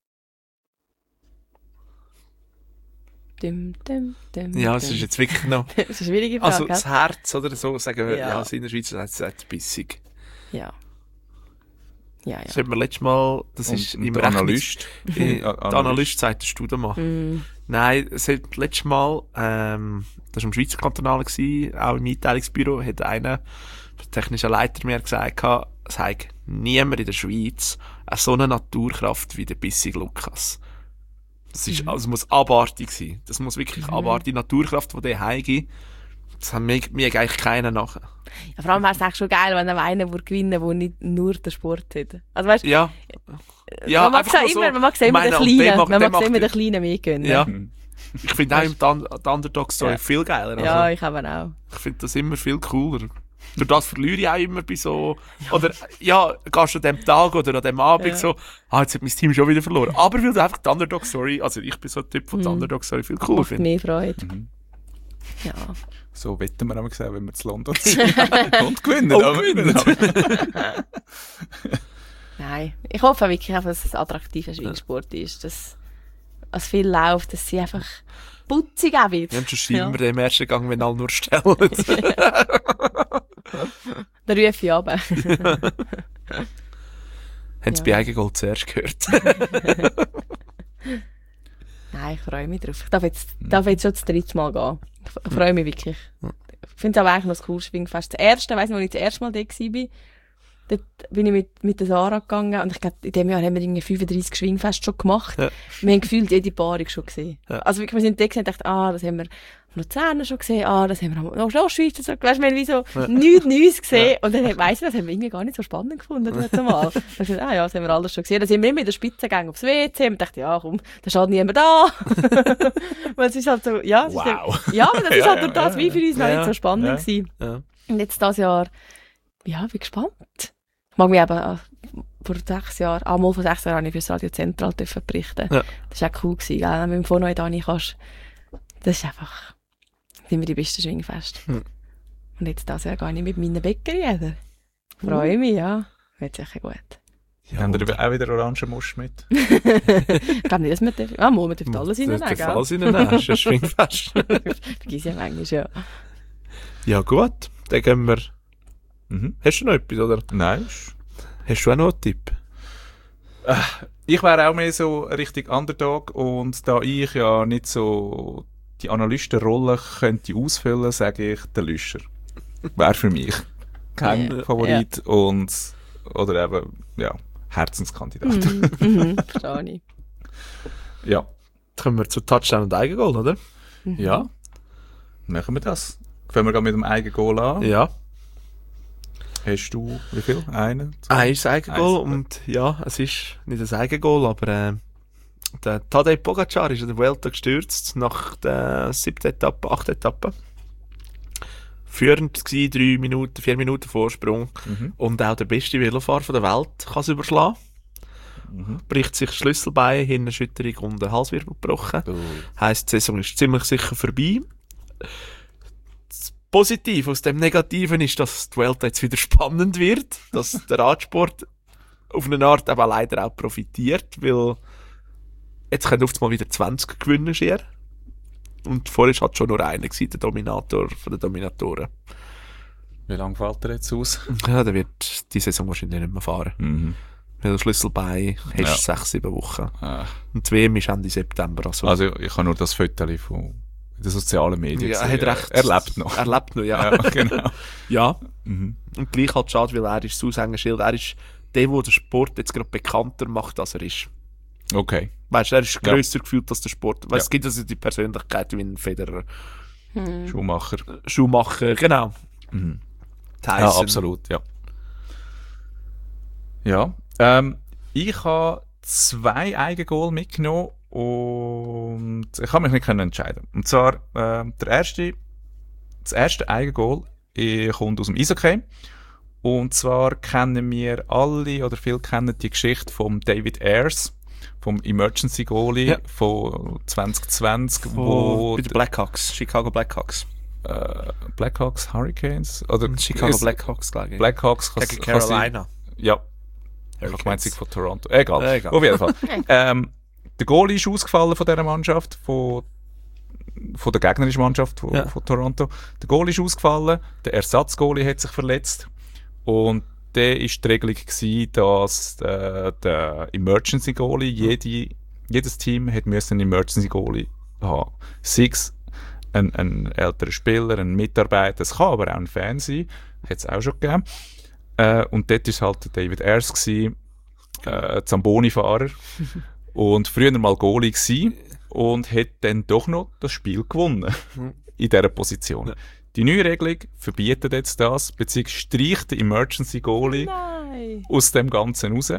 Speaker 2: Ja, es ist jetzt wirklich noch...
Speaker 3: Das ist eine schwierige Frage.
Speaker 2: Also das Herz oder so, sagen wir, ja in der Schweiz heißt es bissig.
Speaker 3: Ja.
Speaker 2: Das hat man letztes Mal, das ist im
Speaker 1: Analyst.
Speaker 2: Der Analyst sagt der Studemann. Nein, es hat letztes Mal, das war im Schweizer Kantonal, auch im Mitteilungsbüro, hat einer, der technische Leiter mir gesagt, es hat niemand in der Schweiz so eine Naturkraft wie der bissige Lukas. Das ist, also muss abartig sein. Das muss wirklich abartige Naturkraft, die der heimgibt. Das haben wir eigentlich keinen nachher.
Speaker 3: Ja, vor allem wäre es eigentlich schon geil, wenn einer gewinnen würde, der nicht nur den Sport hat. Also weißt,
Speaker 2: ja,
Speaker 3: man mag es ja immer den Kleinen mehr gönnen.
Speaker 2: Ja. Ich finde auch die Underdog-Story viel geiler. Also,
Speaker 3: ja, ich eben auch.
Speaker 2: Ich finde das immer viel cooler. Durch das verliere ich auch immer bei so, oder, ja, gehst du an dem Tag oder an dem Abend so, jetzt hat mein Team schon wieder verloren. Aber weil du einfach die Underdog-Story, also ich bin so ein Typ, der die Underdog-Story viel cooler
Speaker 3: Macht
Speaker 2: findet.
Speaker 3: mehr Freude. Ja.
Speaker 1: So wetten wir auch gesagt, wenn wir zu London sind. Und gewinnen.
Speaker 3: Nein, ich hoffe wirklich, dass es ein attraktiver Schwingsport ist, dass es viel läuft, dass sie einfach putzig auch wird.
Speaker 2: Ja, sonst schieben wir den im ersten Gang, wenn alle nur stellen.
Speaker 3: Dann rufe ich runter.
Speaker 2: Haben Sie bei Eigengoal zuerst gehört?
Speaker 3: Nein, ich freue mich drauf. Ich darf jetzt schon das 3. Mal gehen. Ich freue mich wirklich. Ich finde es auch eigentlich noch ein cooles Schwingfest. Das erste, weiss nicht, als ich das erste Mal da war, dort bin ich mit der Sarah gegangen und ich glaube, in diesem Jahr haben wir irgendwie 35 Schwingfeste schon gemacht. Ja. Wir haben gefühlt jede Paarung schon gesehen. Ja. Also wirklich, wir sind da gesehen und dachten, das haben wir auf Luzern schon gesehen, das haben wir noch Schweiz so, weißt du, wir haben wie so nichts Neues gesehen. Ja. Und dann weiss ich, das haben wir irgendwie gar nicht so spannend gefunden. Dann mal. Dann dachte ich, das haben wir alles schon gesehen. Dann sind wir immer in der Spitze gegangen aufs WC und dachten, ja komm, da steht niemand da. Weil es ist halt so, ja, es
Speaker 2: wow.
Speaker 3: ist, ja, aber das ist halt durch das, wie für uns noch nicht so spannend gewesen. Ja. Und jetzt dieses Jahr, ja, bin gespannt. Ich mag mich eben vor 6 Jahren, mal vor 6 Jahren habe ich für das Radio Zentral berichten. Ja. Das war auch cool gewesen, gell? Wenn du mit dem Phono da nicht kannst. Das ist einfach, sind wir die besten Schwingfeste. Und jetzt das Jahr gehe ich mit meinen Bäckerjäger. Freue mich, ja. Wird sicher gut.
Speaker 1: Ja, haben wir auch wieder Orangenmusch mit?
Speaker 3: Ich glaube nicht, dass wir dürfen. Wir dürfen alles reinnehmen, gell?
Speaker 2: Alles reinnehmen, das ist ein Schwingfest.
Speaker 3: Vergiss ja manchmal, ja.
Speaker 2: Ja gut, dann gehen wir... Hast du noch etwas, oder?
Speaker 1: Nein.
Speaker 2: Hast du auch noch einen Tipp?
Speaker 1: Ich wäre auch mehr so Richtung Underdog und da ich ja nicht so die Analystenrolle könnte ausfüllen, sage ich der Lüscher. Wäre für mich kein Favorit und oder eben, ja, Herzenskandidat.
Speaker 3: Verstehe ich.
Speaker 1: Ja.
Speaker 2: Jetzt kommen wir zu Touchdown und Eigengoal, oder?
Speaker 1: Ja. Machen wir das. Fangen wir mit dem Eigengoal an.
Speaker 2: Ja.
Speaker 1: Hast du, wie viel? Ein
Speaker 2: Eigengoal und ja, es ist nicht ein Eigengoal, aber der Tadej Pogačar ist an der Vuelta gestürzt nach der 7. Etappe, 8. Etappe. Führend war 4 Minuten Vorsprung und auch der beste Velofahrer der Welt kann es überschlagen. Bricht sich Schlüsselbein, Hirnerschütterung und ein Halswirbel gebrochen. Heisst, die Saison ist ziemlich sicher vorbei. Positiv aus dem Negativen ist, dass die Welt jetzt wieder spannend wird, dass der Radsport auf eine Art aber leider auch profitiert, weil jetzt können oft mal wieder 20 gewinnen schier. Und vorher hat schon nur einer gewesen, der Dominator von den Dominatoren.
Speaker 1: Wie lange fällt er jetzt aus?
Speaker 2: Ja, der wird die Saison wahrscheinlich nicht mehr fahren. Weil der Schlüsselbein hast 6-7 Wochen. Und die WM ist Ende September.
Speaker 1: Also ich habe nur das Foto von den sozialen Medien
Speaker 2: gesehen. Er hat recht.
Speaker 1: Er lebt noch.
Speaker 2: Er lebt noch, ja.
Speaker 1: Ja, genau.
Speaker 2: Ja. Und gleich halt schade, weil er ist das Aushängeschild. Er ist der den Sport jetzt gerade bekannter macht, als er ist.
Speaker 1: Okay.
Speaker 2: Weißt du, er ist grösser gefühlt als der Sport. Weißt, es gibt also die Persönlichkeit wie ein Federer. Schumacher, genau.
Speaker 1: Ja, absolut, ja. Ja. Ich habe 2 Eigengoal mitgenommen und ich kann mich nicht entscheiden. Und zwar, das erste Eigengoal kommt aus dem Eishockey. Und zwar kennen wir alle, oder viele kennen die Geschichte von David Ayres, vom Emergency Goalie von 2020,
Speaker 2: wo... Bei den Blackhawks, Chicago Blackhawks.
Speaker 1: Blackhawks, Hurricanes? Oder
Speaker 2: Chicago Blackhawks, glaube ich.
Speaker 1: Blackhawks
Speaker 2: gegen Carolina.
Speaker 1: Ja. Ich meine, von Toronto. Egal. Auf jeden Fall. Der Goalie ist ausgefallen von dieser Mannschaft, von der gegnerischen Mannschaft von Toronto. Der Goalie ist ausgefallen, der Ersatzgoalie hat sich verletzt und der war die Regelung gewesen, dass der Emergency Goalie, jedes Team musste einen Emergency Goalie haben. Sei es ein älterer Spieler, ein Mitarbeiter, es kann aber auch ein Fan sein, hat es auch schon gegeben. Und dort war halt David Ayres, Zamboni-Fahrer und früher mal Goalie gewesen und hat dann doch noch das Spiel gewonnen in dieser Position. Die neue Regelung verbietet jetzt das, beziehungsweise streicht den Emergency Goalie aus dem Ganzen raus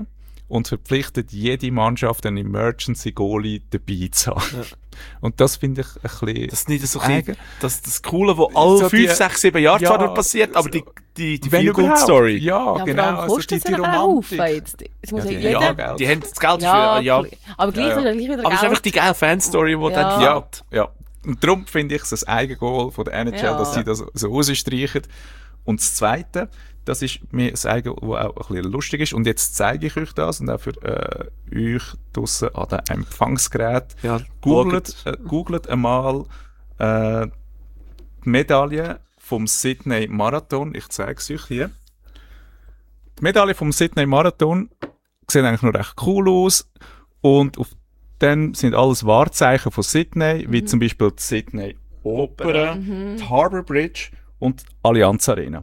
Speaker 1: und verpflichtet jede Mannschaft einen Emergency-Goalie dabei zu haben. Ja. Und das finde ich ein bisschen...
Speaker 2: Das ist nicht so das Coole, was alle so 5, 6, 7 Jahre zwar passiert, aber die Feel-Good-Story.
Speaker 1: Ja, genau.
Speaker 3: Also die Romantik. Es muss jeder...
Speaker 2: Die haben das Geld für...
Speaker 3: Aber gleich wieder Geld.
Speaker 2: Aber es ist einfach die geile Fan-Story, die dann fällt.
Speaker 1: Ja. Und darum finde ich es ein Eigengoal von der NHL, dass sie das so rausstreichen. Und das Zweite, das ist mir ein Eigengoal, das auch ein bisschen lustig ist. Und jetzt zeige ich euch das und auch für euch draussen an dem Empfangsgerät.
Speaker 2: Ja,
Speaker 1: googelt einmal die Medaille vom Sydney Marathon. Ich zeige es euch hier. Die Medaille vom Sydney Marathon sieht eigentlich noch recht cool aus. Und auf dann sind alles Wahrzeichen von Sydney, wie zum Beispiel die Sydney Opera, die Harbour Bridge und die Allianz Arena.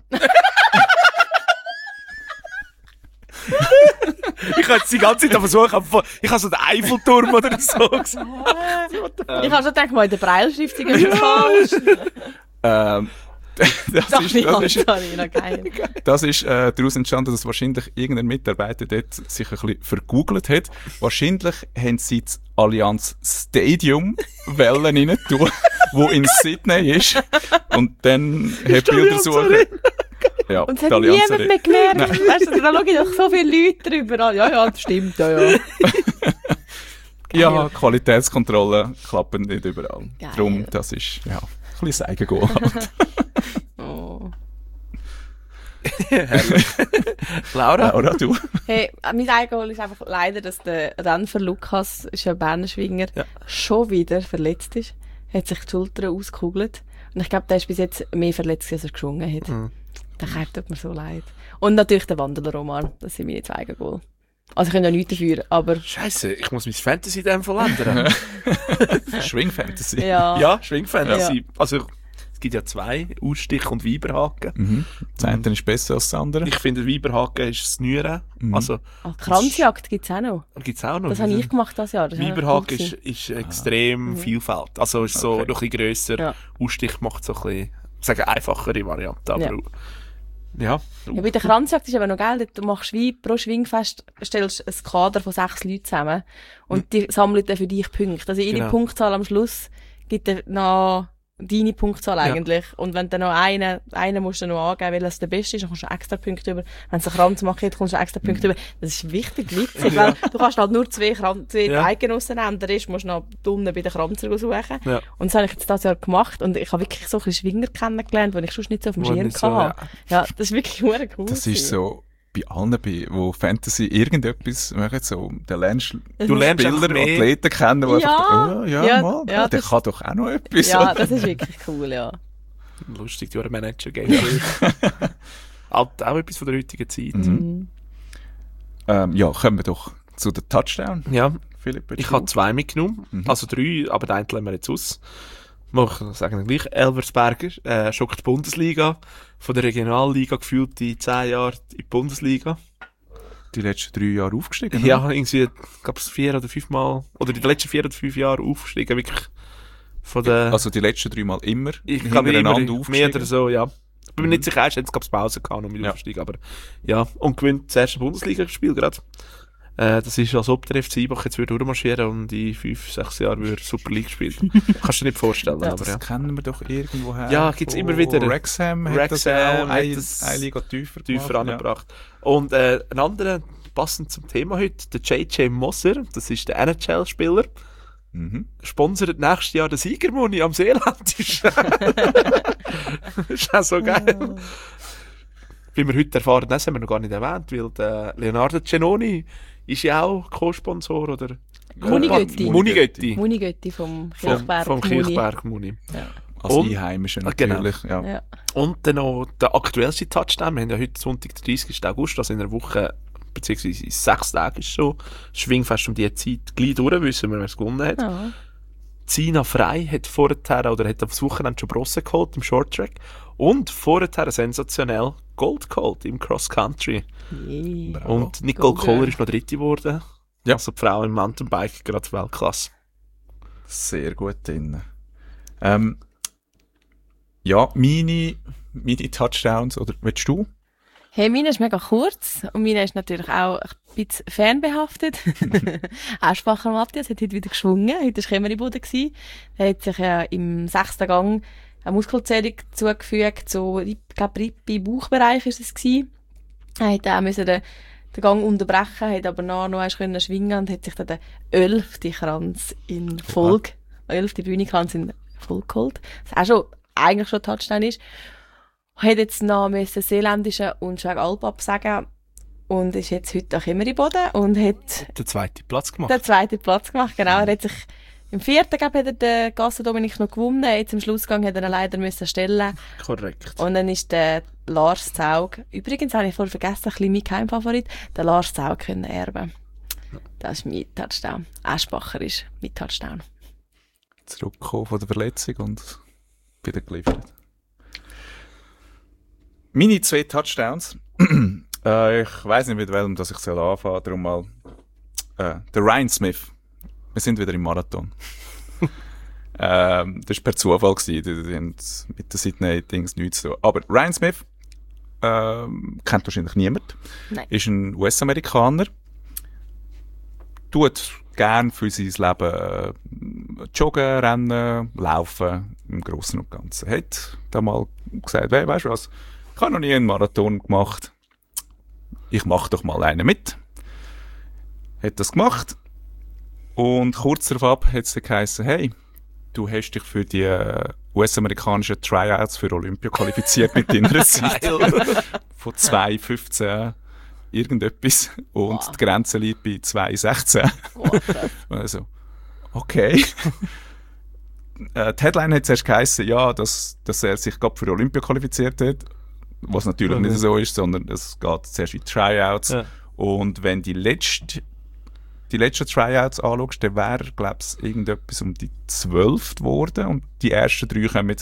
Speaker 2: Ich habe jetzt die ganze Zeit versucht, ich habe so den Eiffelturm oder so gesehen.
Speaker 3: Ich habe schon gedacht, mal in der Breilschriftung ist falsch.
Speaker 1: Das ist daraus entstanden, dass wahrscheinlich irgendein Mitarbeiter dort sich ein bisschen vergoogelt hat. Wahrscheinlich haben sie das Allianz Stadium Wellen rein tun, wo in Sydney ist. Und dann hat Bilder suchen. Ja,
Speaker 3: und es hat niemand mehr gemerkt. Weißt du, da schauen doch so viele Leute drüber. Ja, das stimmt, ja.
Speaker 1: Ja, Qualitätskontrolle klappen nicht überall. Geil. Darum, das ist, ja, ein bisschen Eigengoal halt.
Speaker 3: Oh.
Speaker 2: Laura,
Speaker 1: du?
Speaker 3: Hey, mein Eigengoal ist einfach leider, dass der Renfer Lukas, ist ja Berner Schwinger, schon wieder verletzt ist. Er hat sich die Schulter ausgekugelt. Und ich glaube, der ist bis jetzt mehr verletzt, als er geschwungen hat. Der tut mir so leid. Und natürlich der Wanderer Roman. Das sind meine 2 Eigengoal. Also ich kann ja nichts dafür, aber...
Speaker 2: Scheisse, ich muss mein Fantasy in dem Fall ändern.
Speaker 1: Schwing-Fantasy.
Speaker 2: Ja, Schwing-Fantasy.
Speaker 1: Ja.
Speaker 2: Also, es gibt ja 2, Ausstich und Weiberhaken.
Speaker 1: Das eine ist besser als das andere.
Speaker 2: Ich finde, Weiberhaken ist das Neuere. Also,
Speaker 3: Kranzjagd gibt's auch noch.
Speaker 2: Gibt's auch noch.
Speaker 3: Das habe ich gemacht das Jahr.
Speaker 2: Weiberhaken ist extrem Vielfalt. Also ist so noch ein bisschen grösser. Ja. Ausstich macht so ein bisschen, sagen, einfachere Variante. Aber ja,
Speaker 3: bei der Kranzjagd ist aber noch geil, du machst wie pro Schwingfest, stellst ein Kader von 6 Leuten zusammen und die sammeln dann für dich Punkte. Also ihre Punktzahl am Schluss gibt dann noch deine Punktzahl eigentlich. Und wenn dann noch einen musst du noch angeben, weil es der Beste ist, dann kommst du extra Punkte über. Wenn es einen Kranz macht, kommst du extra Punkte über. Das ist wichtig, witzig, weil du kannst halt nur 2 Eidgenossen nehmen, der Rest musst du noch unten bei den Kranzern suchen. Ja. Und das habe ich jetzt dieses Jahr gemacht und ich habe wirklich so ein bisschen Schwinger kennengelernt, die ich sonst nicht so auf dem Schirm hatte. Ja, das ist wirklich cool.
Speaker 1: Das ist so... Bei allen, wo Fantasy irgendetwas machen, so, du lernst
Speaker 2: Spieler und
Speaker 1: Athleten kennen, die der kann doch auch noch etwas.
Speaker 3: Ja, das ist wirklich cool, ja.
Speaker 2: Lustig, du hast einen Manager-Game. Auch etwas von der heutigen Zeit.
Speaker 1: Kommen wir doch zu den Touchdown.
Speaker 2: Ja, Philipp, ich habe 2 mitgenommen, also 3, aber den einen lassen wir jetzt aus. Ich sage gleich, Elversberger schockt die Bundesliga, von der Regionalliga gefühlt die 10 Jahre in die Bundesliga.
Speaker 1: Die letzten 3 Jahre aufgestiegen? Oder?
Speaker 2: Ja, irgendwie, ich glaube, 4 oder 5 Mal, oder die letzten 4 oder 5 Jahre aufgestiegen, wirklich von der...
Speaker 1: Also die letzten 3 Mal immer?
Speaker 2: Ich glaube immer, mehr oder so, ja. Ich bin mir nicht sicher, erst jetzt gab es Pause gehabt, um wieder aufgestiegen, aber ja, und gewinnt das erste Bundesliga-Spiel gerade. Das ist, als ob der FC Ibach jetzt durchmarschieren und in 5, 6 Jahren Super League spielen. Kannst du dir nicht vorstellen.
Speaker 1: Das kennen wir doch irgendwoher.
Speaker 2: Ja, gibt's immer wieder.
Speaker 1: Wrexham hat das auch eine Liga tiefer
Speaker 2: angebracht. Und ein anderer, passend zum Thema heute, der JJ Moser, das ist der NHL-Spieler, sponsert nächstes Jahr den Siegermuni am Seeländisch. Das ist auch so geil. Wie wir heute erfahren, das haben wir noch gar nicht erwähnt, weil der Leonardo Cenoni ist ja auch Co-Sponsor, oder?
Speaker 3: Munigötti vom
Speaker 2: Kirchberg Muni.
Speaker 1: Ja. Als Einheimischer natürlich. Genau.
Speaker 2: Ja. Und dann noch der aktuellste Touchdown. Wir haben ja heute Sonntag, den 30. August, also in einer Woche, beziehungsweise in 6 Tagen ist schon, Schwingfest um die Zeit gleich durch, wissen wir, wer es gewonnen hat. Ja. Zina Frey hat aufs Wochenende schon Bronze geholt im Shorttrack und vorher sensationell Gold geholt im Cross Country. Und Nicole Kohler ist noch Dritte geworden. Ja. Also die Frau im Mountainbike, gerade Weltklasse.
Speaker 1: Sehr gut drin. Ja, meine Touchdowns, oder willst du?
Speaker 3: Hey, meine ist mega kurz und meine ist natürlich auch ein bisschen fernbehaftet. Aschbacher Matthias hat heute wieder geschwungen. Heute war Kämmerboden. Er hat sich im 6. Gang eine Muskelzerrung zugefügt, so, ich glaube, im Bauchbereich war es. Er musste den Gang unterbrechen, hat aber noch können schwingen und hat sich dann den 11. Kranz in Folge, 11. Bühnenkranz in Folge geholt. Was auch eigentlich schon Touchdown ist. Hat jetzt noch den seeländischen und Schwäg Alp absagen und ist jetzt heute auch immer im Boden und hat
Speaker 2: den 2. Platz gemacht.
Speaker 3: Genau. Er hat sich im 4. Gab hat er den Gaston Dominik noch gewonnen. Jetzt im Schlussgang hat er ihn leider müssen stellen.
Speaker 2: Korrekt.
Speaker 3: Und dann ist der Lars Zaug, übrigens habe ich vorher vergessen, ein bisschen mein Geheimfavorit, der Lars Zaug können erben. Das ist mein Touchdown. Aschbacher ist mein Touchdown.
Speaker 1: Zurückgekommen von der Verletzung und wieder geliefert. Meine 2 Touchdowns. Ich weiss nicht, mit welchem dass ich anfangen soll. Darum mal der Ryan Smith. Wir sind wieder im Marathon. Das war per Zufall. Die haben mit den Sydney-Dings nichts zu tun. Aber Ryan Smith kennt wahrscheinlich niemand.
Speaker 3: Nein.
Speaker 1: Ist ein US-Amerikaner. Tut gern für sein Leben joggen, rennen, laufen im Großen und Ganzen. Hat da mal gesagt, weißt du was? Ich habe noch nie einen Marathon gemacht. Ich mache doch mal einen mit. Hat das gemacht. Und kurz darauf hat es dann geheißen, hey, du hast dich für die US-amerikanischen Tryouts für Olympia qualifiziert mit deiner Zeit. Von 2,15 irgendetwas. Und die Grenze liegt bei 2,16. Also, okay. Die Headline hat zuerst geheißen, ja, dass er sich gerade für Olympia qualifiziert hat. Was natürlich nicht so ist, sondern es geht zuerst in die Tryouts. Ja. Und wenn die letzten Tryouts anschaust, dann wäre, glaube ich, irgendetwas um die 12 geworden. Und die ersten 3 können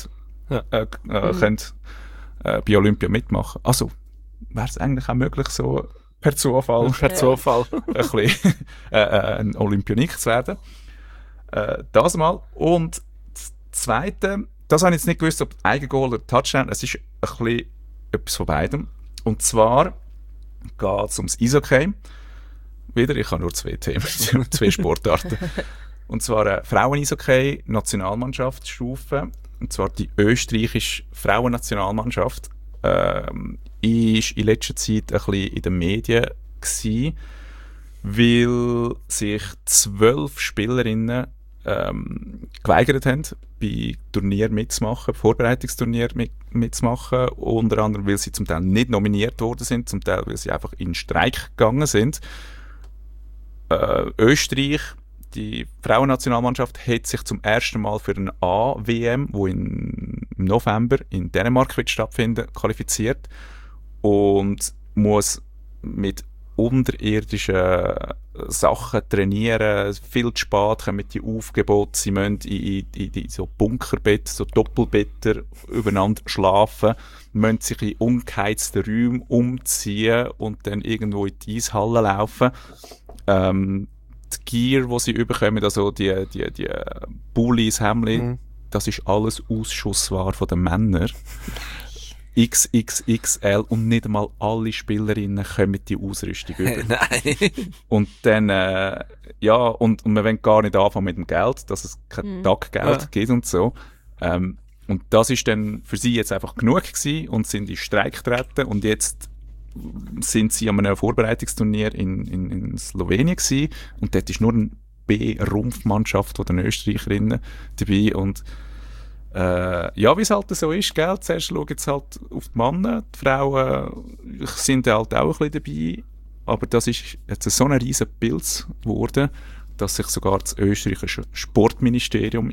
Speaker 1: bei Olympia mitmachen. Also, wäre es eigentlich auch möglich, so per Zufall ein bisschen ein Olympionik zu werden. Das mal. Und das Zweite, das habe ich jetzt nicht gewusst, ob Eigengoal oder Touchdown, es ist ein bisschen etwas von beidem. Und zwar geht es ums Eishockey. Wieder, ich habe nur 2 Themen, 2 Sportarten. Und zwar Frauen-Eishockey, Nationalmannschaftsstufe. Und zwar die österreichische Frauennationalmannschaft ist in letzter Zeit ein bisschen in den Medien gewesen, weil sich 12 Spielerinnen geweigert haben, bei Turnieren mitzumachen, Vorbereitungsturnieren mitzumachen, unter anderem, weil sie zum Teil nicht nominiert worden sind, zum Teil, weil sie einfach in Streik gegangen sind. Österreich, die Frauennationalmannschaft, hat sich zum ersten Mal für eine A-WM, die im November in Dänemark wird stattfinden, qualifiziert und muss mit unterirdischen Sachen trainieren, viel zu spät kommen die Aufgebote, sie müssen in so Bunkerbett, so Doppelbetter übereinander schlafen, müssen sich in ungeheizten Räumen umziehen und dann irgendwo in die Eishalle laufen. Die Gear, die sie überkommen, also die Bullies, Hemli, das ist alles Ausschussware von den Männern. XXXL und nicht einmal alle Spielerinnen kommen die Ausrüstung über.
Speaker 2: Nein.
Speaker 1: Und dann, und wir wollen gar nicht anfangen mit dem Geld, dass es kein Taggeld gibt und so. Und das ist dann für sie jetzt einfach genug gewesen und sind in Streik getreten und jetzt sind sie an einem Vorbereitungsturnier in Slowenien gewesen und dort ist nur eine B-Rumpfmannschaft von den Österreicherinnen dabei und wie es halt so ist, gell? Zuerst schauen jetzt halt auf die Männer, die Frauen sind halt auch ein bisschen dabei, aber das ist jetzt so ein riesen Pilz geworden, dass sich sogar das österreichische Sportministerium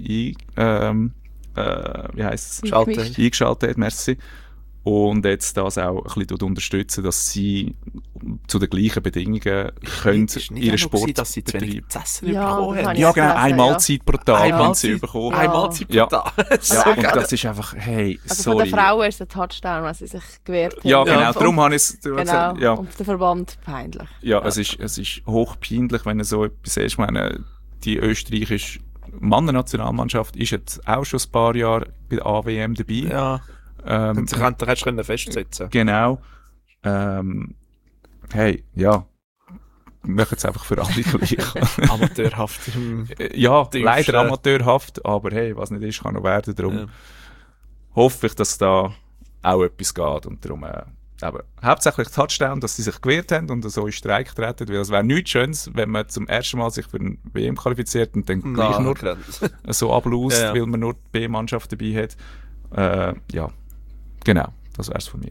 Speaker 1: eingeschaltet hat, merci. Und jetzt das auch ein bisschen unterstützen, dass sie zu den gleichen Bedingungen können ihren Sport
Speaker 2: dass sie zu wenig zu essen
Speaker 3: bekommen haben.
Speaker 1: Ja, genau, eine Mahlzeit pro Tag haben sie bekommen.
Speaker 2: Eine Mahlzeit pro Tag.
Speaker 1: Ja, und das ist einfach, hey,
Speaker 3: also
Speaker 1: sorry.
Speaker 3: Von den Frauen ist der Touchdown, was sie sich gewehrt haben.
Speaker 1: Ja, genau, darum habe ich es...
Speaker 3: Genau,
Speaker 1: ja.
Speaker 3: und der Verband peinlich.
Speaker 1: Ja, es ist hochpeinlich, wenn du so etwas siehst. Ich meine, die österreichische Männernationalmannschaft ist jetzt auch schon ein paar Jahre bei der AWM dabei.
Speaker 2: Ja. Sie können festsetzen.
Speaker 1: Genau. Hey, ja. Wir machen es einfach für alle gleich.
Speaker 2: Amateurhaft.
Speaker 1: Ja, leider amateurhaft, aber hey, was nicht ist, kann noch werden. Darum hoffe ich, dass da auch etwas geht. Und darum eben, hauptsächlich Touchdown, dass sie sich gewehrt haben und so in Streik treten, weil es wäre nichts Schönes, wenn man zum ersten Mal sich für ein WM qualifiziert und dann gleich nur so ablaust, weil man nur die B-Mannschaft dabei hat. Ja, genau, das wäre es von mir.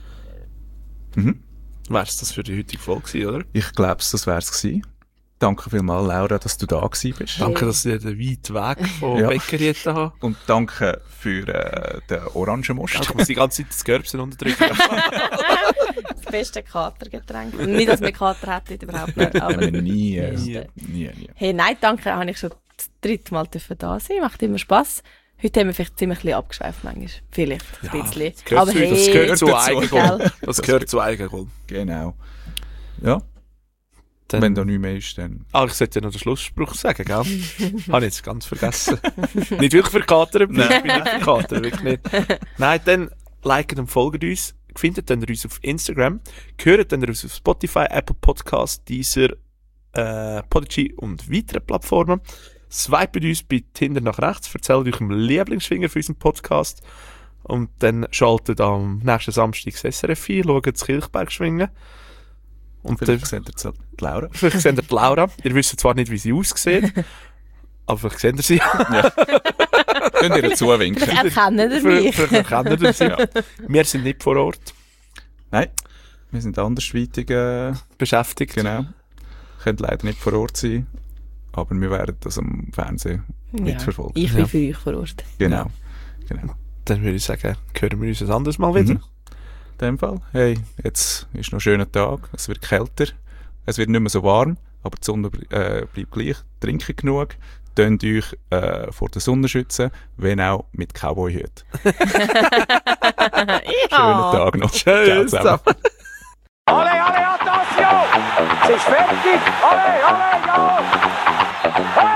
Speaker 2: Wär's das für die heutige Folge gewesen, oder?
Speaker 1: Ich glaube, das wäre es gewesen. Danke vielmals, Laura, dass du da gewesen bist.
Speaker 2: Danke, dass ich den weiten Weg von Bäckerei habe.
Speaker 1: Und danke für den Orangenmost.
Speaker 2: Ich muss die ganze Zeit das Körbchen unterdrücken.
Speaker 3: Das beste Katergetränk. Nicht, dass wir Kater hätten, überhaupt nicht. Aber
Speaker 1: nie.
Speaker 3: Hey, nein, danke, habe ich schon das 3. Mal da sein. Macht immer Spass. Heute haben wir vielleicht ziemlich ein bisschen abgeschweift, manchmal. Vielleicht ein bisschen.
Speaker 2: Aber hey, das gehört zu Eigengoal.
Speaker 1: Genau. Ja. Dann, wenn da nichts mehr ist, dann...
Speaker 2: ich sollte ja noch den Schlussspruch sagen, gell? Habe ich jetzt ganz vergessen. Nicht wirklich verkatert, ich bin nicht verkatert, wirklich nicht. Nein, dann liket und folgt uns. Findet dann uns auf Instagram. Hört dann uns auf Spotify, Apple Podcast, Deezer, Podigy und weitere Plattformen. Swipet uns bei Tinder nach rechts, erzählt euch im Lieblingsfinger für unseren Podcast und dann schaltet am nächsten Samstag das SRF 4, schaut das Kilchberg schwingen. Und
Speaker 1: vielleicht seht ihr die Laura.
Speaker 2: Vielleicht seht ihr die Laura. Ihr wisst zwar nicht, wie sie aussieht, aber vielleicht seht ihr sie.
Speaker 1: Ja. Könnt ihr zuwinken.
Speaker 3: Vielleicht erkennen ihr mich.
Speaker 2: Vielleicht erkennen ihr sie. Ja. Wir sind nicht vor Ort.
Speaker 1: Nein, wir sind andersweitig
Speaker 2: beschäftigt.
Speaker 1: Genau. Könnt leider nicht vor Ort sein. Aber wir werden das am Fernsehen mitverfolgen.
Speaker 3: Ich bin für euch vor Ort.
Speaker 1: Genau.
Speaker 2: Dann würde ich sagen, hören wir uns ein anderes Mal wieder.
Speaker 1: In dem Fall. Hey, jetzt ist noch ein schöner Tag. Es wird kälter. Es wird nicht mehr so warm. Aber die Sonne bleibt gleich. Trinkt genug. Tönt euch vor der Sonne schützen. Wenn auch mit Cowboy-Hüten. Schönen Tag noch.
Speaker 2: Tschüss.
Speaker 4: Alle, attention! Es ist fertig! Alle, ja!